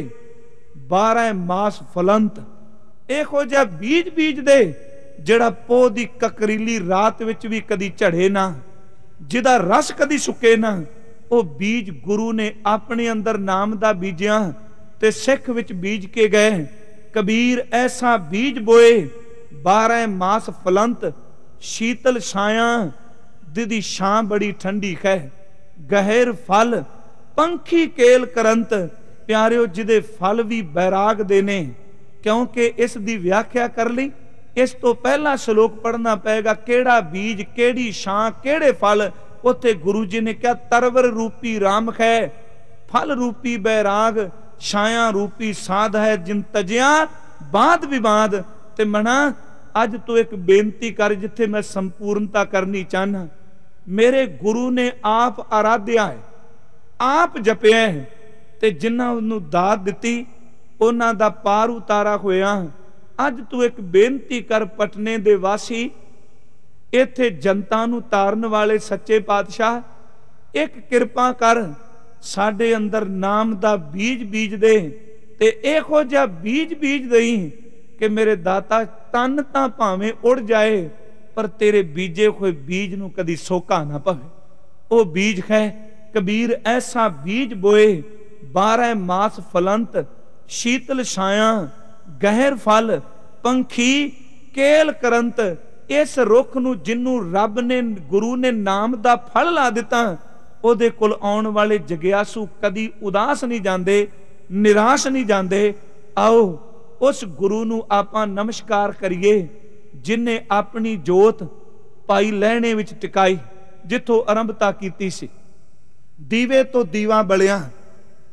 12 ਮਾਸ ਫਲੰਤ। ਇਹੋ ਜਿਹਾ ਬੀਜ ਦੇ ਜਿਹੜਾ ਪੋਹ ਦੀ ਕਕਰੀਲੀ ਰਾਤ ਵਿੱਚ ਵੀ ਕਦੀ ਝੜੇ ਨਾ, ਜਿਹਦਾ ਰਸ ਕਦੀ ਸੁੱਕੇ ਨਾ। ਉਹ ਬੀਜ ਗੁਰੂ ਨੇ ਆਪਣੇ ਅੰਦਰ ਨਾਮ ਦਾ ਬੀਜਿਆ ਤੇ ਸਿੱਖ ਵਿੱਚ ਬੀਜ ਕੇ ਗਏ। ਕਬੀਰ ਐਸਾ ਬੀਜ ਬੋਏ 12 ਮਾਸ ਫਲੰਤ, ਸ਼ੀਤਲ ਛਾਇਆ ਦੀ ਛਾਂ ਬੜੀ ਠੰਡੀ ਹੈ, ਗਹਿਰ ਫਲ ਪੰਖੀ ਕੇਲ ਕਰੰਤ। ਪਿਆਰਿਓ, ਜਿਹਦੇ ਫਲ ਵੀ ਬੈਰਾਗ ਦੇ ਨੇ, ਕਿਉਂਕਿ ਇਸ ਦੀ ਵਿਆਖਿਆ ਕਰ ਲਈ ਇਸ ਤੋਂ ਪਹਿਲਾਂ ਸ਼ਲੋਕ ਪੜ੍ਹਨਾ ਪਏਗਾ। ਕਿਹੜਾ ਬੀਜ, ਕਿਹੜੀ ਛਾਂ, ਕਿਹੜੇ ਫਲ? ਉੱਥੇ ਗੁਰੂ ਜੀ ਨੇ ਕਿਹਾ, ਤਰਵਰ ਰੂਪੀ ਰਾਮ ਹੈ, ਫਲ ਰੂਪੀ ਬੈਰਾਗ, ਛਾਇਆ ਰੂਪੀ ਸਾਧ ਹੈ, ਜਿਨ ਤਜਿਆ ਬਾਦ ਵਿਵਾਦ। ਤੇ ਮਨਾ, ਅੱਜ ਤੋਂ ਇੱਕ ਬੇਨਤੀ ਕਰ ਜਿੱਥੇ ਮੈਂ ਸੰਪੂਰਨਤਾ ਕਰਨੀ ਚਾਹਨਾ। ਮੇਰੇ ਗੁਰੂ ਨੇ ਆਪ ਆਰਾਧਿਆ ਹੈ, ਆਪ ਜਪਿਆ ਹੈ, ਤੇ ਜਿਨ੍ਹਾਂ ਨੂੰ ਦਾਤ ਦਿੱਤੀ ਉਹਨਾਂ ਦਾ ਪਾਰ ਉਤਾਰਾ ਹੋਇਆ। ਅੱਜ ਤੂੰ ਇੱਕ ਬੇਨਤੀ ਕਰ, ਪਟਨੇ ਦੇ ਵਾਸੀ, ਇੱਥੇ ਜਨਤਾ ਨੂੰ ਤਾਰਨ ਵਾਲੇ ਸੱਚੇ ਪਾਤਸ਼ਾਹ, ਇੱਕ ਕਿਰਪਾ ਕਰ, ਸਾਡੇ ਅੰਦਰ ਨਾਮ ਦਾ ਬੀਜ ਦੇ, ਤੇ ਇਹੋ ਜਿਹਾ ਬੀਜ ਦੇਈ ਕਿ ਮੇਰੇ ਦਾਤਾ ਤਨ ਤਾਂ ਭਾਵੇਂ ਉੜ ਜਾਏ, ਪਰ ਤੇਰੇ ਬੀਜੇ ਹੋਏ ਬੀਜ ਨੂੰ ਕਦੀ ਸੋਕਾ ਨਾ ਪਵੇ। ਉਹ ਬੀਜ ਹੈ ਕਬੀਰ ਐਸਾ ਬੀਜ ਬੋਏ 12 ਮਾਸ ਫਲੰਤ, ਸ਼ੀਤਲ ਛਾਇਆ ਗਹਿਰ ਫਲ ਪੰਖੀ ਕੇਲ ਕਰੰਤ। ਇਸ ਰੁੱਖ ਨੂੰ ਜਿਹਨੂੰ ਰੱਬ ਨੇ, ਗੁਰੂ ਨੇ ਨਾਮ ਦਾ ਫਲ ਲਾ ਦਿੱਤਾ, ਉਹਦੇ ਕੋਲ ਆਉਣ ਵਾਲੇ ਜਗਿਆਸੂ ਕਦੀ ਉਦਾਸ ਨਹੀਂ ਜਾਂਦੇ, ਨਿਰਾਸ਼ ਨਹੀਂ ਜਾਂਦੇ। ਆਓ ਉਸ ਗੁਰੂ ਨੂੰ ਆਪਾਂ ਨਮਸਕਾਰ ਕਰੀਏ ਜਿਨੇ ਆਪਣੀ ਜੋਤ ਭਾਈ ਲਹਿਣੇ ਵਿੱਚ ਟਿਕਾਈ, ਜਿੱਥੋਂ ਆਰੰਭਤਾ ਕੀਤੀ ਸੀ। ਦੀਵੇ ਤੋਂ ਦੀਵਾ ਬਲਿਆ,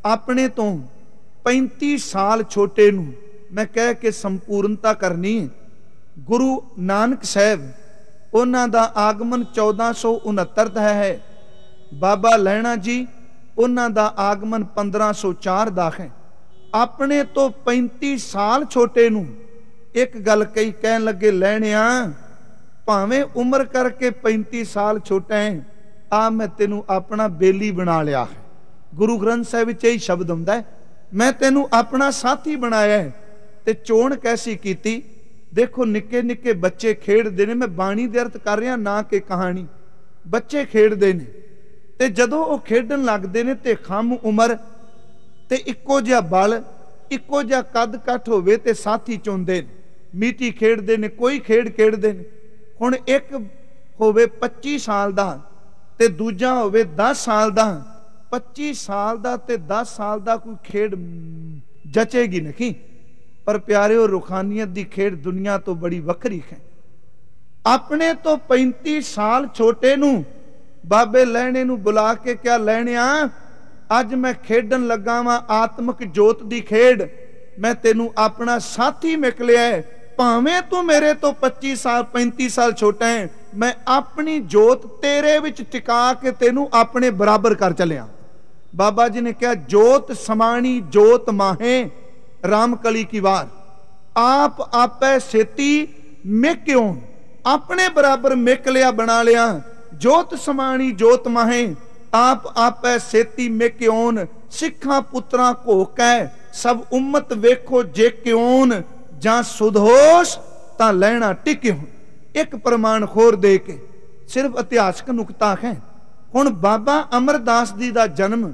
ਆਪਣੇ ਤੋਂ 35 ਸਾਲ ਛੋਟੇ ਨੂੰ ਮੈਂ ਕਹਿ ਕੇ ਸੰਪੂਰਨਤਾ ਕਰਨੀ ਹੈ। ਗੁਰੂ ਨਾਨਕ ਸਾਹਿਬ, ਉਹਨਾਂ ਦਾ ਆਗਮਨ 1469 ਦਾ ਹੈ। ਬਾਬਾ ਲਹਿਣਾ ਜੀ, ਉਹਨਾਂ ਦਾ ਆਗਮਨ 1504 ਦਾ ਹੈ। ਆਪਣੇ ਤੋਂ 35 ਸਾਲ ਛੋਟੇ ਨੂੰ ਇੱਕ ਗੱਲ ਕਹੀ, ਕਹਿਣ ਲੱਗੇ ਲਹਿਣਿਆ, ਭਾਵੇਂ ਉਮਰ ਕਰਕੇ 35 ਸਾਲ ਛੋਟਾ ਹੈ, ਆ ਮੈਂ ਤੈਨੂੰ ਆਪਣਾ ਬੇਲੀ ਬਣਾ ਲਿਆ ਹੈ। ਗੁਰੂ ਗ੍ਰੰਥ ਸਾਹਿਬ ਵਿੱਚ ਇਹ ਸ਼ਬਦ ਹੁੰਦਾ ਹੈ, ਮੈਂ ਤੈਨੂੰ ਆਪਣਾ ਸਾਥੀ ਬਣਾਇਆ ਹੈ। ਤੇ ਚੋਣ ਕੈਸੀ ਕੀਤੀ, ਦੇਖੋ ਨਿੱਕੇ ਨਿੱਕੇ ਬੱਚੇ ਖੇਡਦੇ ਨੇ, ਮੈਂ ਬਾਣੀ ਦੇ ਅਰਥ ਕਰ ਰਿਹਾ ਨਾ ਕਿ ਕਹਾਣੀ। ਬੱਚੇ ਖੇਡਦੇ ਨੇ ਤੇ ਜਦੋਂ ਉਹ ਖੇਡਣ ਲੱਗਦੇ ਨੇ ਤੇ ਖਮ ਉਮਰ ਤੇ ਇੱਕੋ ਜਿਹਾ ਬਲ, ਇੱਕੋ ਜਿਹਾ ਕੱਦ ਕੱਠ ਹੋਵੇ ਤੇ ਸਾਥੀ ਚੁਣਦੇ ਨੇ, ਮੀਟੀ ਖੇਡਦੇ ਨੇ, ਕੋਈ ਖੇਡ ਖੇਡਦੇ ਨੇ। ਹੁਣ ਇੱਕ ਹੋਵੇ 25 ਸਾਲ ਦਾ ਤੇ ਦੂਜਾ ਹੋਵੇ 10 ਸਾਲ ਦਾ। 25 ਸਾਲ ਦਾ ਤੇ 10 ਸਾਲ ਦਾ ਕੋਈ ਖੇਡ ਜਚੇਗੀ ਨਹੀਂ। ਪਰ ਪਿਆਰਿਓ, ਰੂਹਾਨੀਅਤ ਦੀ ਖੇਡ ਦੁਨੀਆ ਤੋਂ ਬੜੀ ਵੱਖਰੀ ਹੈ। ਆਪਣੇ ਤੋਂ 35 ਸਾਲ ਛੋਟੇ ਨੂੰ ਬਾਬੇ ਲਹਿਣੇ ਨੂੰ ਬੁਲਾ ਕੇ ਕਿਹਾ, ਲਹਿਣਿਆ, ਅੱਜ ਮੈਂ ਖੇਡਣ ਲੱਗਾ ਵਾਂ ਆਤਮਿਕ ਜੋਤ ਦੀ ਖੇਡ। ਮੈਂ ਤੈਨੂੰ ਆਪਣਾ ਸਾਥੀ ਮਿਕ ਲਿਆ ਹੈ। ਭਾਵੇਂ ਤੂੰ ਮੇਰੇ ਤੋਂ 25 ਸਾਲ 35 ਸਾਲ ਛੋਟਾ ਹੈ, ਮੈਂ ਆਪਣੀ ਜੋਤ ਤੇਰੇ ਵਿੱਚ ਟਿਕਾ ਕੇ ਤੈਨੂੰ ਆਪਣੇ ਬਰਾਬਰ ਕਰ ਚੱਲਿਆ। ਬਾਬਾ ਜੀ ਨੇ ਕਿਹਾ, ਜੋਤ ਸਮਾਣੀ ਜੋਤ ਮਾਹੇ ਰਾਮ ਕਲੀ ਕੀ ਵਾਰ, ਆਪ ਆਪੈ ਛੇਤੀ ਮਿਕ ਕਿਉਂ, ਆਪਣੇ ਬਰਾਬਰ ਮਿਕ ਲਿਆ, ਬਣਾ ਲਿਆ। ਜੋਤ ਸਮਾਣੀ ਜੋਤ ਮਾਹੇ ਆਪ ਆਪੈ ਛੇਤੀ ਮਿਕ ਕਿਉਂ, ਸਿੱਖਾਂ ਪੁੱਤਰਾਂ ਘੋਕੈ ਸਭ ਉਮਤ ਵੇਖੋ ਜੇ ਕਿਉਂ, ਜਾਂ ਸੁਧੋਸ਼ ਤਾਂ ਲੈਣਾ ਟਿਕਿਓ। ਇੱਕ ਪ੍ਰਮਾਣ ਖੋਰ ਦੇ ਕੇ ਸਿਰਫ ਇਤਿਹਾਸਕ ਨੁਕਤਾ ਹੈ। ਹੁਣ ਬਾਬਾ ਅਮਰਦਾਸ ਜੀ ਦਾ ਜਨਮ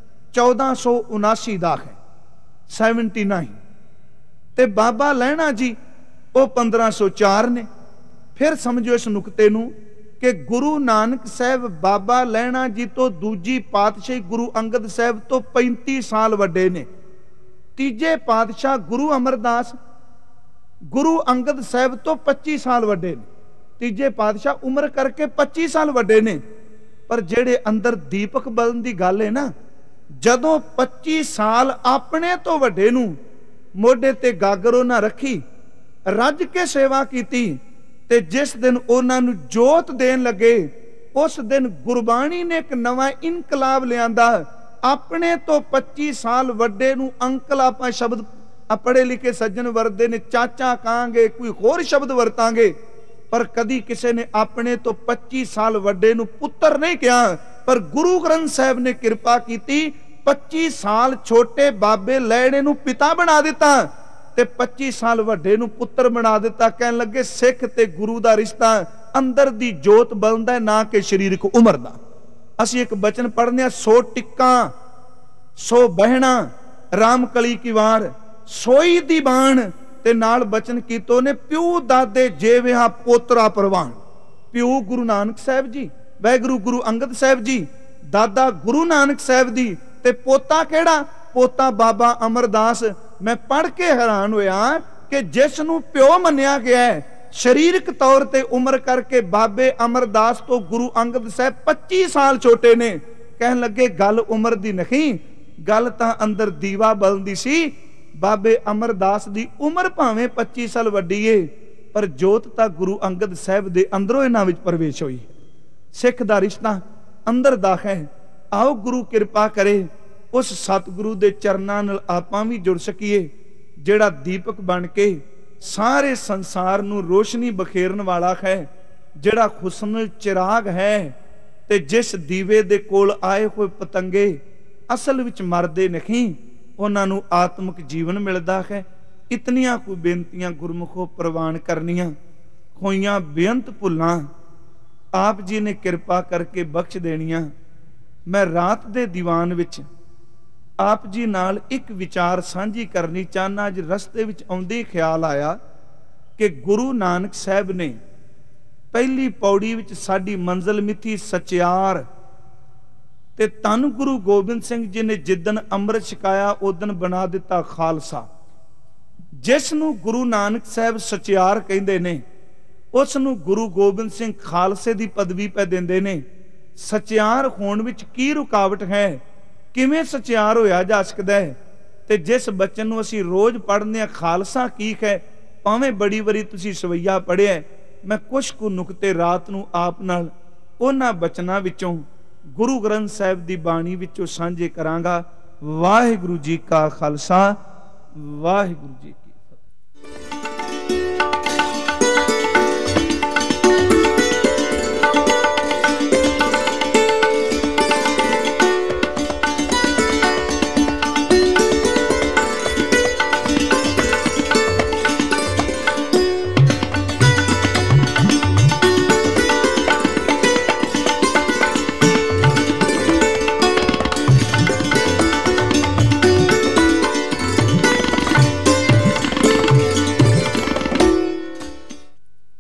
1479 ਦਾ ਹੈ, 79, ਤੇ ਬਾਬਾ ਲਹਿਣਾ ਜੀ ਉਹ 1504 ਨੇ। ਫਿਰ ਸਮਝੋ ਇਸ ਨੁਕਤੇ ਨੂੰ ਕਿ ਗੁਰੂ ਨਾਨਕ ਸਾਹਿਬ ਬਾਬਾ ਲਹਿਣਾ ਜੀ ਤੋਂ ਦੂਜੀ ਪਾਤਸ਼ਾਹੀ ਗੁਰੂ ਅੰਗਦ ਸਾਹਿਬ ਤੋਂ 35 ਸਾਲ ਵੱਡੇ ਨੇ। ਤੀਜੇ ਪਾਤਸ਼ਾਹ ਗੁਰੂ ਅਮਰਦਾਸ ਗੁਰੂ ਅੰਗਦ ਸਾਹਿਬ ਤੋਂ 25 ਸਾਲ ਵੱਡੇ ਨੇ। ਤੀਜੇ ਪਾਤਸ਼ਾਹ ਉਮਰ ਕਰਕੇ 25 ਸਾਲ ਵੱਡੇ ਨੇ। ਪਰ ਜਿਹੜੇ ਅੰਦਰ ਦੀਪਕ ਬਲਨ ਦੀ ਗੱਲ ਹੈ ਨਾ, ਜਦੋਂ 25 ਸਾਲ ਆਪਣੇ ਤੋਂ ਵੱਡੇ ਨੂੰ ਮੋਢੇ ਤੇ ਗਾਗਰ ਉਹਨਾਂ ਰੱਖੀ, ਰੱਜ ਕੇ ਸੇਵਾ ਕੀਤੀ, ਤੇ ਜਿਸ ਦਿਨ ਉਹਨਾਂ ਨੂੰ ਜੋਤ ਦੇਣ ਲੱਗੇ, ਉਸ ਦਿਨ ਗੁਰਬਾਣੀ ਨੇ ਇੱਕ ਨਵਾਂ ਇਨਕਲਾਬ ਲਿਆਂਦਾ। ਆਪਣੇ ਤੋਂ 25 ਸਾਲ ਵੱਡੇ ਨੂੰ ਅੰਕਲ ਆਪਾਂ ਸ਼ਬਦ ਪੜ੍ਹੇ ਲਿਖੇ ਸੱਜਣ ਵਰਤਦੇ ਨੇ, ਚਾਚਾ ਕਹਾਂਗੇ, ਕੋਈ ਹੋਰ ਸ਼ਬਦ ਵਰਤਾਂਗੇ, ਪਰ ਕਦੀ ਕਿਸੇ ਨੇ ਆਪਣੇ ਤੋਂ 25 ਸਾਲ ਵੱਡੇ ਨੂੰ ਪੁੱਤਰ ਨਹੀਂ ਕਿਹਾ। ਪਰ ਗੁਰੂ ਗ੍ਰੰਥ ਸਾਹਿਬ ਨੇ ਕਿਰਪਾ ਕੀਤੀ, 25 ਸਾਲ ਛੋਟੇ ਬਾਬੇ ਲਹਿਣੇ ਨੂੰ ਪਿਤਾ ਬਣਾ ਦਿੱਤਾ ਤੇ 25 ਸਾਲ ਵੱਡੇ ਨੂੰ ਪੁੱਤਰ ਬਣਾ ਦਿੱਤਾ। ਕਹਿਣ ਲੱਗੇ, ਸਿੱਖ ਤੇ ਗੁਰੂ ਦਾ ਰਿਸ਼ਤਾ ਅੰਦਰ ਦੀ ਜੋਤ ਬਲਦਾ, ਨਾ ਕਿ ਸਰੀਰਕ ਉਮਰ ਦਾ। ਅਸੀਂ ਇੱਕ ਬਚਨ ਪੜ੍ਹਨੇ ਆ, ਸੋ ਟਿੱਕਾ ਸੋ ਬਹਿਣਾ ਰਾਮ ਕਲੀ ਕੀ ਵਾਰ, ਸੋਈ ਦੀ ਬਾਣ, ਤੇ ਨਾਲ ਬਚਨ ਕੀਤੋ ਨੇ, ਪਿਓ ਦਾਦੇ ਜੇ ਵਿਹਾ ਪੋਤਰਾ ਪ੍ਰਵਾਨ। ਪਿਓ ਗੁਰੂ ਨਾਨਕ ਸਾਹਿਬ ਜੀ, ਵਾਹਿਗੁਰੂ ਗੁਰੂ ਅੰਗਦ ਸਾਹਿਬ ਜੀ, ਦਾਦਾ ਗੁਰੂ ਨਾਨਕ ਸਾਹਿਬ ਦੀ, ਤੇ ਪੋਤਾ ਕਿਹੜਾ? ਪੋਤਾ ਬਾਬਾ ਅਮਰਦਾਸ। ਮੈਂ ਪੜ੍ਹ ਕੇ ਹੈਰਾਨ ਹੋਇਆ ਕਿ ਜਿਸ ਨੂੰ ਪਿਓ ਮੰਨਿਆ ਗਿਆ ਹੈ, ਸਰੀਰਕ ਤੌਰ ਤੇ ਉਮਰ ਕਰਕੇ ਬਾਬੇ ਅਮਰਦਾਸ ਤੋਂ ਗੁਰੂ ਅੰਗਦ ਸਾਹਿਬ 25 ਸਾਲ ਛੋਟੇ ਨੇ। ਕਹਿਣ ਲੱਗੇ, ਗੱਲ ਉਮਰ ਦੀ ਨਹੀਂ, ਗੱਲ ਤਾਂ ਅੰਦਰ ਦੀਵਾ ਬਲਦੀ ਸੀ। ਬਾਬੇ ਅਮਰਦਾਸ ਦੀ ਉਮਰ ਭਾਵੇਂ 25 ਸਾਲ ਵੱਡੀ ਏ, ਪਰ ਜੋਤ ਤਾਂ ਗੁਰੂ ਅੰਗਦ ਸਾਹਿਬ ਦੇ ਅੰਦਰੋਂ ਇਹਨਾਂ ਵਿੱਚ ਪ੍ਰਵੇਸ਼ ਹੋਈ। ਸਿੱਖ ਦਾ ਰਿਸ਼ਤਾ ਅੰਦਰ ਦਾ ਹੈ। ਆਓ ਗੁਰੂ ਕਿਰਪਾ ਕਰੇ ਉਸ ਸਤਿਗੁਰੂ ਦੇ ਚਰਨਾਂ ਨਾਲ ਆਪਾਂ ਵੀ ਜੁੜ ਸਕੀਏ, ਜਿਹੜਾ ਦੀਪਕ ਬਣ ਕੇ ਸਾਰੇ ਸੰਸਾਰ ਨੂੰ ਰੋਸ਼ਨੀ ਬਖੇਰਨ ਵਾਲਾ ਹੈ, ਜਿਹੜਾ ਹੁਸਨ ਚਿਰਾਗ ਹੈ, ਤੇ ਜਿਸ ਦੀਵੇ ਦੇ ਕੋਲ ਆਏ ਹੋਏ ਪਤੰਗੇ ਅਸਲ ਵਿੱਚ ਮਰਦੇ ਨਹੀਂ, ਉਹਨਾਂ ਨੂੰ ਆਤਮਿਕ ਜੀਵਨ ਮਿਲਦਾ ਹੈ। ਇਤਨੀਆਂ ਕੁ ਬੇਨਤੀਆਂ ਗੁਰਮੁਖੋ ਪ੍ਰਵਾਨ ਕਰਨੀਆਂ, ਹੋਈਆਂ ਬੇਅੰਤ ਭੁੱਲਾਂ ਆਪ ਜੀ ਨੇ ਕਿਰਪਾ ਕਰਕੇ ਬਖਸ਼ ਦੇਣੀਆਂ। ਮੈਂ ਰਾਤ ਦੇ ਦੀਵਾਨ ਵਿੱਚ ਆਪ ਜੀ ਨਾਲ ਇੱਕ ਵਿਚਾਰ ਸਾਂਝੀ ਕਰਨੀ ਚਾਹਨਾ। ਅੱਜ ਰਸਤੇ ਵਿੱਚ ਆਉਂਦੇ ਖਿਆਲ ਆਇਆ ਕਿ ਗੁਰੂ ਨਾਨਕ ਸਾਹਿਬ ਨੇ ਪਹਿਲੀ ਪੌੜੀ ਵਿੱਚ ਸਾਡੀ ਮੰਜ਼ਿਲ ਮਿੱਥੀ ਸਚਿਆਰ, ਤੇ ਧੰਨ ਗੁਰੂ ਗੋਬਿੰਦ ਸਿੰਘ ਜੀ ਨੇ ਜਿੱਦਣ ਅੰਮ੍ਰਿਤ ਛਕਾਇਆ ਉਦਣ ਬਣਾ ਦਿੱਤਾ ਖਾਲਸਾ। ਜਿਸ ਨੂੰ ਗੁਰੂ ਨਾਨਕ ਸਾਹਿਬ ਸਚਿਆਰ ਕਹਿੰਦੇ ਨੇ, ਉਸ ਨੂੰ ਗੁਰੂ ਗੋਬਿੰਦ ਸਿੰਘ ਖਾਲਸੇ ਦੀ ਪਦਵੀ ਪੈ ਦਿੰਦੇ ਨੇ। ਸਚਿਆਰ ਹੋਣ ਵਿੱਚ ਕੀ ਰੁਕਾਵਟ ਹੈ? ਕਿਵੇਂ ਸਚਿਆਰ ਹੋਇਆ ਜਾ ਸਕਦਾ ਹੈ। ਤੇ ਜਿਸ ਬਚਨ ਨੂੰ ਅਸੀਂ ਰੋਜ਼ ਪੜ੍ਹਦੇ ਹਾਂ, ਖਾਲਸਾ ਕੀਕ ਹੈ, ਭਾਵੇਂ ਬੜੀ ਵਾਰੀ ਤੁਸੀਂ ਸਵਈਆ ਪੜ੍ਹਿਆ, ਮੈਂ ਕੁਛ ਕੁ ਨੁਕਤੇ ਰਾਤ ਨੂੰ ਆਪ ਨਾਲ ਉਹਨਾਂ ਬਚਨਾਂ ਵਿੱਚੋਂ ਗੁਰੂ ਗ੍ਰੰਥ ਸਾਹਿਬ ਦੀ ਬਾਣੀ ਵਿੱਚੋਂ ਸਾਂਝੇ ਕਰਾਂਗਾ। ਵਾਹਿਗੁਰੂ ਜੀ ਕਾ ਖਾਲਸਾ, ਵਾਹਿਗੁਰੂ ਜੀ।